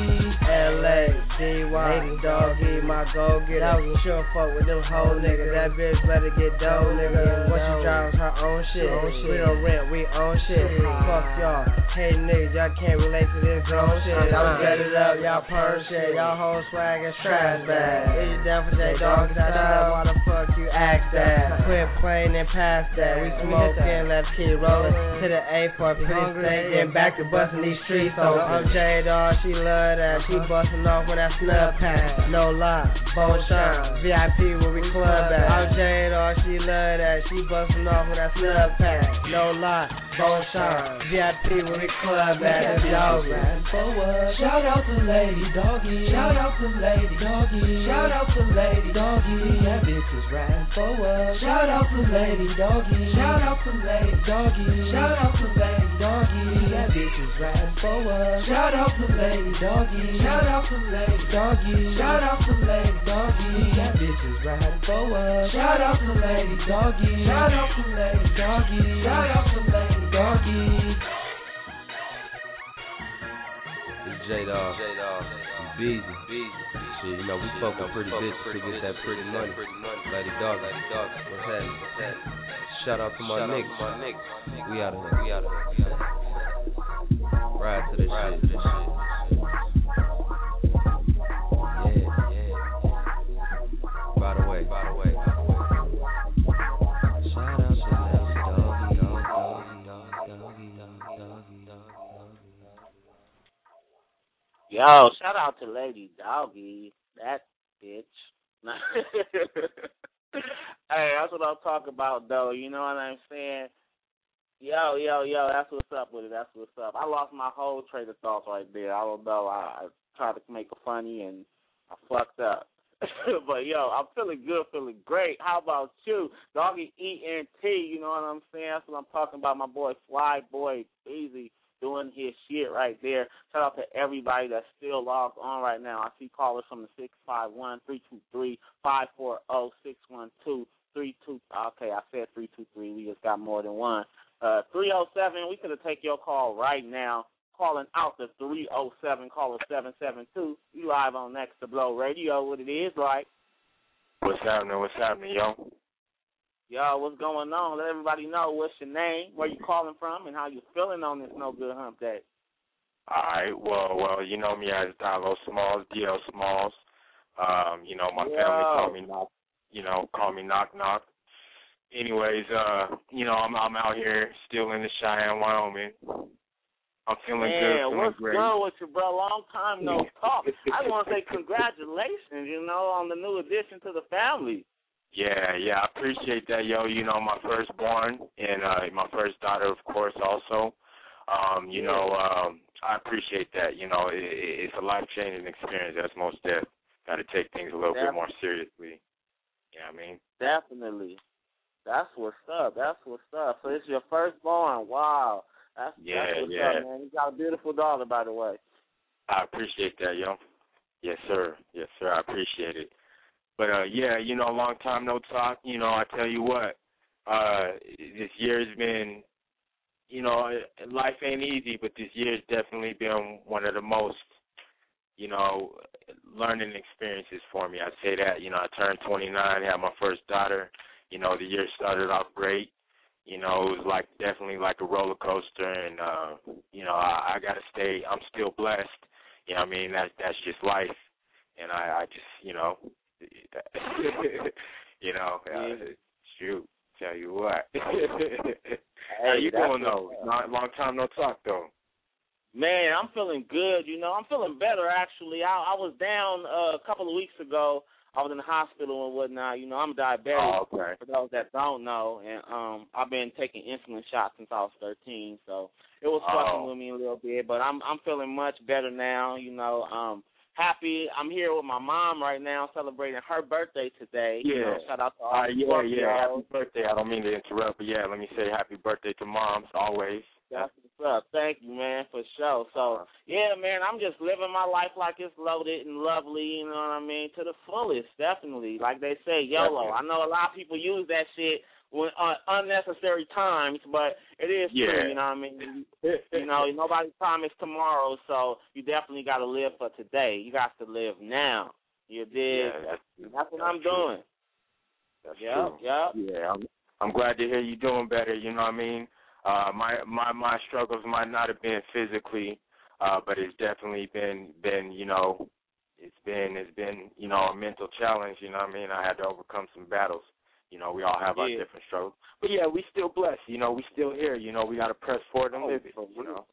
S: L A D Y Lady Doggy, my go getter. That was a sure fuck with them whole niggas. That bitch better get dough, nigga. What she drives her own shit. We don't rent, we own shit. Fuck y'all. Hey niggas, y'all can't relate to this grown shit. Y'all set it up, y'all perm shit. Y'all whole swag is trash bag. Is you down for J Doggy style? Why the fuck you ask that? Quit playing and pass that. We smoking, let's keep rolling to the A for a pretty steak. Then back to busting these streets open. I'm J Dog, she love that. She busting off with that snub pack. No lie, bone shine. V I P where we club at. I'm J Dog, she love that. She busting off with that snub pack. No lie, bone shine. V I P where we club at. It's dog riding for us.
D: Shout out to Lady Doggy. Shout out to Lady Doggy. Shout out to Lady Doggy. That bitch is riding for us. Shout out to Lady Doggy. Shout out to Lady Doggy. Shout out to Lady Doggy. That bitch is riding for us. Shout out to Lady Doggy. Shout out to Lady Doggy. Shout out to Lady Doggy. That bitch is riding for us. Shout out to Lady Doggy. Shout out to Lady Doggy. Shout out to Lady Doggy.
L: It's J-Dog. J-Dog. Beezy. Beezy. Shit, you know, we fucking pretty bitches to get that pretty money. Lady Dog. Lady Dog. What's happening? What's happening? Shout out to my niggas. My niggas. We out of here. We out of here. Ride to this shit. Ride to this shit. Yeah, yeah.
C: Yo, shout out to Lady Doggy, that bitch. Hey, that's what I'm talking about, though. You know what I'm saying? Yo, yo, yo, that's what's up with it. That's what's up. I lost my whole train of thoughts right there. I don't know. I, I tried to make it funny, and I fucked up. But, yo, I'm feeling good, feeling great. How about you? Doggy E N T, you know what I'm saying? That's what I'm talking about. My boy Fly Boy Easy doing his shit right there. Shout out to everybody that's still logged on right now. I see callers from the six five one, three two three, five four zero, six one two, three two. Okay, I said three two three. We just got more than one. Uh, three oh seven, we could have taken your call right now. Calling out the three oh seven, caller seven seven two. You live on Next to Blow Radio. What it is like?
T: What's happening? What's happening, yo?
C: Yo, what's going on? Let everybody know what's your name, where you calling from, and how you feeling on this No Good Hump Day.
T: All right. Well, well, you know me as Dilo Smalls, D L Smalls. Um, you know my
C: Yo.
T: family call me knock. You know, call me knock knock. Anyways, uh, you know I'm I'm out here still in the Cheyenne, Wyoming. I'm feeling
C: Man,
T: good, feeling
C: what's
T: great.
C: good with you, bro? Long time no talk. I want to say congratulations, you know, on the new addition to the family.
T: Yeah, yeah, I appreciate that, yo. You know, my firstborn and uh, my first daughter, of course, also. Um, you yeah. know, um, I appreciate that. You know, it, it's a life-changing experience. That's most deaf. Got to take things a little Definitely. bit more seriously. You know what I mean?
C: Definitely. That's what's up. That's what's up. So it's your firstborn. Wow. That's,
T: yeah,
C: that's what's
T: yeah.
C: up, man. You got a beautiful daughter, by the way.
T: I appreciate that, yo. Yes, sir. Yes, sir. I appreciate it. But, uh, yeah, you know, long time no talk. You know, I tell you what, uh, this year's been, you know, life ain't easy, but this year's definitely been one of the most, you know, learning experiences for me. I say that, you know, I turned twenty-nine, had my first daughter. You know, the year started off great. You know, it was like definitely like a roller coaster, and, uh, you know, I, I got to stay, I'm still blessed. You know what I mean? That, that's just life. And I, I just, you know, you know, uh, shoot, tell you what.
C: Hey,
T: how you doing, though? Not, long time no talk, though.
C: Man, I'm feeling good. You know, I'm feeling better, actually. I, I was down uh, a couple of weeks ago. I was in the hospital and whatnot. You know, I'm diabetic,
T: oh, okay.
C: for those that don't know. And um, I've been taking insulin shots since I was thirteen. So it was fucking
T: oh.
C: with me a little bit. But I'm I'm feeling much better now, you know. Um, happy. I'm here with my mom right now celebrating her birthday today.
T: Yeah.
C: You know, shout out to all
T: uh,
C: the
T: Yeah, yeah.
C: Scorpios.
T: Happy birthday. I don't mean to interrupt, but, yeah, let me say happy birthday to moms always.
C: That's what's up. Thank you, man, for sure. So, yeah, man, I'm just living my life like it's loaded and lovely, you know what I mean, to the fullest, definitely. Like they say, YOLO.
T: Definitely.
C: I know a lot of people use that shit when uh, unnecessary times, but it is
T: yeah.
C: true, you know what I mean? You know, nobody promised tomorrow, so you definitely got to live for today. You got to live now. You dig?
T: Yeah, that's,
C: that's what
T: that's
C: I'm
T: true.
C: doing.
T: That's
C: yep,
T: true.
C: Yep.
T: Yeah, I'm, I'm glad to hear you doing better, you know what I mean? Uh, my, my my struggles might not have been physically, uh, but it's definitely been been you know, it's been it's been you know a mental challenge. You know what I mean? I had to overcome some battles. You know, we all have
C: yeah.
T: our different struggles, but yeah, we still blessed. You know, we still here. You know, we got to press forward and
C: oh,
T: live it. You know,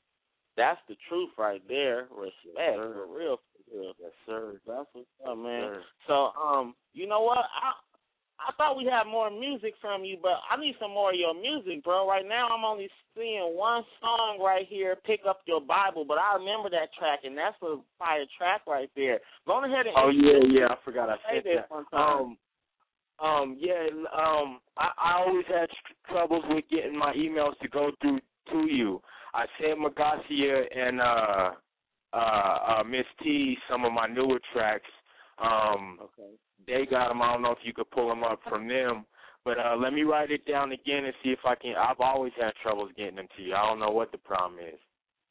C: that's the truth right there. Respect yes, for real, for real.
T: Yes, sir.
C: That's what's up, man.
T: Yes,
C: so, um, you know what? I I thought we had more music from you, but I need some more of your music, bro. Right now, I'm only seeing one song right here, Pick Up Your Bible, but I remember that track, and that's a fire track right there. Go ahead and
T: oh yeah, yeah, I forgot I said
C: that.
T: that. Um, um, yeah, um, I, I always had tr- troubles with getting my emails to go through to you. I sent Magasia and uh, uh, uh, Miss T some of my newer tracks. Um,
C: okay.
T: They got them. I don't know if you could pull them up from them. But uh, let me write it down again and see if I can. I've always had troubles getting them to you. I don't know what the problem is.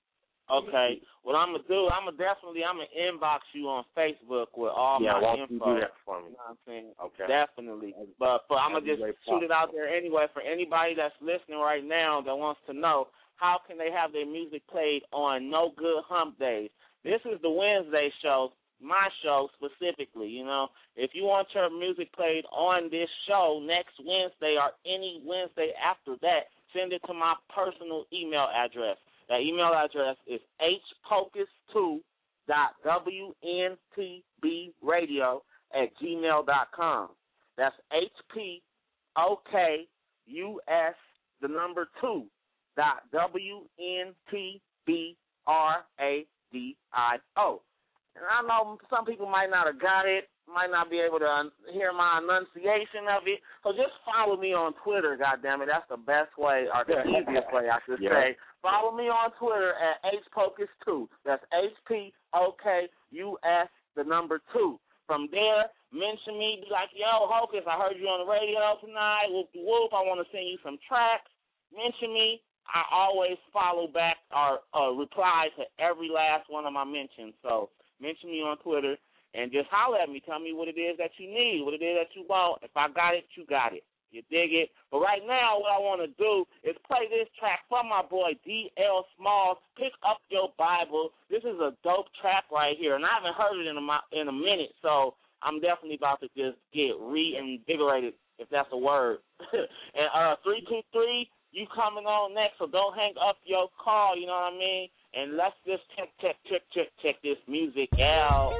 C: Okay. What I'm going to do, I'm going to definitely, I'm going to inbox you on Facebook with all
T: yeah,
C: my
T: info.
C: info.
T: Yeah, why don't you do that for me?
C: You know what I'm saying?
T: Okay.
C: Definitely. But, but I'm going to just shoot it out there anyway for anybody that's listening right now that wants to know how can they have their music played on No Good Hump Days. This is the Wednesday show. My show specifically, you know. If you want your music played on this show next Wednesday or any Wednesday after that, send it to my personal email address. That email address is h pocus two dot W N T B radio at gmail dot com. That's H P O K U S, the number two, dot W N T B R A D I O. And I know some people might not have got it, might not be able to un- hear my enunciation of it, so just follow me on Twitter, goddammit. That's the best way, or the easiest way, I should yeah. say. Follow me on Twitter at H Pocus two. That's H P O K U S, the number two. From there, mention me, be like, yo, Hocus, I heard you on the radio tonight, whoop-de-whoop, I want to send you some tracks. Mention me. I always follow back or uh, reply to every last one of my mentions. So mention me on Twitter and just holler at me. Tell me what it is that you need, what it is that you want. If I got it, you got it. You dig it? But right now, what I want to do is play this track from my boy D L Smalls. Pick up your Bible. This is a dope track right here, and I haven't heard it in a, in a minute, so I'm definitely about to just get reinvigorated, if that's a word. and uh, three two three, you coming on next, so don't hang up your call, you know what I mean? And let's just check, check, check, check, check this music out.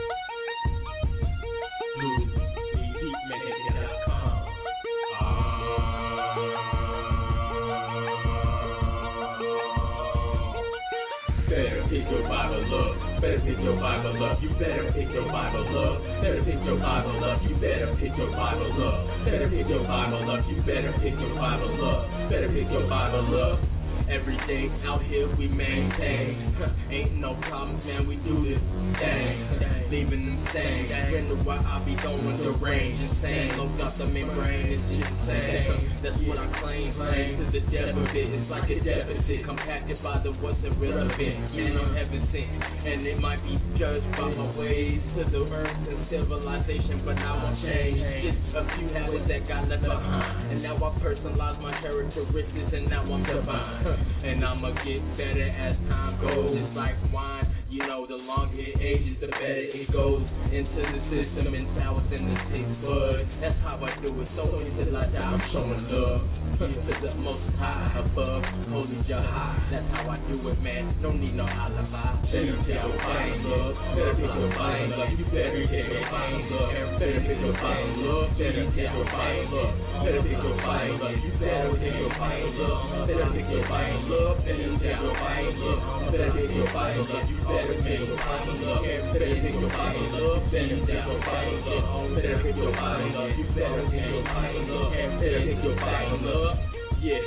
F: Better pick your Bible up. Better pick your Bible up. You better pick your Bible up. Better pick your Bible up. You better pick your Bible up. Better pick your Bible up. You better pick your Bible up. Better pick your Bible up. Every day out here we maintain. Ain't no problems, man. We do this thing. Leaving them stains. Wonder why I be going the range. Insane. Low off the membrane. It's just insane. That's what I claim. Claim to the depth of it. It's like a deficit. Compacted by the what's irrelevant. Man, I'm heaven sent. And it might be judged by my ways to the earth and civilization. But now I'm changed. Just a few habits that got left behind. And now I personalize my characteristics. And now I'm divine. And I'ma get better as time goes. It's like wine, you know, the longer it ages, the better it goes into the system and sours in the taste bud. That's how I do it. So until I die, I'm showing love to the most high above, holy Jah. That's how I do it, man. Don't need no alibi. Better pick your Bible up. Better pick your Bible up. You better pick your Bible up. Better pick your Bible up. Better pick your Bible up. Better pick your Bible up. You better pick your Bible up. Better pick your Bible. Love, better pick your Bible up. Better pick your Bible up. You better pick your Bible up. Better pick your Bible up. Better pick your Bible up. Better pick your Bible up. You better pick your Bible up. Better pick your Bible up. Yeah.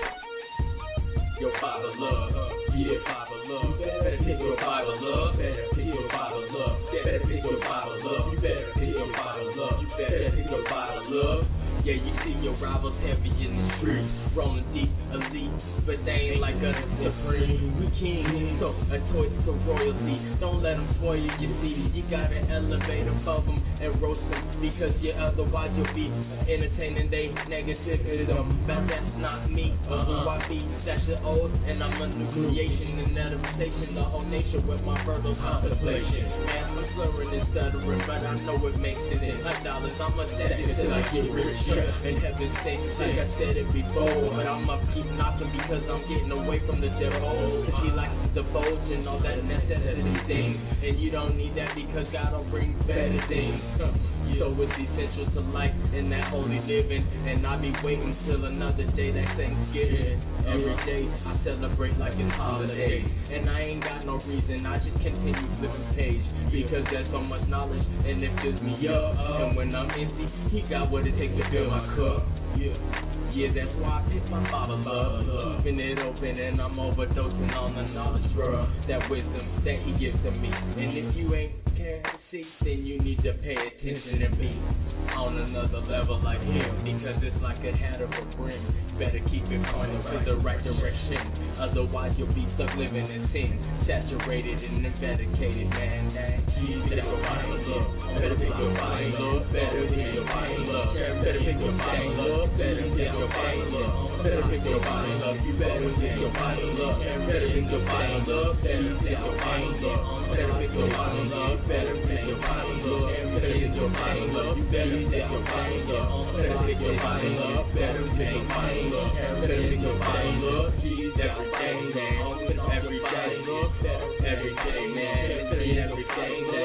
F: Your Bible up. Yeah, Bible up. Better pick your Bible up. Better pick your Bible up. Better pick your Bible up. You better pick your Bible up. You better pick your Bible up. Yeah, you see your rivals heavy in the streets, rolling deep, elite, but they ain't like us supreme. We king, so a choice to royalty. Don't let them spoil you, you see. You gotta elevate above them and roast them, because you otherwise you'll be entertaining they negativity. But that's not me, or who I be. That's your old, and I'm a new creation and edification. The whole nation with my verbal contemplation. Man, I'm slurring and stuttering, but I know it makes it in. Like dollars, I'ma stack it till I get rich. And heaven sent, like I said it before, but I'ma keep knocking because I'm getting away from the devil. He likes to divulge and all that necessity things, and you don't need that because God will bring better things. So it's essential to life and that holy living, and I be waiting till another day, that Thanksgiving. Every day I celebrate like it's holiday, and I ain't got no reason, I just continue flipping page, because there's so much knowledge and it fills me up. And when I'm empty, he got what it takes to fill my cup. Yeah. Yeah, that's why I pick my Bible up, keeping it open, and I'm overdosing on the knowledge, bro. That wisdom that he gives to me. And if you ain't care to see, then you need to pay attention and be on another level like him, because it's like a hat of a brim. Better keep it pointed to the right direction, otherwise you'll be stuck living in sin, saturated and medicated, man. Better pick your Bible up, better pick your Bible up, better pick your Bible up, better pick your Bible up, better pick your Bible up, better pick your Bible up, you better pick your Bible up, better pick your Bible up, better pick your Bible up, better pick your Bible up, better pick your Bible up, better pick your Bible up, you better pick your Bible up, better pick your Bible up, better pick your Bible up, better pick your Bible up, every day, man, every day, every day, man, every day, man.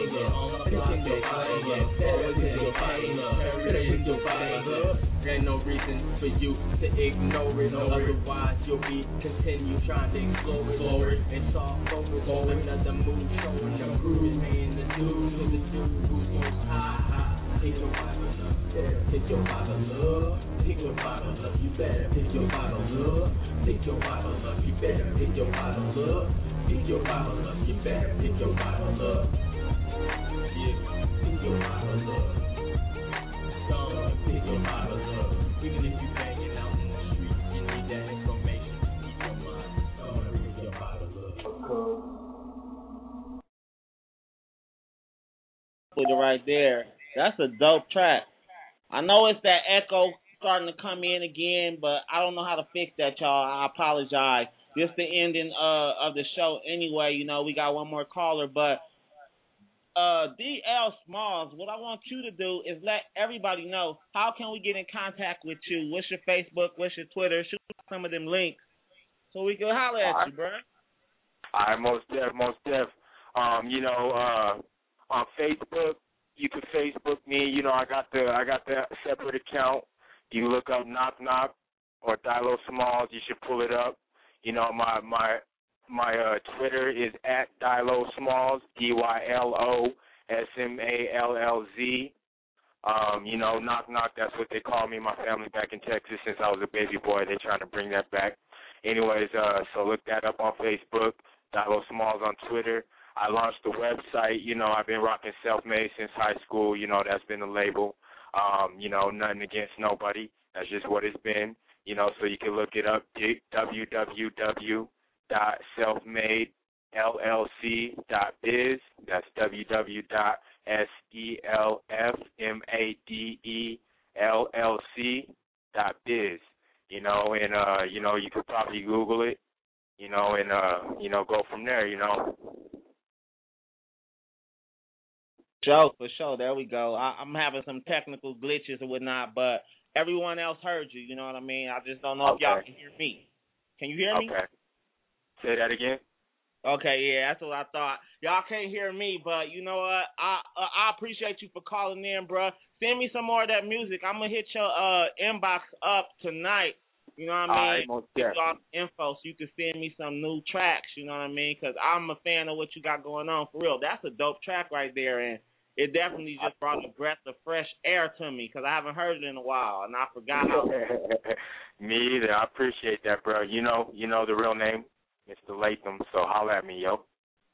H: pain up. Pick your pain up. Better pick your pain up. Better pick your pain up. Ain't no reason for you to ignore it. Otherwise, you'll be continue trying to explore it. Explore it. And talk focus on another move. Showing the groove is paying the dues to the dude who's most high. high. Pick your bottle up. Pick your bottle up. Pick your bottle up. You better pick your bottle up. Pick your bottle up. You better pick your bottle up. Pick your bottle up. You better pick your bottle up. Yeah, pick your bottle up. Son, pick your bottle up. Even if you banging out in the street, you need that information. Keep your mind. Son, pick your bottle up.
B: Put it right there. That's a dope track. I know it's that echo starting to come in again, but I don't know how to fix that, y'all. I apologize. This the ending uh, of the show anyway. You know, we got one more caller, but uh, D L Smalls, what I want you to do is let everybody know how can we get in contact with you. What's your Facebook? What's your Twitter? Shoot some of them links so we can holler at
T: All
B: you, bro.
T: All right, most def, most def. Um, you know, uh, on Facebook, you can Facebook me. You know, I got the I got the separate account. You look up Knock Knock or Dylo Smalls. You should pull it up. You know, my my my uh, Twitter is at Dylo Smalls, D Y L O S M A L L Z. Um, you know, Knock Knock, that's what they call me. My family back in Texas, since I was a baby boy, they're trying to bring that back. Anyways, uh, so look that up on Facebook, Dylo Smalls on Twitter. I launched the website. You know, I've been rocking Self-Made since high school. You know, that's been the label. Um, you know, nothing against nobody. That's just what it's been. You know, so you can look it up, w w w dot self made l l c dot biz. That's w w w dot selfmade dot biz. You know, and, uh, you know, you could probably Google it, you know, and, uh, you know, go from there, you know.
B: Sure, for sure. There we go. I, I'm having some technical glitches and whatnot, but everyone else heard you. You know what I mean? I just don't know
T: Okay.
B: if y'all can hear me. Can you hear me?
T: Okay. Say that again.
B: Okay, yeah, that's what I thought. Y'all can't hear me, but you know what? I uh, I appreciate you for calling in, bruh. Send me some more of that music. I'm gonna hit your uh inbox up tonight. You know what I mean?
T: All right, most
B: Get y'all info so you can send me some new tracks. You know what I mean? Because I'm a fan of what you got going on for real. That's a dope track right there, and it definitely just brought a breath of fresh air to me because I haven't heard it in a while, and I forgot how.
T: Me either. I appreciate that, bro. You know, you know the real name, Mister Latham. So holla at me, yo.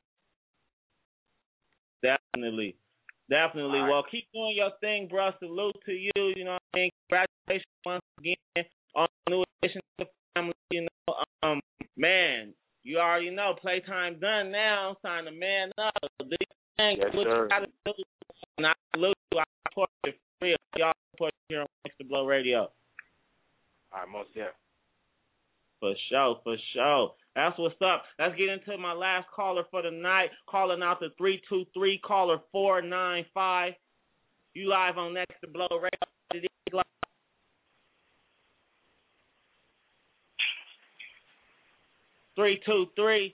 B: Definitely, definitely.
T: Right.
B: Well, keep doing your thing, bro. Salute to you. You know what I mean? Congratulations once again on the new addition to the family. You know, um, man, you already know playtime done now. It's time to man up. Do your thing.
T: Yes,
B: what
T: sir.
B: you gotta do. And I salute you. I support you for real. Y'all support you here on Extra Blow Radio.
T: All right, most yeah.
B: For sure, for sure. That's what's up. Let's get into my last caller for the night. Calling out the three two three, caller four nine five. You live on Next to Blow Radio. It is live. three two three.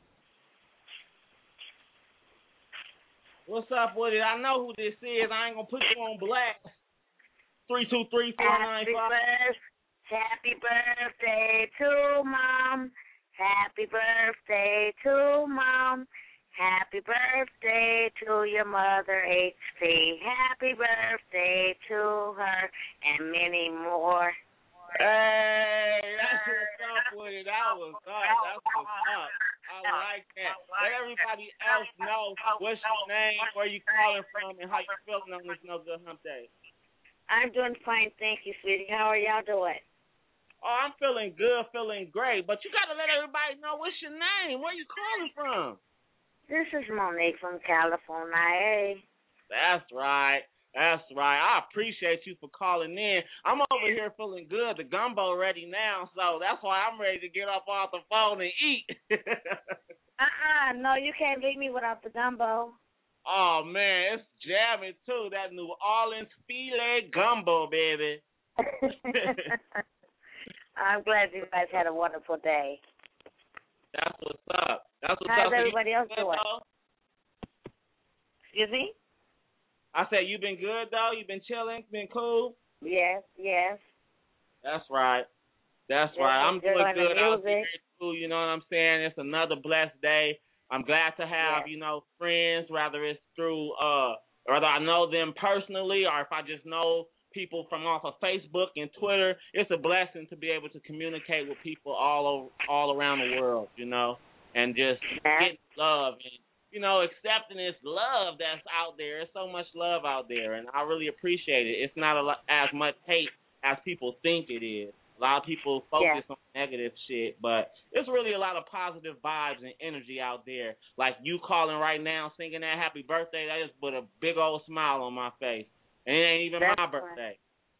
B: What's up with it? I know who this is. I ain't going to put you on blast. three two three, four nine five.
U: Happy birthday to Mom. Happy birthday to Mom. Happy birthday to your mother, H P. Happy birthday to her and many more.
B: Hey, that's what's up with it. That was up. That's what's up. I like that. Let everybody else know what's your name, where you calling from, and how you feeling on this No Good Hump Day.
U: I'm doing fine, thank you, sweetie. How are y'all doing?
B: Oh, I'm feeling good, feeling great. But you got to let everybody know what's your name. Where you calling from?
U: This is Monique from California.
B: That's right. That's right. I appreciate you for calling in. I'm over here feeling good. The gumbo ready now, so that's why I'm ready to get up off the phone and eat.
U: uh-uh. No, you can't leave me without the gumbo.
B: Oh, man, it's jamming, too. That New Orleans filet gumbo, baby.
U: I'm glad you guys had a wonderful day.
B: That's what's up. That's what's
U: How's
B: up.
U: everybody else doing? Excuse me?
B: I said you been good though. You been chilling. Been cool.
U: Yes, yes.
B: That's right. That's
U: Just
B: right. I'm doing
U: enjoying the
B: good out
U: music.
B: here too. You know what I'm saying? It's another blessed day. I'm glad to have
U: Yes.
B: you know friends, whether it's through uh, whether I know them personally or if I just know people from off of Facebook and Twitter. It's a blessing to be able to communicate with people all over, all around the world. You know, and just get love and you know accepting this love that's out there. There's so much love out there, and I really appreciate it. It's not a lot, as much hate as people think it is. A lot of people focus
U: Yeah.
B: on negative shit, but there's really a lot of positive vibes and energy out there. Like you calling right now, singing that happy birthday, that just put a big old smile on my face. And it ain't even
U: That's
B: my
U: right.
B: birthday.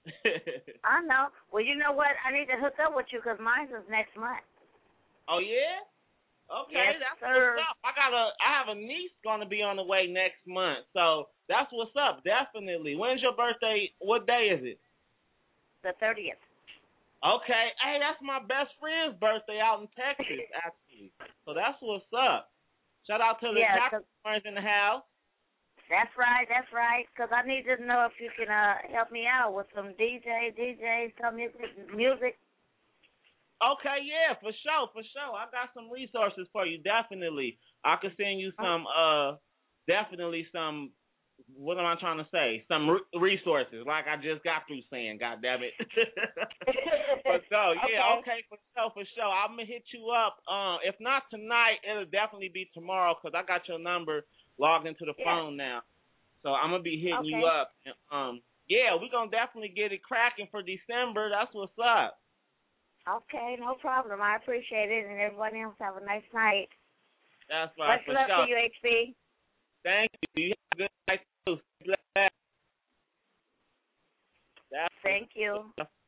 U: I know. Well, you know what? I need to hook up with you because mine is next month.
B: Oh, yeah? Okay,
U: Yes,
B: that's
U: sir.
B: what's up. I got a, I have a niece gonna be on the way next month, so that's what's up. Definitely. When's your birthday? What day is it?
U: The thirtieth.
B: Okay. Hey, that's my best friend's birthday out in Texas, actually. So that's what's up. Shout out to the
U: Yeah, 'cause-
B: Capricorns in the house.
U: That's right, that's right. Because I need to know if you can uh, help me out with some D J, D J, some music. music.
B: Okay, yeah, for sure, for sure. I got some resources for you, definitely. I could send you some, uh, definitely some, what am I trying to say? Some re- resources, like I just got through saying, God damn it. For sure, yeah, okay, for sure, for sure. I'm going to hit you up. Um, if not tonight, it'll definitely be tomorrow because I got your number logged into the
U: Yeah.
B: phone now. So I'm going to be hitting you
U: Okay.
B: up. And, um, yeah, we're going to definitely get it cracking for December. That's what's up.
U: Okay, no problem. I appreciate it, and everybody else have a nice night.
B: That's right.
U: Much
B: for
U: love
B: sure.
U: to you, H B.
B: Thank you. You have a good night too. That's,
U: Thank you.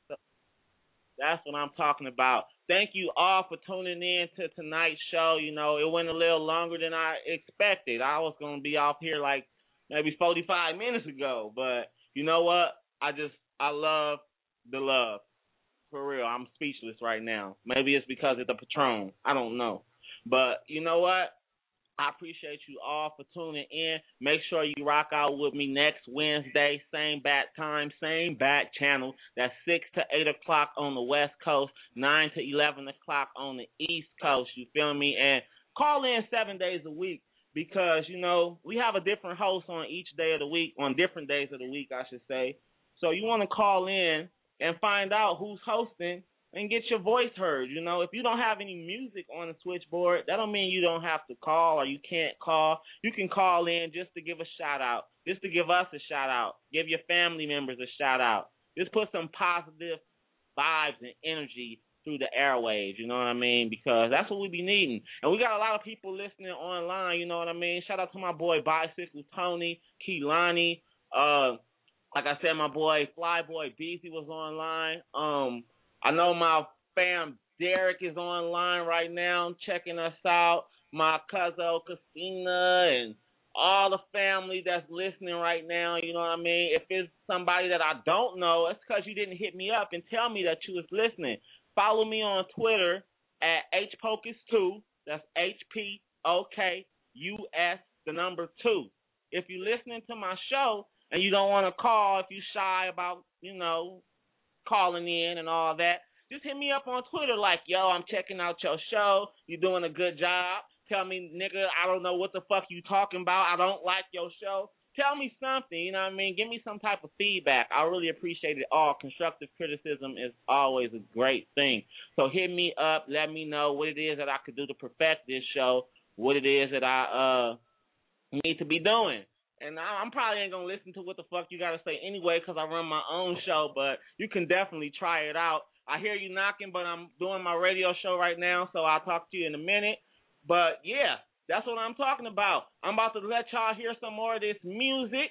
B: That's what I'm talking about. Thank you all for tuning in to tonight's show. You know, it went a little longer than I expected. I was going to be off here like maybe forty-five minutes ago, but you know what? I just, I love the love. For real, I'm speechless right now. Maybe it's because of the Patron. I don't know. But you know what? I appreciate you all for tuning in. Make sure you rock out with me next Wednesday, same bat time, same bat channel. That's six to eight o'clock on the West Coast, nine to eleven o'clock on the East Coast. You feel me? And call in seven days a week because, you know, we have a different host on each day of the week, on different days of the week, I should say. So you want to call in and find out who's hosting and get your voice heard. You know, if you don't have any music on the switchboard, that don't mean you don't have to call or you can't call. You can call in just to give a shout out, just to give us a shout out, give your family members a shout out. Just put some positive vibes and energy through the airwaves, you know what I mean? Because that's what we be needing. And we got a lot of people listening online, you know what I mean? Shout out to my boy Bicycle Tony, Keelani, uh, like I said, my boy Flyboy Beezy was online. Um, I know my fam Derek is online right now checking us out. My cousin Christina and all the family that's listening right now, you know what I mean? If it's somebody that I don't know, it's because you didn't hit me up and tell me that you was listening. Follow me on Twitter at H Pocus two. That's H P O K U S, the number two. If you're listening to my show, and you don't want to call if you shy about, you know, calling in and all that, just hit me up on Twitter like, yo, I'm checking out your show. You're doing a good job. Tell me, nigga, I don't know what the fuck you talking about. I don't like your show. Tell me something, you know what I mean? Give me some type of feedback. I really appreciate it all. Constructive criticism is always a great thing. So hit me up. Let me know what it is that I could do to perfect this show, what it is that I uh need to be doing. And I'm probably ain't going to listen to what the fuck you got to say anyway because I run my own show, but you can definitely try it out. I hear you knocking, but I'm doing my radio show right now, so I'll talk to you in a minute. But, yeah, that's what I'm talking about. I'm about to let y'all hear some more of this music.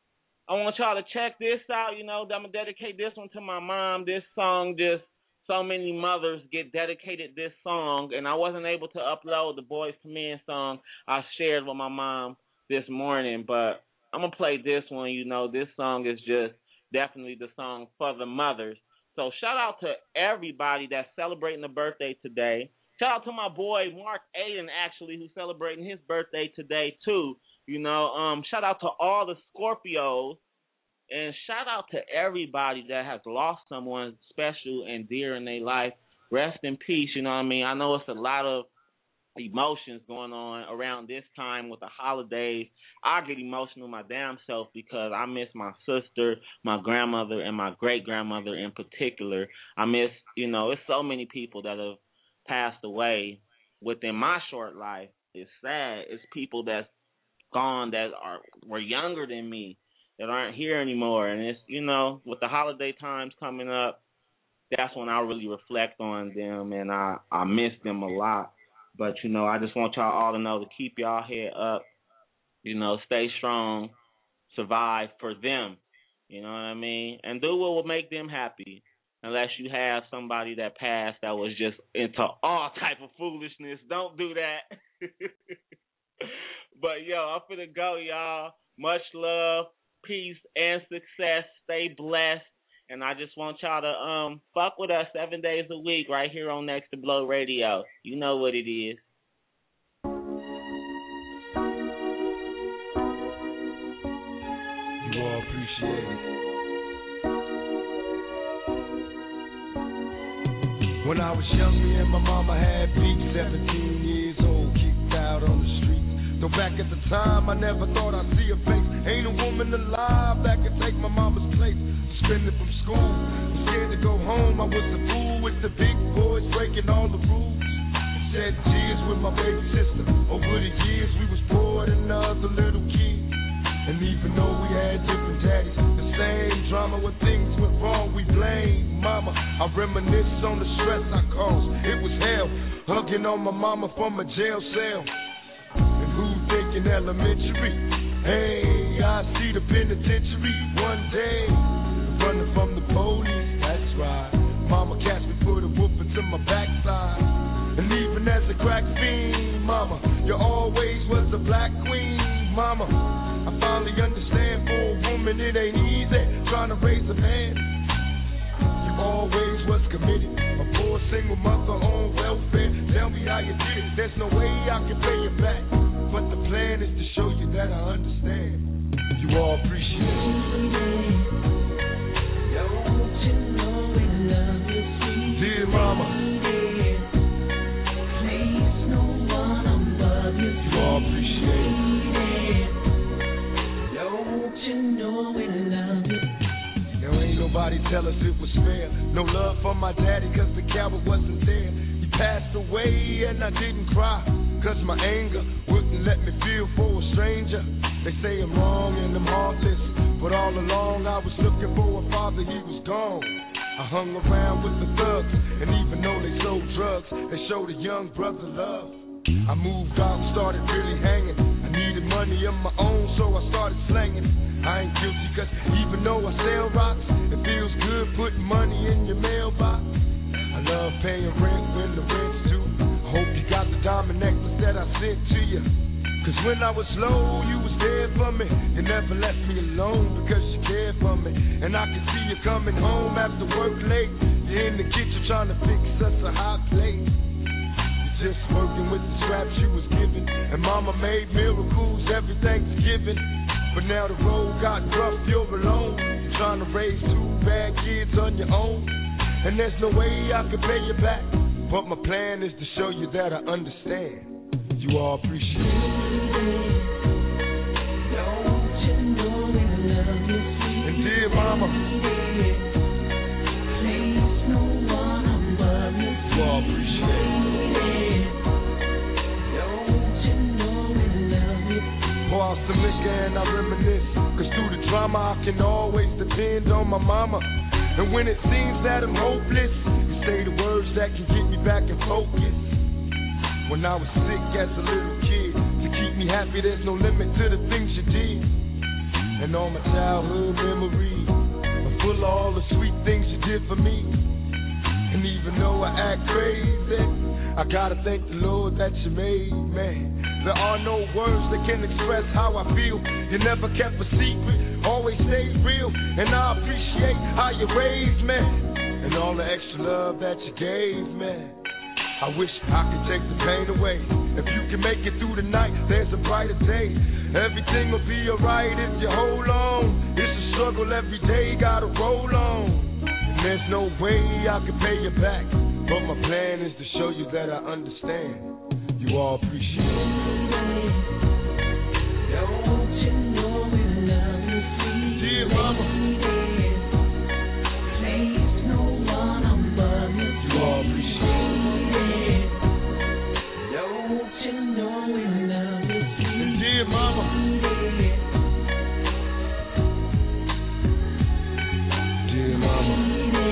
B: I want y'all to check this out. You know, I'm going to dedicate this one to my mom. This song just, so many mothers get dedicated this song, and I wasn't able to upload the Boys to Men song I shared with my mom this morning, but I'm going to play this one. You know, this song is just definitely the song for the mothers. So shout out to everybody that's celebrating a birthday today. Shout out to my boy Mark Aiden, actually, who's celebrating his birthday today, too. You know, um, shout out to all the Scorpios, and shout out to everybody that has lost someone special and dear in their life. Rest in peace, you know what I mean? I know it's a lot of emotions going on around this time with the holidays. I get emotional my damn self because I miss my sister, my grandmother, and my great-grandmother in particular. I miss, you know, it's so many people that have passed away within my short life. It's sad. It's people that's gone that are were younger than me that aren't here anymore. And it's, you know, with the holiday times coming up, that's when I really reflect on them, and I, I miss them a lot. But, you know, I just want y'all all to know to keep y'all head up, you know, stay strong, survive for them, you know what I mean? And do what will make them happy, unless you have somebody that passed that was just into all type of foolishness. Don't do that. But, yo, I'm finna go, y'all. Much love, peace, and success. Stay blessed. And I just want y'all to um fuck with us seven days a week right here on Next to Blow Radio. You know what it is.
K: You all appreciate it. When I was young, me and my mama had beef, seventeen years old, kicked out on the street. Though back at the time, I never thought I'd see a face. Ain't a woman alive that could take my mama's place. Suspended from school, I'm scared to go home. I was a fool with the big boys breaking all the rules. Shed tears with my baby sister. Over the years, we was poor than other little kids. And even though we had different daddies, the same drama when things went wrong, we blame mama. I reminisce on the stress I caused. It was hell, hugging on my mama from a jail cell. Who thinking elementary? Hey, I see the penitentiary one day. Running from the police, that's right. Mama catch me, put a whoop into my backside. And even as a crack fiend, mama, you always was a black queen, mama. I finally understand for a woman it ain't easy trying to raise a man. You always was committed, a poor single mother on welfare. Tell me how you did it, there's no way I can pay you back. But the plan is to show you that I understand. You all appreciate it. Don't you know we love you, sweet dear mama. Please, no one above you. You all appreciate it. Don't you know we love you. There ain't nobody tell us it was fair. No love for my daddy, cause the coward wasn't there. He passed away and I didn't cry, cause my anger wouldn't let me feel for a stranger. They say I'm wrong and I'm heartless, but all along I was looking for a father, he was gone. I hung around with the thugs, and even though they sold drugs, they showed a young brother love. I moved out and started really hanging. I needed money of my own, so I started slanging. I ain't guilty, cause even though I sell rocks, it feels good putting money in your mailbox. I love paying rent when the rent's due. Hope you got the diamond necklace that I sent to you. Cause when I was low, you was there for me. You never left me alone because you cared for me. And I can see you coming home after work late. You're in the kitchen trying to fix us a hot plate. You're just working with the scraps you was given. And mama made miracles every Thanksgiving. But now the road got rough, you're alone. You're trying to raise two bad kids on your own. And there's no way I can pay you back. But my plan is to show you that I understand. You all appreciate it. Don't you know we love you, sweet and dear mama. Please, no one above you. You all appreciate it. Don't you know we love you. Pour out some liquor and I reminisce. Cause through the drama I can always depend on my mama. And when it seems that I'm hopeless, you say the words that can get me back in focus. When I was sick as a little kid, to keep me happy, there's no limit to the things you did. And all my childhood memories are full of all the sweet things you did for me. And even though I act crazy, I gotta thank the Lord that you made me. There are no words that can express how I feel. You never kept a secret, always stayed real. And I appreciate how you raised me, and all the extra love that you gave me. I wish I could take the pain away. If you can make it through the night, there's a brighter day. Everything will be alright if you hold on. It's a struggle every day, gotta roll on. And there's no way I can pay you back, but my plan is to show you that I understand. You all appreciate it. Don't you know we love you, sweet dear mama. There's no one above you. You all appreciate it. Don't you know we love you, sweet dear mama. Dear mama.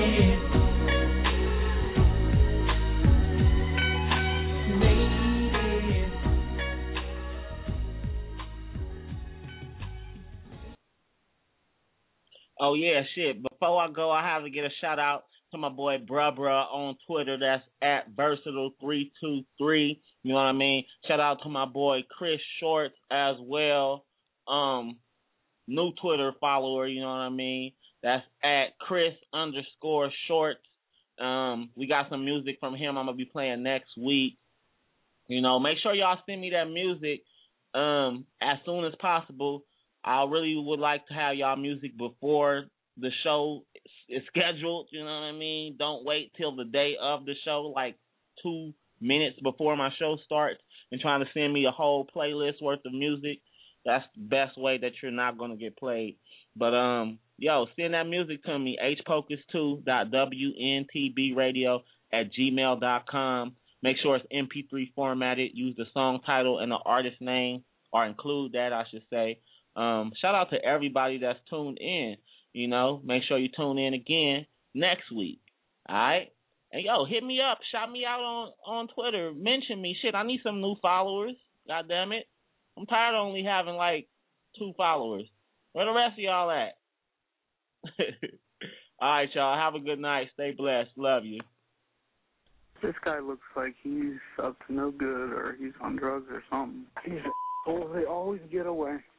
B: Oh, yeah, shit. Before I go, I have to get a shout-out to my boy Bruh Bruh on Twitter. That's at Versatile three two three. You know what I mean? Shout-out to my boy Chris Shorts as well. Um, new Twitter follower, you know what I mean? That's at Chris underscore Shorts. Um, we got some music from him I'm going to be playing next week. You know, make sure y'all send me that music um, as soon as possible. I really would like to have y'all music before the show is scheduled, you know what I mean? Don't wait till the day of the show, like two minutes before my show starts, and trying to send me a whole playlist worth of music. That's the best way that you're not going to get played. But, um, yo, send that music to me, h pocus two dot w n t b radio at gmail dot com. Make sure it's M P three formatted. Use the song title and the artist name, or include that, I should say. Um, shout out to everybody that's tuned in. You know, make sure you tune in again next week. All right? And, yo, hit me up. Shout me out on, on Twitter. Mention me. Shit, I need some new followers. God damn it. I'm tired of only having, like, two followers. Where the rest of y'all at? All right, y'all. Have a good night. Stay blessed. Love you.
N: This guy looks like he's up to no good, or he's on drugs or something. He's, oh, they always get away.